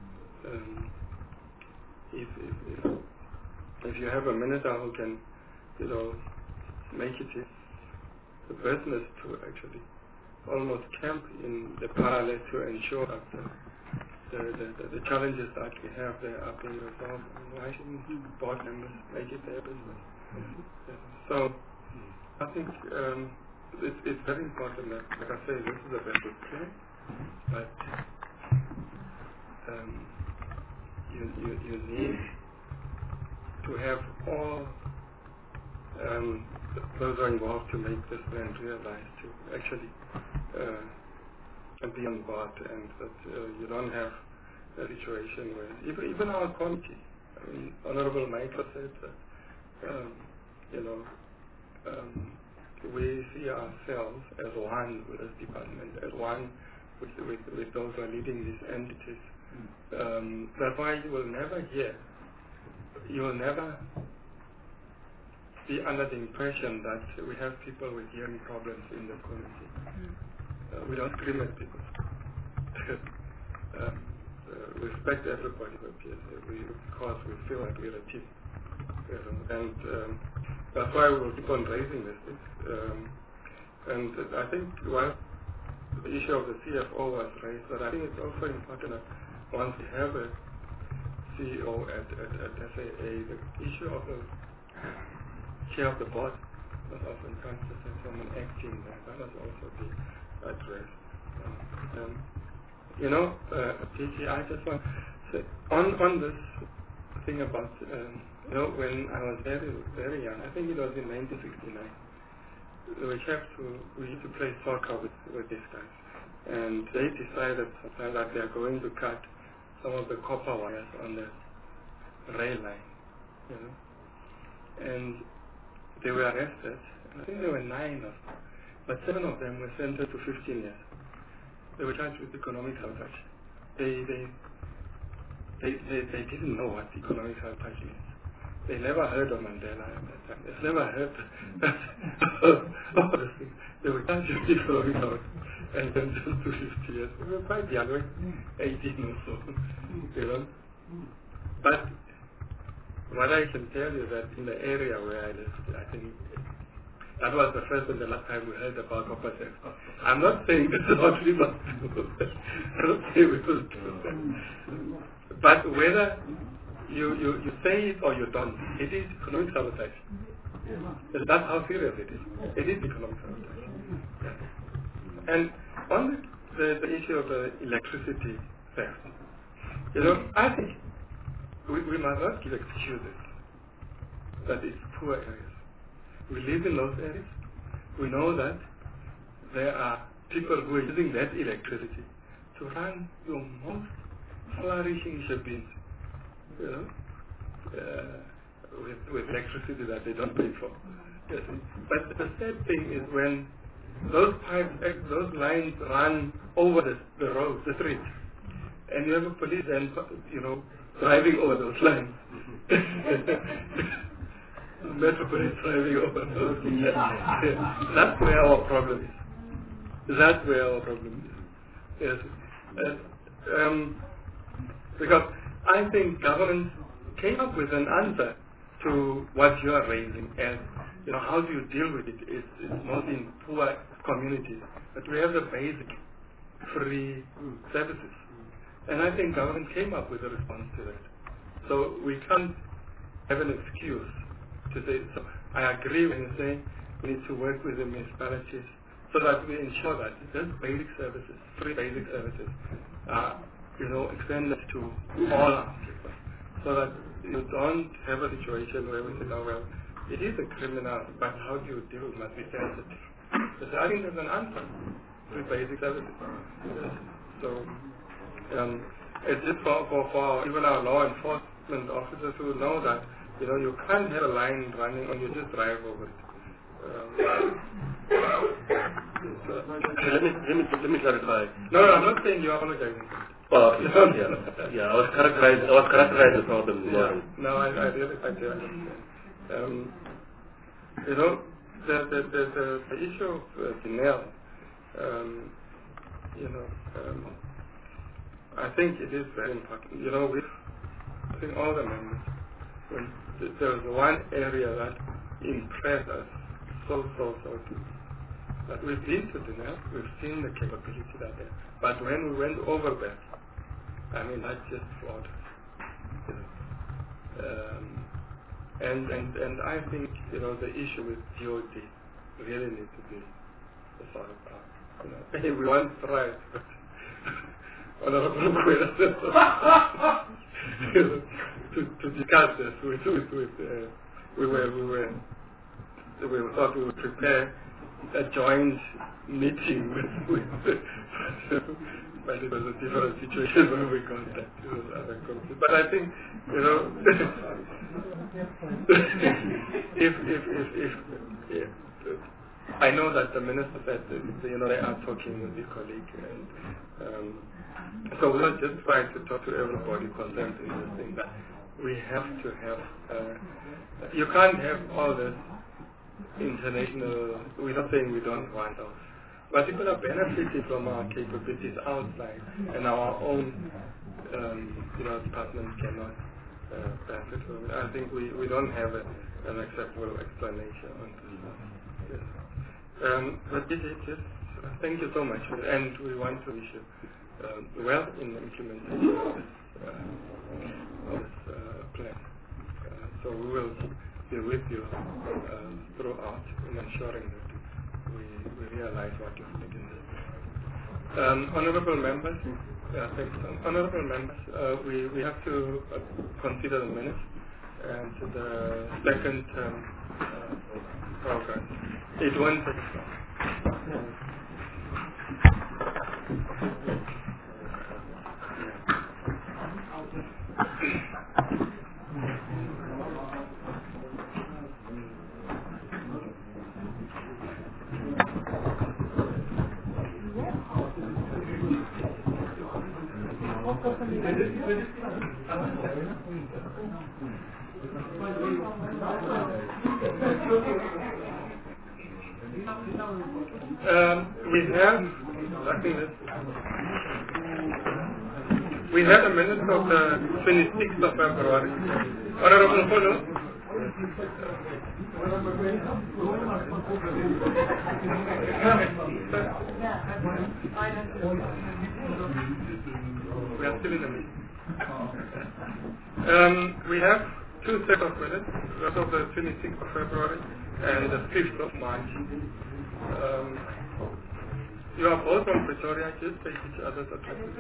If you have a minister who can, make it the business to actually almost camp in the parallel to ensure that the challenges that we have there are being resolved, why shouldn't board members make it their business? So I think it's very important that, like I say, this is a very good plan, but you need to have all those are involved to make this plan realized, to actually be on board, and that you don't have a situation where even our committee, Honorable Michael said that we see ourselves as one with this department, as one with those who are leading these entities. That's why you will never be under the impression that we have people with hearing problems in the community. We don't scream at people. We respect everybody who appears here because we feel like we're a team. And that's why we will keep on raising this. And I think the issue of the CFO was raised, but I think it's also important that once we have a CEO at SAA, the issue of the chair of the board was often considered someone acting there. That was also be addressed. Gigi, I just want to say, on this thing about, when I was very, very young, I think it was in 1969, we used to play soccer with these guys. And they decided that they are going to cut some of the copper wires on the rail line, And they were arrested. I think there were 9 of them, but 7 of them were sentenced to 15 years. They were charged with economic sabotage. They didn't know what economic sabotage is. They never heard of Mandela at that time. They never heard of this thing. They were charged with economic sabotage and sentenced to 50 years. They were quite young, 18 or so, But what I can tell you that in the area where I lived, I think that was the first and the last time we heard about copper theft. I'm not saying this is what we must do. I'm not saying we must do that. But whether you say it or you don't, it is economic sabotage. That's how serious it is. It is economic sabotage. Yeah. And on the issue of the electricity theft, I think we must not give excuses that it's poor areas. We live in those areas. We know that there are people who are using that electricity to run your most flourishing ship-ins, with electricity that they don't pay for. Yes. But the sad thing is when those pipes, those lines run over the road, the street, and you have a police then, driving over those lines. Metro police driving over those lines. That's where our problem is. That's where our problem is. Yes. Because I think government came up with an answer to what you are raising as, how do you deal with it? It's not in poor communities, but we have the basic free services. And I think government came up with a response to that. So we can't have an excuse to say, so I agree when you say we need to work with the municipalities so that we ensure that those basic services, free basic services, are, extended to all our people. So that you don't have a situation where we say, oh well, it is a criminal, but how do you deal with it must be sensitive. So I think there's an answer to basic services. So it's just for even our law enforcement officers who know that you can't have a line running and you just drive over it. Let me clarify. No, I'm not saying you're apologizing. Oh, okay. Yeah. I was characterized the problem. Yeah. No, I really understand. The issue of Dinel, I think it is very important. I think all the members, there was one area that impressed us so. That we've been to Dinel, we've seen the capability that there. But when we went over there, that just flawed us. And I think, the issue with DOD really needs to be sorted out. We once tried, Honorable Kwela, to discuss this we thought we would prepare a joint meeting with but it was a different situation when we got that to other countries. But I think, if I know that the minister said that, they are talking with his colleague, and so we're not just trying to talk to everybody concerned in this thing, that we have to have, you can't have all this international, we're not saying we don't want those, but people are benefiting from our capabilities outside, and our own department cannot benefit from it. I think we don't have an acceptable explanation on this. Yes. But just Thank you so much, and we want to wish you well in the implementation of this plan. So we will be with you throughout in ensuring that we realize what you said in this. Honorable members, honorable members, we have to consider the minutes and the second program. It won't take long. We have a minute of the 26th of February. Honorable Follow. We are still in the meeting. We have two sets of minutes, that of the 26th of February and the 5th of March. You are both from Pretoria, just take each other's addresses.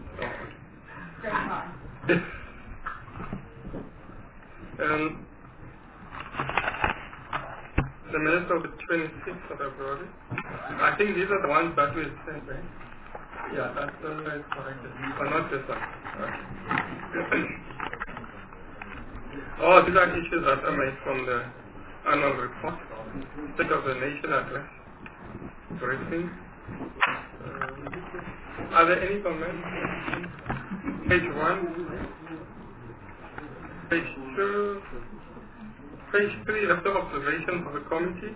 The minutes of the 26th of February. I think these are the ones that we sent, right? Yeah, that's the right correct. But not this one. Oh, these are issues that are made from the annual report. State of the Nation address. Briefing. Are there any comments? Page 1, page 2, page 3, that's the observation of the committee.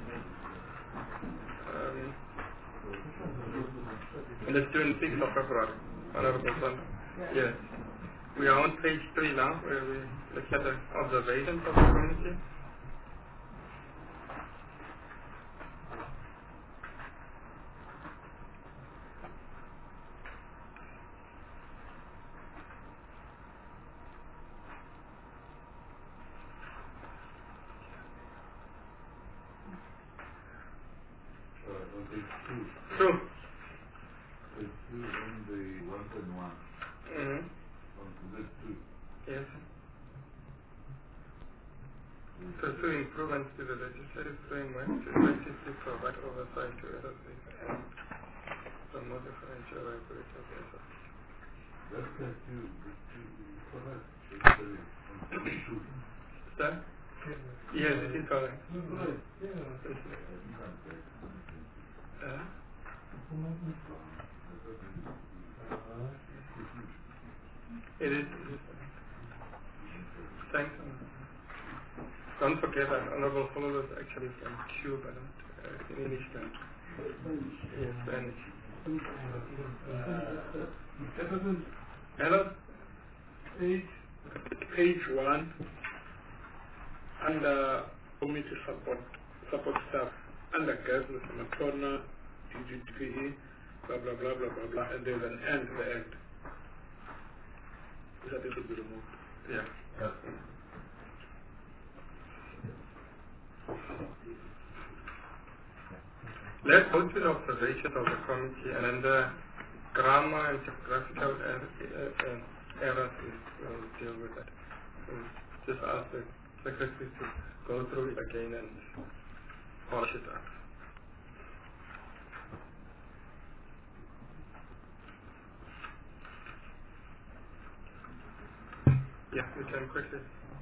And the 26th of February, Honorable Son. Yes. We are on page 3 now, where we look at the observations of the committee. True. It's on the 1.1. On the 2. Yes. So to improvements to the legislative framework to effectively provide oversight to SSA and promote differential regulatory process. That's correct. Sir? Yes, it is correct. It is. Thanks. Don't forget that Honorable Follow is actually from Cuba, in English land. Yes, Spanish. Hello? Page 1, under committee support staff, under guest, Mr. Matona, DGPE, blah, blah, blah, blah, blah, blah, and there's an end at the end. That should be removed. Yeah. Let's go to the observation of the committee, and then the grammar and graphical errors, we'll deal with that. So just ask the secretary to go through it again and polish it up. Yeah, you can quickly.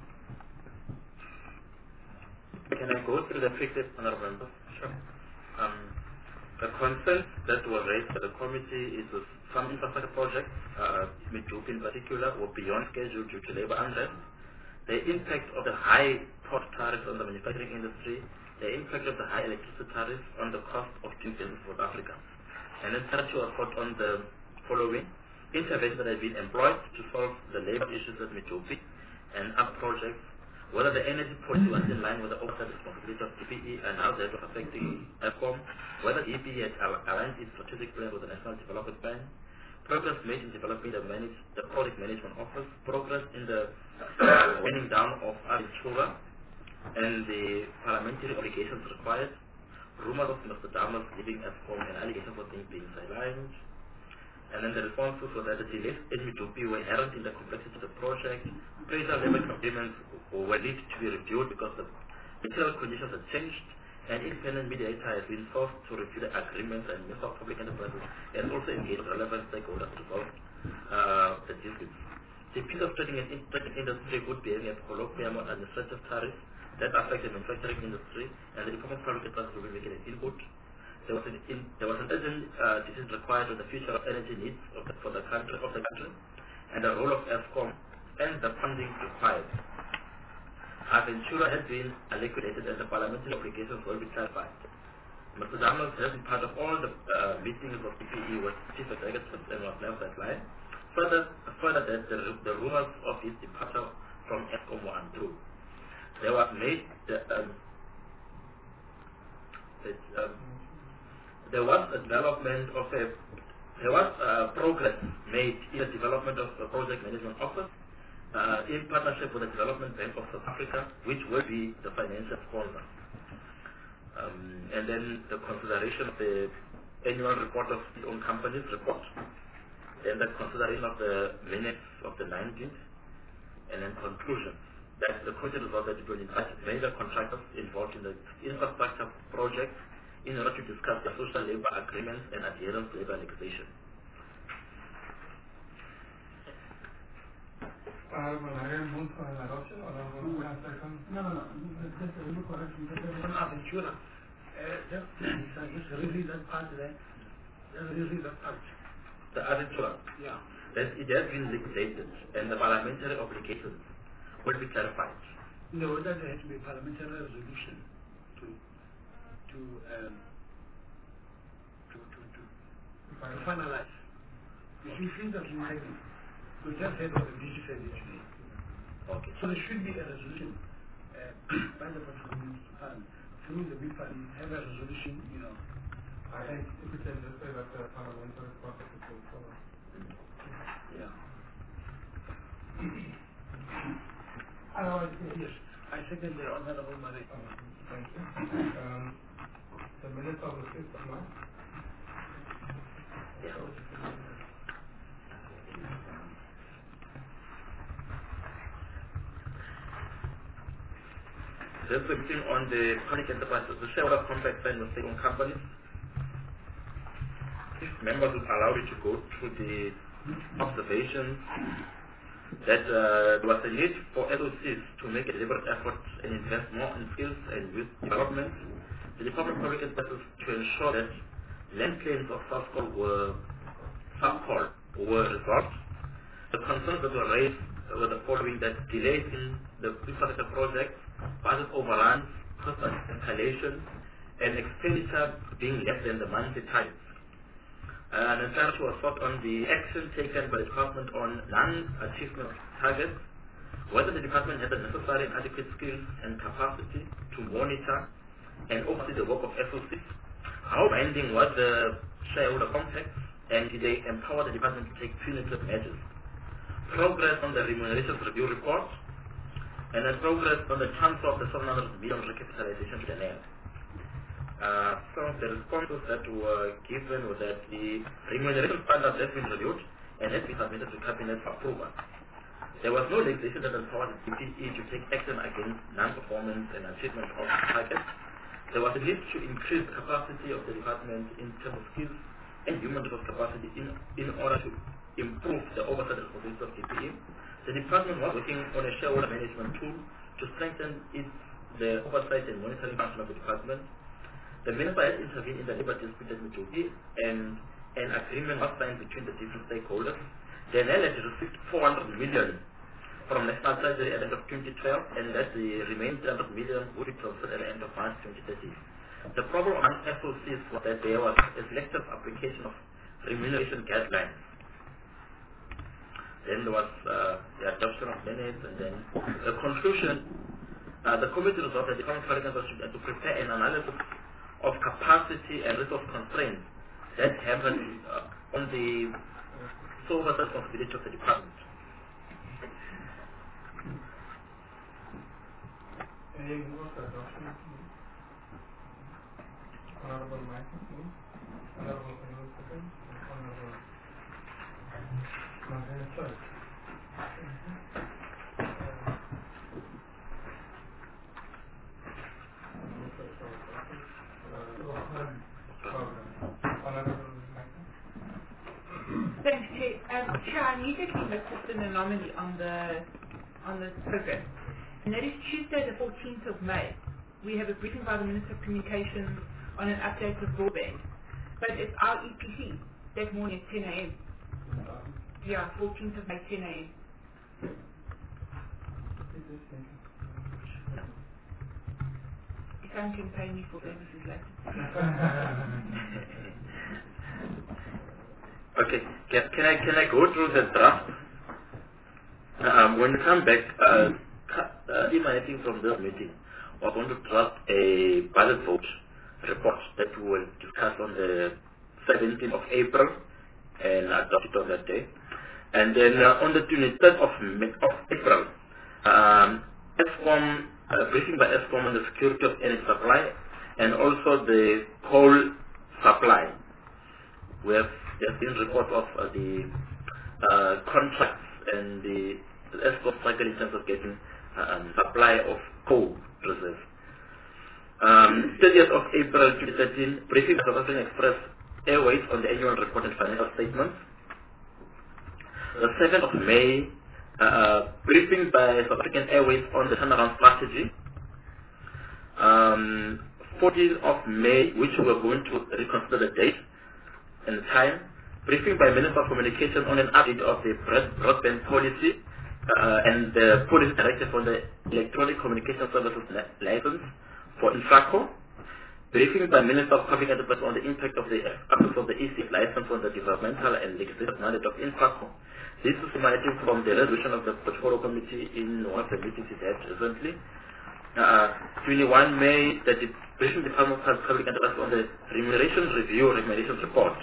Can I go through the fixed honorable members? Sure. The concerns that were raised by the committee is some infrastructure projects, Medupi in particular, were beyond schedule due to labor unrest. The impact of the high port tariffs on the manufacturing industry, the impact of the high electricity tariffs on the cost of doing business with Africa. And then start to report on the following interventions that have been employed to solve the labor issues at Medupi and other projects whether the energy policy was in line with the oversight responsibility of DPE and how that was affecting EFCOM, whether DPE had aligned its strategic plan with the National Development Plan, progress made in developing the project management office, progress in the winding down of Aventura, and the parliamentary obligations required, rumors of Mr. Damas leaving EFCOM and allegations of things being sidelined, and then the responses were that the delays in Medupi were inherent in the complexity of the project, appraisal level agreements were needed to be reviewed because the material conditions had changed, and independent mediator has been forced to review the agreements, and Minister of Public Enterprises has also engaged relevant stakeholders to resolve the disputes. The piece of trading and industry would be having a colloquium on administrative tariffs that affect the manufacturing industry, and the Department of Public Enterprises will be making an input. There was an urgent decision required on the future of energy needs of the country, and the role of EFCOM and the funding required. Aventura has been liquidated and the parliamentary obligations will be clarified. Mr. Damas has been part of all the meetings of DPE with chief executives and was never sidelined. Further that the rumors of his departure from EFCOM were untrue. There was progress made in the development of the project management office in partnership with the Development Bank of South Africa, which will be the financial sponsor. And then the consideration of the annual report of its own company's report, then the consideration of the minutes of the 19th, and then conclusion that the committee resolved that it will invite major contractors involved in the infrastructure project in order to discuss the social labor agreements and adherence to labor legislation. I am moved for an adoption or second? No. Just a little correction. On Aventura, just really that part there. Really that part. The Aventura? Yeah. That it has been liquidated and the parliamentary obligations will be clarified. No, that there has to be a parliamentary resolution to finalize. If you feel that we just had what the DG said today. Okay. So there should be a resolution by the fund through the big fund, have a resolution, I think if we can just say that the parliamentary process is going forward. Yeah. Yes, I second the Honorable Mane. Thank you. The minutes of the 5th of March. Just focusing on the public enterprises, the shareholder contract signed with state-owned companies. If members would allow you to go through the observations that there was a need for SOCs to make a deliberate effort and invest more in skills and youth development. The Department of Public Enterprises to ensure that land claims of Southcol were resolved. The concerns that were raised were the following: that delays in the infrastructure project, budget overruns, cost escalation, and expenditure being less than the monthly targets. An clarity was sought on the action taken by the department on non-achievement targets, whether the department had the necessary and adequate skills and capacity to monitor and oversee the work of SOCs, how binding was the shareholder compact, and did they empower the department to take punitive measures. Progress on the remunerations review report, and then progress on the transfer of the 700 million recapitalization to the NAM. Some of the responses that were given were that the remuneration standards have been reviewed and has been submitted to Cabinet for approval. There was no legislation that empowered the DPE to take action against non-performance and achievement of targets. There was a need to increase the capacity of the department in terms of skills and human resource capacity in order to improve the oversight responsibility of DPE. The department was working on a shareholder management tool to strengthen the oversight and monitoring function of the department. The minister has intervened in the labor dispute at Medupi, and an agreement was signed between the different stakeholders. The NL had received 400 million from National Treasury at the end of 2012, and that the remaining 300 million would be transferred at the end of March 2030. The problem on SOCs was that there was a selective application of remuneration guidelines. Then there was the adoption of minutes, and then the conclusion the committee resolved that the Common Public Council should to prepare an analysis of capacity and resource constraints that happen on the sole responsibility of the department. Any more adoption? Honorable Michael, please. Honorable Penal Second. Honorable Mandela Church. Thanks, Chair. Chair, I immediately noticed an anomaly on the program, and that is Tuesday the 14th of May. We have a briefing by the Minister of Communications on an update of broadband, but it's our EPC that morning at 10 a.m. Yeah, 14th of May, 10 a.m. If someone can pay me for services later. Okay, can I go through the draft? When we come back, emanating from this meeting, we're going to draft a ballot vote report that we will discuss on the 17th of April and adopt it on that day. And then on the 23rd of April, ESCOM, briefing by ESCOM on the security of energy supply and also the coal supply. There's been reports of the contracts and the ESCOM cycle in terms of getting supply of coal reserves. 30th of April 2013, briefing by South African Express Airways on the annual report and financial statements. The 7th of May, briefing by South African Airways on the turnaround strategy. 14th of May, which we are going to reconsider the date and the time, briefing by Minister of Communication on an update of the broadband policy and the policy directive on the electronic communication services license for Infraco. Briefing by Minister of Public Enterprise on the impact of the absence of the EC license on the developmental and legislative mandate of Infraco. This is emanating from the resolution of the Portfolio Committee in one of the meetings it had recently. 21 May, the briefing Department of Public Enterprise on the remuneration review recommendation report.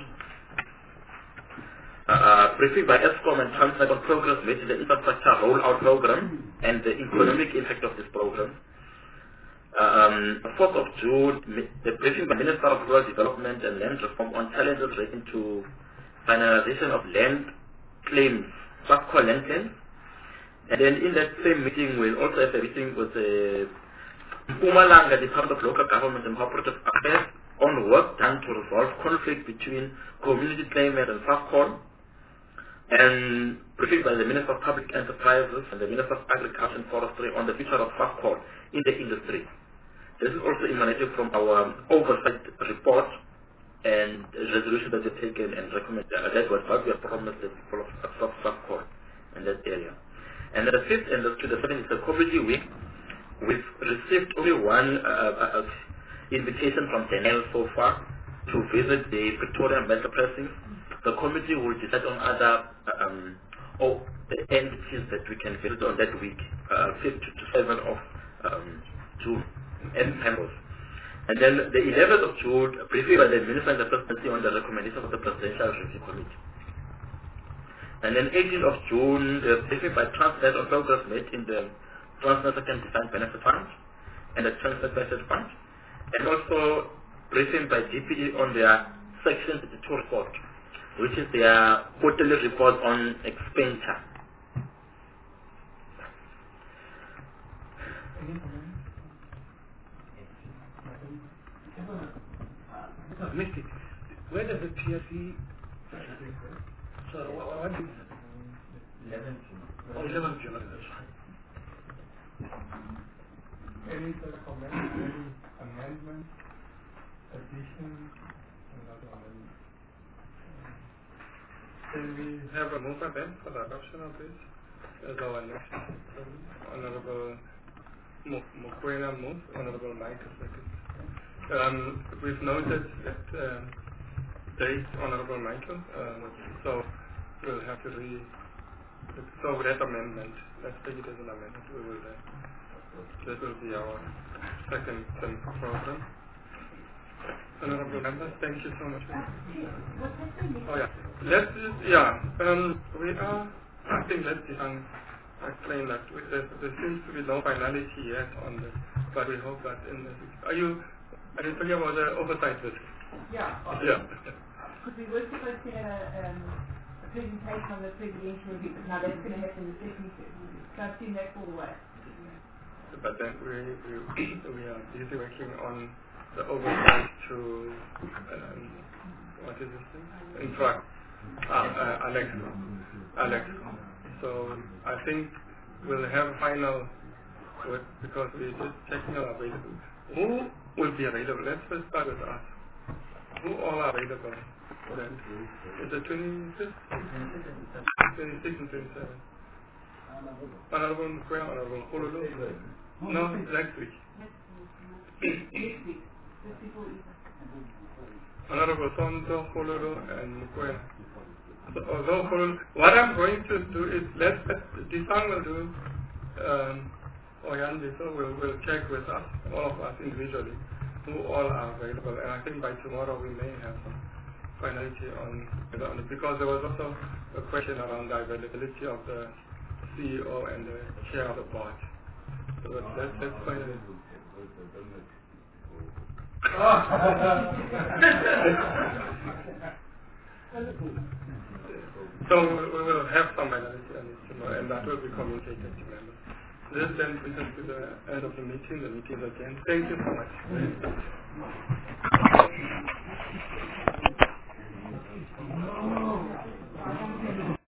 Briefing by ESCOM and Transnet on progress made in the infrastructure rollout program and the economic impact of this program. 4th of June, the briefing by Minister of Rural Development and Land Reform on challenges relating to finalization of land claims, FAFCO land claims. And then in that same meeting, we'll also have a meeting with the Mpumalanga Department of Local Government and Cooperative Affairs on work done to resolve conflict between community claimant and FAFCO. And briefing by the Minister of Public Enterprises and the Minister of Agriculture and Forestry on the future of FAFCO in the industry. This is also emanated from our oversight report and resolution that we've taken and recommend that was what we have promised the people of FAFCO in that area. And the 5th and to the 7th is the community week. We've received only one invitation from Daniel so far to visit the Pretoria Metro Pressing. The committee will decide on other entities that we can visit on that week, 5th to 7th of June, and Campus. And then the 11th of June, briefing by the Minister and the Presidency on the recommendation of the Presidential Review Committee. And then 18th of June, the briefing by Transnet on progress made in the Transnet Second Defined Benefit Fund and the Transnet Benefit Fund. And also briefing by DPE on their Section 32 report, which is their quarterly report on expenditure. Missed it. Where does the PRC? So what is 11th July. Oh, 11th July, that's right. Any other comments, any amendments, additions, another amendment? Can we have a mover then for the adoption of this as our next? Honorable Mokoena moves, Honorable Michael seconds. We've noted that date, Honorable Michael, so we'll have to so that amendment, let's take it as an amendment, we will That will be our second program. Honorable members, thank you so much. Oh yeah, we are. I think let's explain that there seems to be no finality yet on this, but we hope that in the. Are you talking about the oversight visit? Yeah. Yeah. Because we were supposed to have a presentation on the presidential review, but now that's going to happen the second week. So I've seen that fall away. But then we are busy working on the oversight to what is this thing? Interact. Alex. So I think we'll have final work because we're just checking our available. Who will be available? Let's first start with us. Who all are available for that? Is it 25th? 26th and 27th? Honorable Mkwea, Honorable Kololo? No, next week. Honorable Sonto, Kololo, and Mkwea. So, although what I'm going to do is Disang will do Oyandi, so we'll check with us, all of us individually, who all are available. And I think by tomorrow we may have some finality on it, because there was also a question around the availability of the CEO and the chair of the board. So let's find it. So we will have some finality on this tomorrow, and that will be communicated to members. This then brings us to the end of the meeting. The meeting is again. Thank you so much.